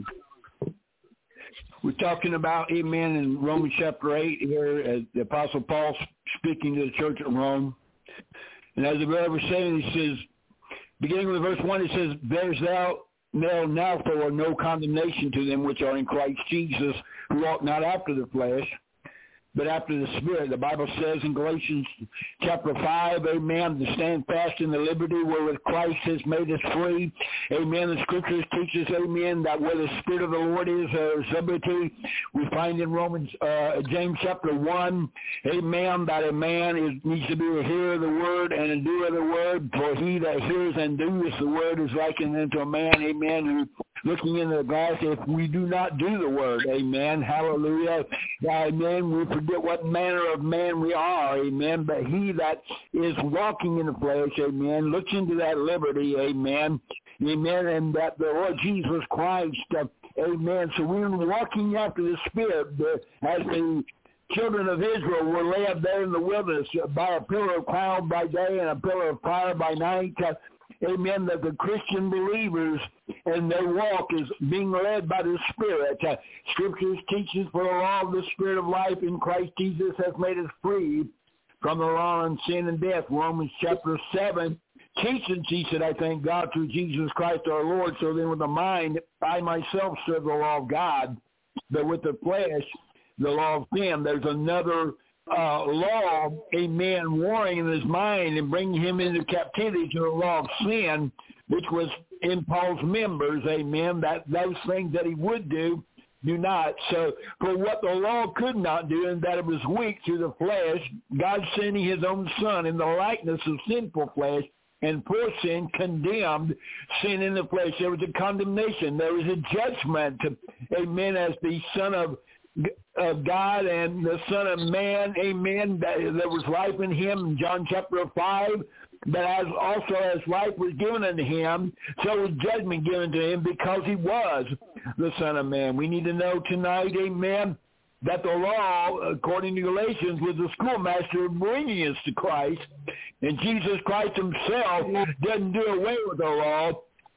we're talking about, amen, in Romans chapter eight here, as the Apostle Paul speaking to the church at Rome. And as the brother was saying, he says, beginning with verse one, it says, "There's thou now, now for no condemnation to them which are in Christ Jesus, who walk not after the flesh, but after the Spirit." The Bible says in Galatians chapter five, amen, to stand fast in the liberty wherewith Christ has made us free. Amen. The Scriptures teach us, amen, that where the Spirit of the Lord is, there is liberty. We find in Romans, uh, James chapter one, amen, that a man is, needs to be a hearer of the word and a doer of the word. For he that hears and doeth the word is likened unto a man, amen, who looking in the glass, if we do not do the word, amen, hallelujah, amen, we forget what manner of man we are, amen, but he that is walking in the flesh, amen, looks into that liberty, amen, amen, and that the Lord Jesus Christ, uh, amen, so we're walking after the Spirit, uh, as the children of Israel were led there in the wilderness by a pillar of cloud by day and a pillar of fire by night, uh, amen, that the Christian believers and their walk is being led by the Spirit. Uh, Scriptures teaches, for the law of the Spirit of life in Christ Jesus has made us free from the law of sin and death. Romans chapter seven teaches, he said, I thank God through Jesus Christ our Lord. So then with the mind, I myself serve the law of God, but with the flesh, the law of sin. There's another Uh, law, a man warring in his mind and bringing him into captivity to the law of sin, which was in Paul's members, amen, that those things that he would do, do not. So for what the law could not do, and that it was weak through the flesh, God sending his own Son in the likeness of sinful flesh, and for sin condemned sin in the flesh. There was a condemnation. There was a judgment, amen, as the Son of of God and the Son of Man, amen, that there was life in him in John chapter five, but as also as life was given unto him, so was judgment given to him because he was the Son of Man. We need to know tonight, amen, that the law, according to Galatians, was the schoolmaster bringing us to Christ, and Jesus Christ himself doesn't do away with the law,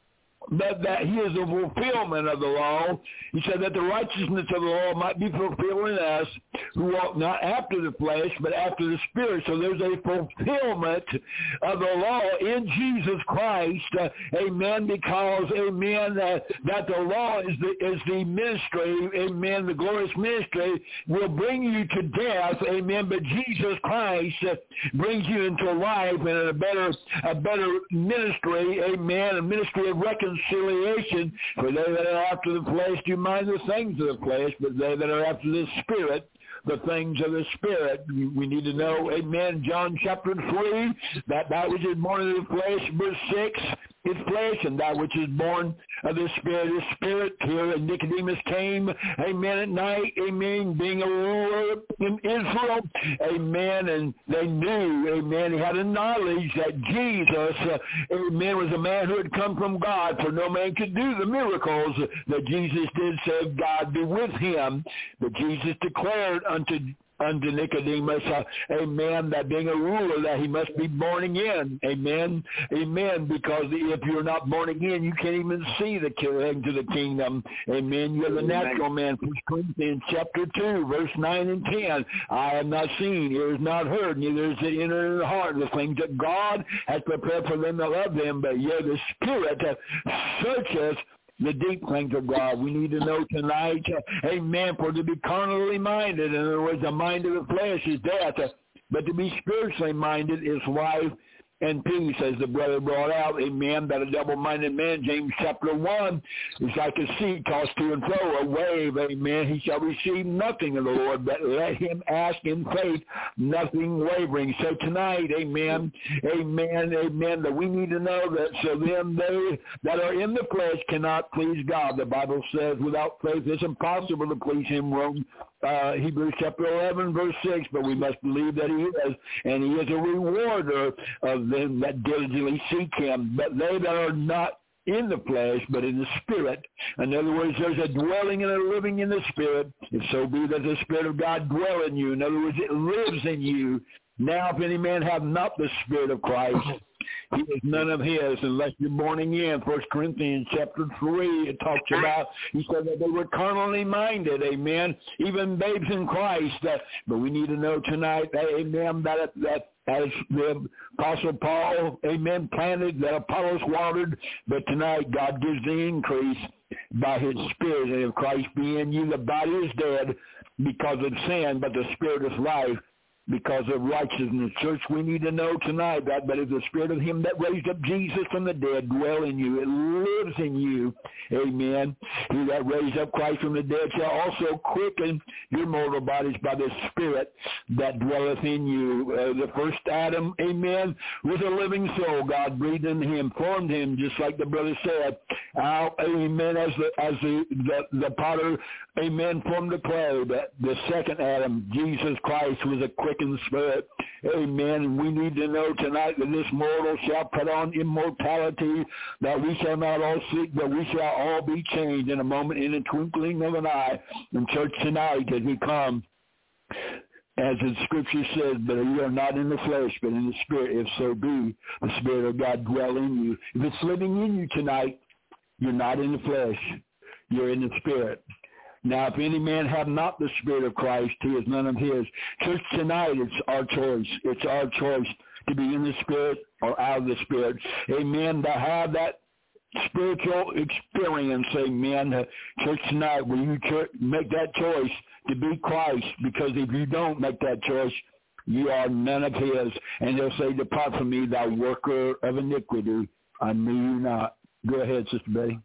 but that he is the fulfillment of the law. He said that the righteousness of the law might be fulfilled in us who walk not after the flesh, but after the Spirit. So there's a fulfillment of the law in Jesus Christ, uh, amen, because, amen, uh, that the law is the, is the ministry, amen, the glorious ministry will bring you to death, amen, but Jesus Christ uh, brings you into life and a better, a better ministry, amen, a ministry of reconciliation. Reconciliation. For they that are after the flesh do mind the things of the flesh, but they that are after the Spirit, the things of the Spirit. We need to know, amen, John chapter three, that that which is born of the flesh, verse six, is flesh, and that which is born of the Spirit is spirit. Here Nicodemus came, amen, at night, amen, being a ruler in Israel, amen, and they knew, amen, he had a knowledge that Jesus, uh, amen, was a man who had come from God, for no man could do the miracles that Jesus did, save God be with him. But Jesus declared unto unto Nicodemus, uh, amen, that being a ruler, that he must be born again, amen, amen, because if you're not born again, you can't even see the king to the kingdom, amen. You're the natural man. First Corinthians chapter two, verse nine and ten, I have not seen, ear has not heard, neither is it entered into the heart of the things that God has prepared for them that love them, but yet the Spirit uh, searcheth the deep things of God. We need to know tonight, uh, amen, for to be carnally minded, in other words, the mind of the flesh is death, uh, but to be spiritually minded is life and peace, as the brother brought out, amen, that a double-minded man, James chapter one, is like a sea tossed to and fro, a wave, amen. He shall receive nothing of the Lord, but let him ask in faith, nothing wavering. So tonight, amen, amen, amen, that we need to know that so them they that are in the flesh cannot please God. The Bible says without faith it's impossible to please him, Rome, uh, Hebrews chapter eleven, verse six, but we must believe that he is, and he is a rewarder of them that diligently seek him. But they that are not in the flesh, but in the Spirit. In other words, there's a dwelling and a living in the Spirit. If so be that the Spirit of God dwell in you. In other words, it lives in you. Now, if any man have not the Spirit of Christ, he is none of his unless you're born again. First Corinthians chapter three, it talks about, he said that they were carnally minded, amen, even babes in Christ. Uh, but we need to know tonight, amen, that, that as the Apostle Paul, amen, planted, that Apollos watered, but tonight God gives the increase by his Spirit. And if Christ be in you, the body is dead because of sin, but the Spirit is life because of righteousness. Church, we need to know tonight that, but if the Spirit of him that raised up Jesus from the dead dwell in you, it lives in you, amen. He that raised up Christ from the dead shall also quicken your mortal bodies by the Spirit that dwelleth in you. Uh, the first Adam, amen, was a living soul. God breathed in him, formed him, just like the brother said, out, amen, as the, as the, the, the potter, amen, formed the clay. But the second Adam, Jesus Christ, was a quick in the Spirit. Amen. We need to know tonight that this mortal shall put on immortality, that we shall not all seek, that we shall all be changed in a moment, in a twinkling of an eye. And church, tonight as we come, as the Scripture says, but you are not in the flesh, but in the Spirit, if so be the Spirit of God dwell in you. If it's living in you tonight, you're not in the flesh, you're in the Spirit. Now, if any man have not the Spirit of Christ, he is none of his. Church, tonight, it's our choice. It's our choice to be in the Spirit or out of the Spirit. Amen. To have that spiritual experience, amen. Church, tonight, will you church, make that choice to be Christ? Because if you don't make that choice, you are none of his. And they'll say, depart from me, thou worker of iniquity. I knew you not. Go ahead, Sister Betty.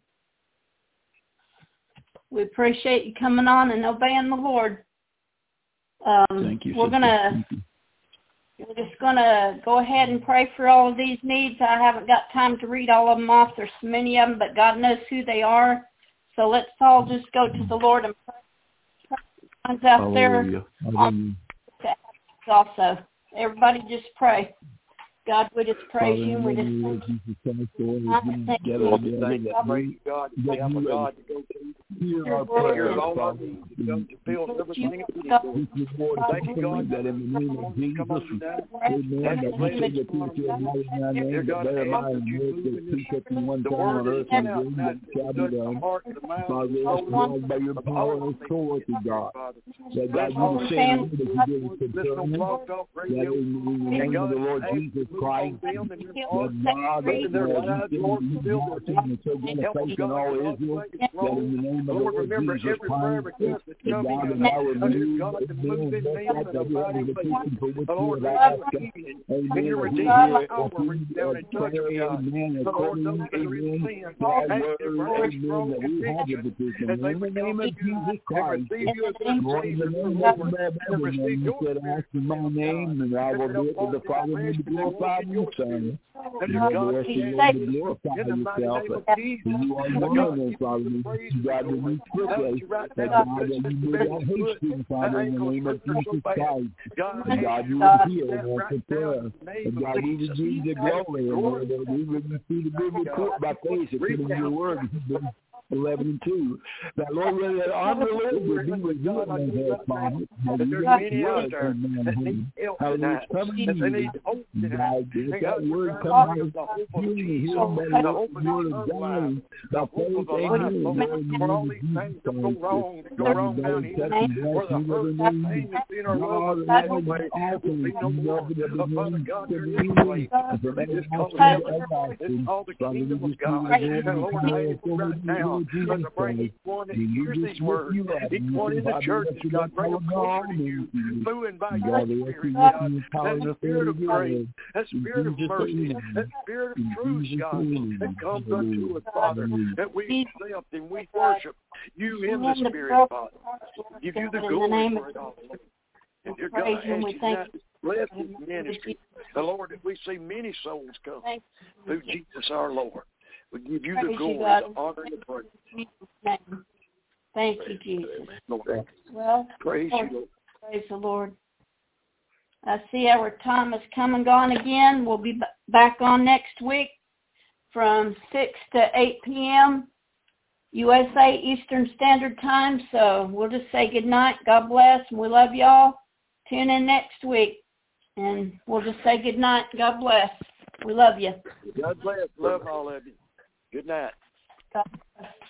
We appreciate you coming on and obeying the Lord. Um, Thank you. We're gonna we're just gonna go ahead and pray for all of these needs. I haven't got time to read all of them off. There's so many of them, but God knows who they are. So let's all just go to the Lord and pray. One's out there. Hallelujah. Also, everybody just pray. God, we just praise you. And we just thank you. Thank you, praise God. We have a God to go to. Hear our prayers, all our needs. To fill everything that we need. Thank you, God, that in the name of Jesus, amen, that we say the teacher of mighty in our name, that their mind and work that speak up in one time on earth and bring that shall be done. Father, we ask you by your power and authority, God, that God, you will say that you did concerning that in the name of the Lord Jesus Christ, that God, that you did and so going to faith in all Israel, that in the name of the Lord Jesus Christ, that God, that I will move, amen, that the petition for which you have asked, amen, amen, according, amen, thy word, amen, that we have the petition. In the name of Jesus Christ, Lord, in the name of everything, you said, ask in my name, and I will do it with the Father and be glorified in your Son. And Lord, the rest of you to glorify yourself, but you are one, and Father, God, that we quickly, that God, that you will not hasten, Father, in the name of Jesus Christ. And God, you will heal and answer prayer. And God, we will give you the glory, and Lord, that we will receive the good report by faith, according to your word. eleven and two. That Lord, that our Lord would be with you and their promise. Hallelujah. Hallelujah. Coming to you. God, let that word come out of healing, healed by the word of God. The faith, amen. For all these things that go wrong, that go wrong down here, for the hurt, that pain that's in our world, that no way, will be no more. But Father God, there is a way. It's called the kingdom of God. And Lord, I ask right now, but to bring each one that hears these words, each one in the church, God, bring them closer to you, moving by your spirit, God, that spirit of grace, that spirit of mercy, that spirit of truth, God, that comes unto us, Father, that we accept and we worship you in the spirit, Father. Give you the glory for it all. And dear God, I ask you that bless this ministry. The Lord, that we see many souls come through Jesus our Lord. We give you the glory, the honor, and the praise. Thank you, Jesus. Lord. Well, praise Lord, you. Praise the Lord. I see our time has come and gone again. We'll be b- back on next week from six to eight p.m. U S A Eastern Standard Time. So we'll just say good night. God bless, and we love y'all. Tune in next week, and we'll just say good night. God bless. We love you. God bless. Love all of you. Good night. God bless.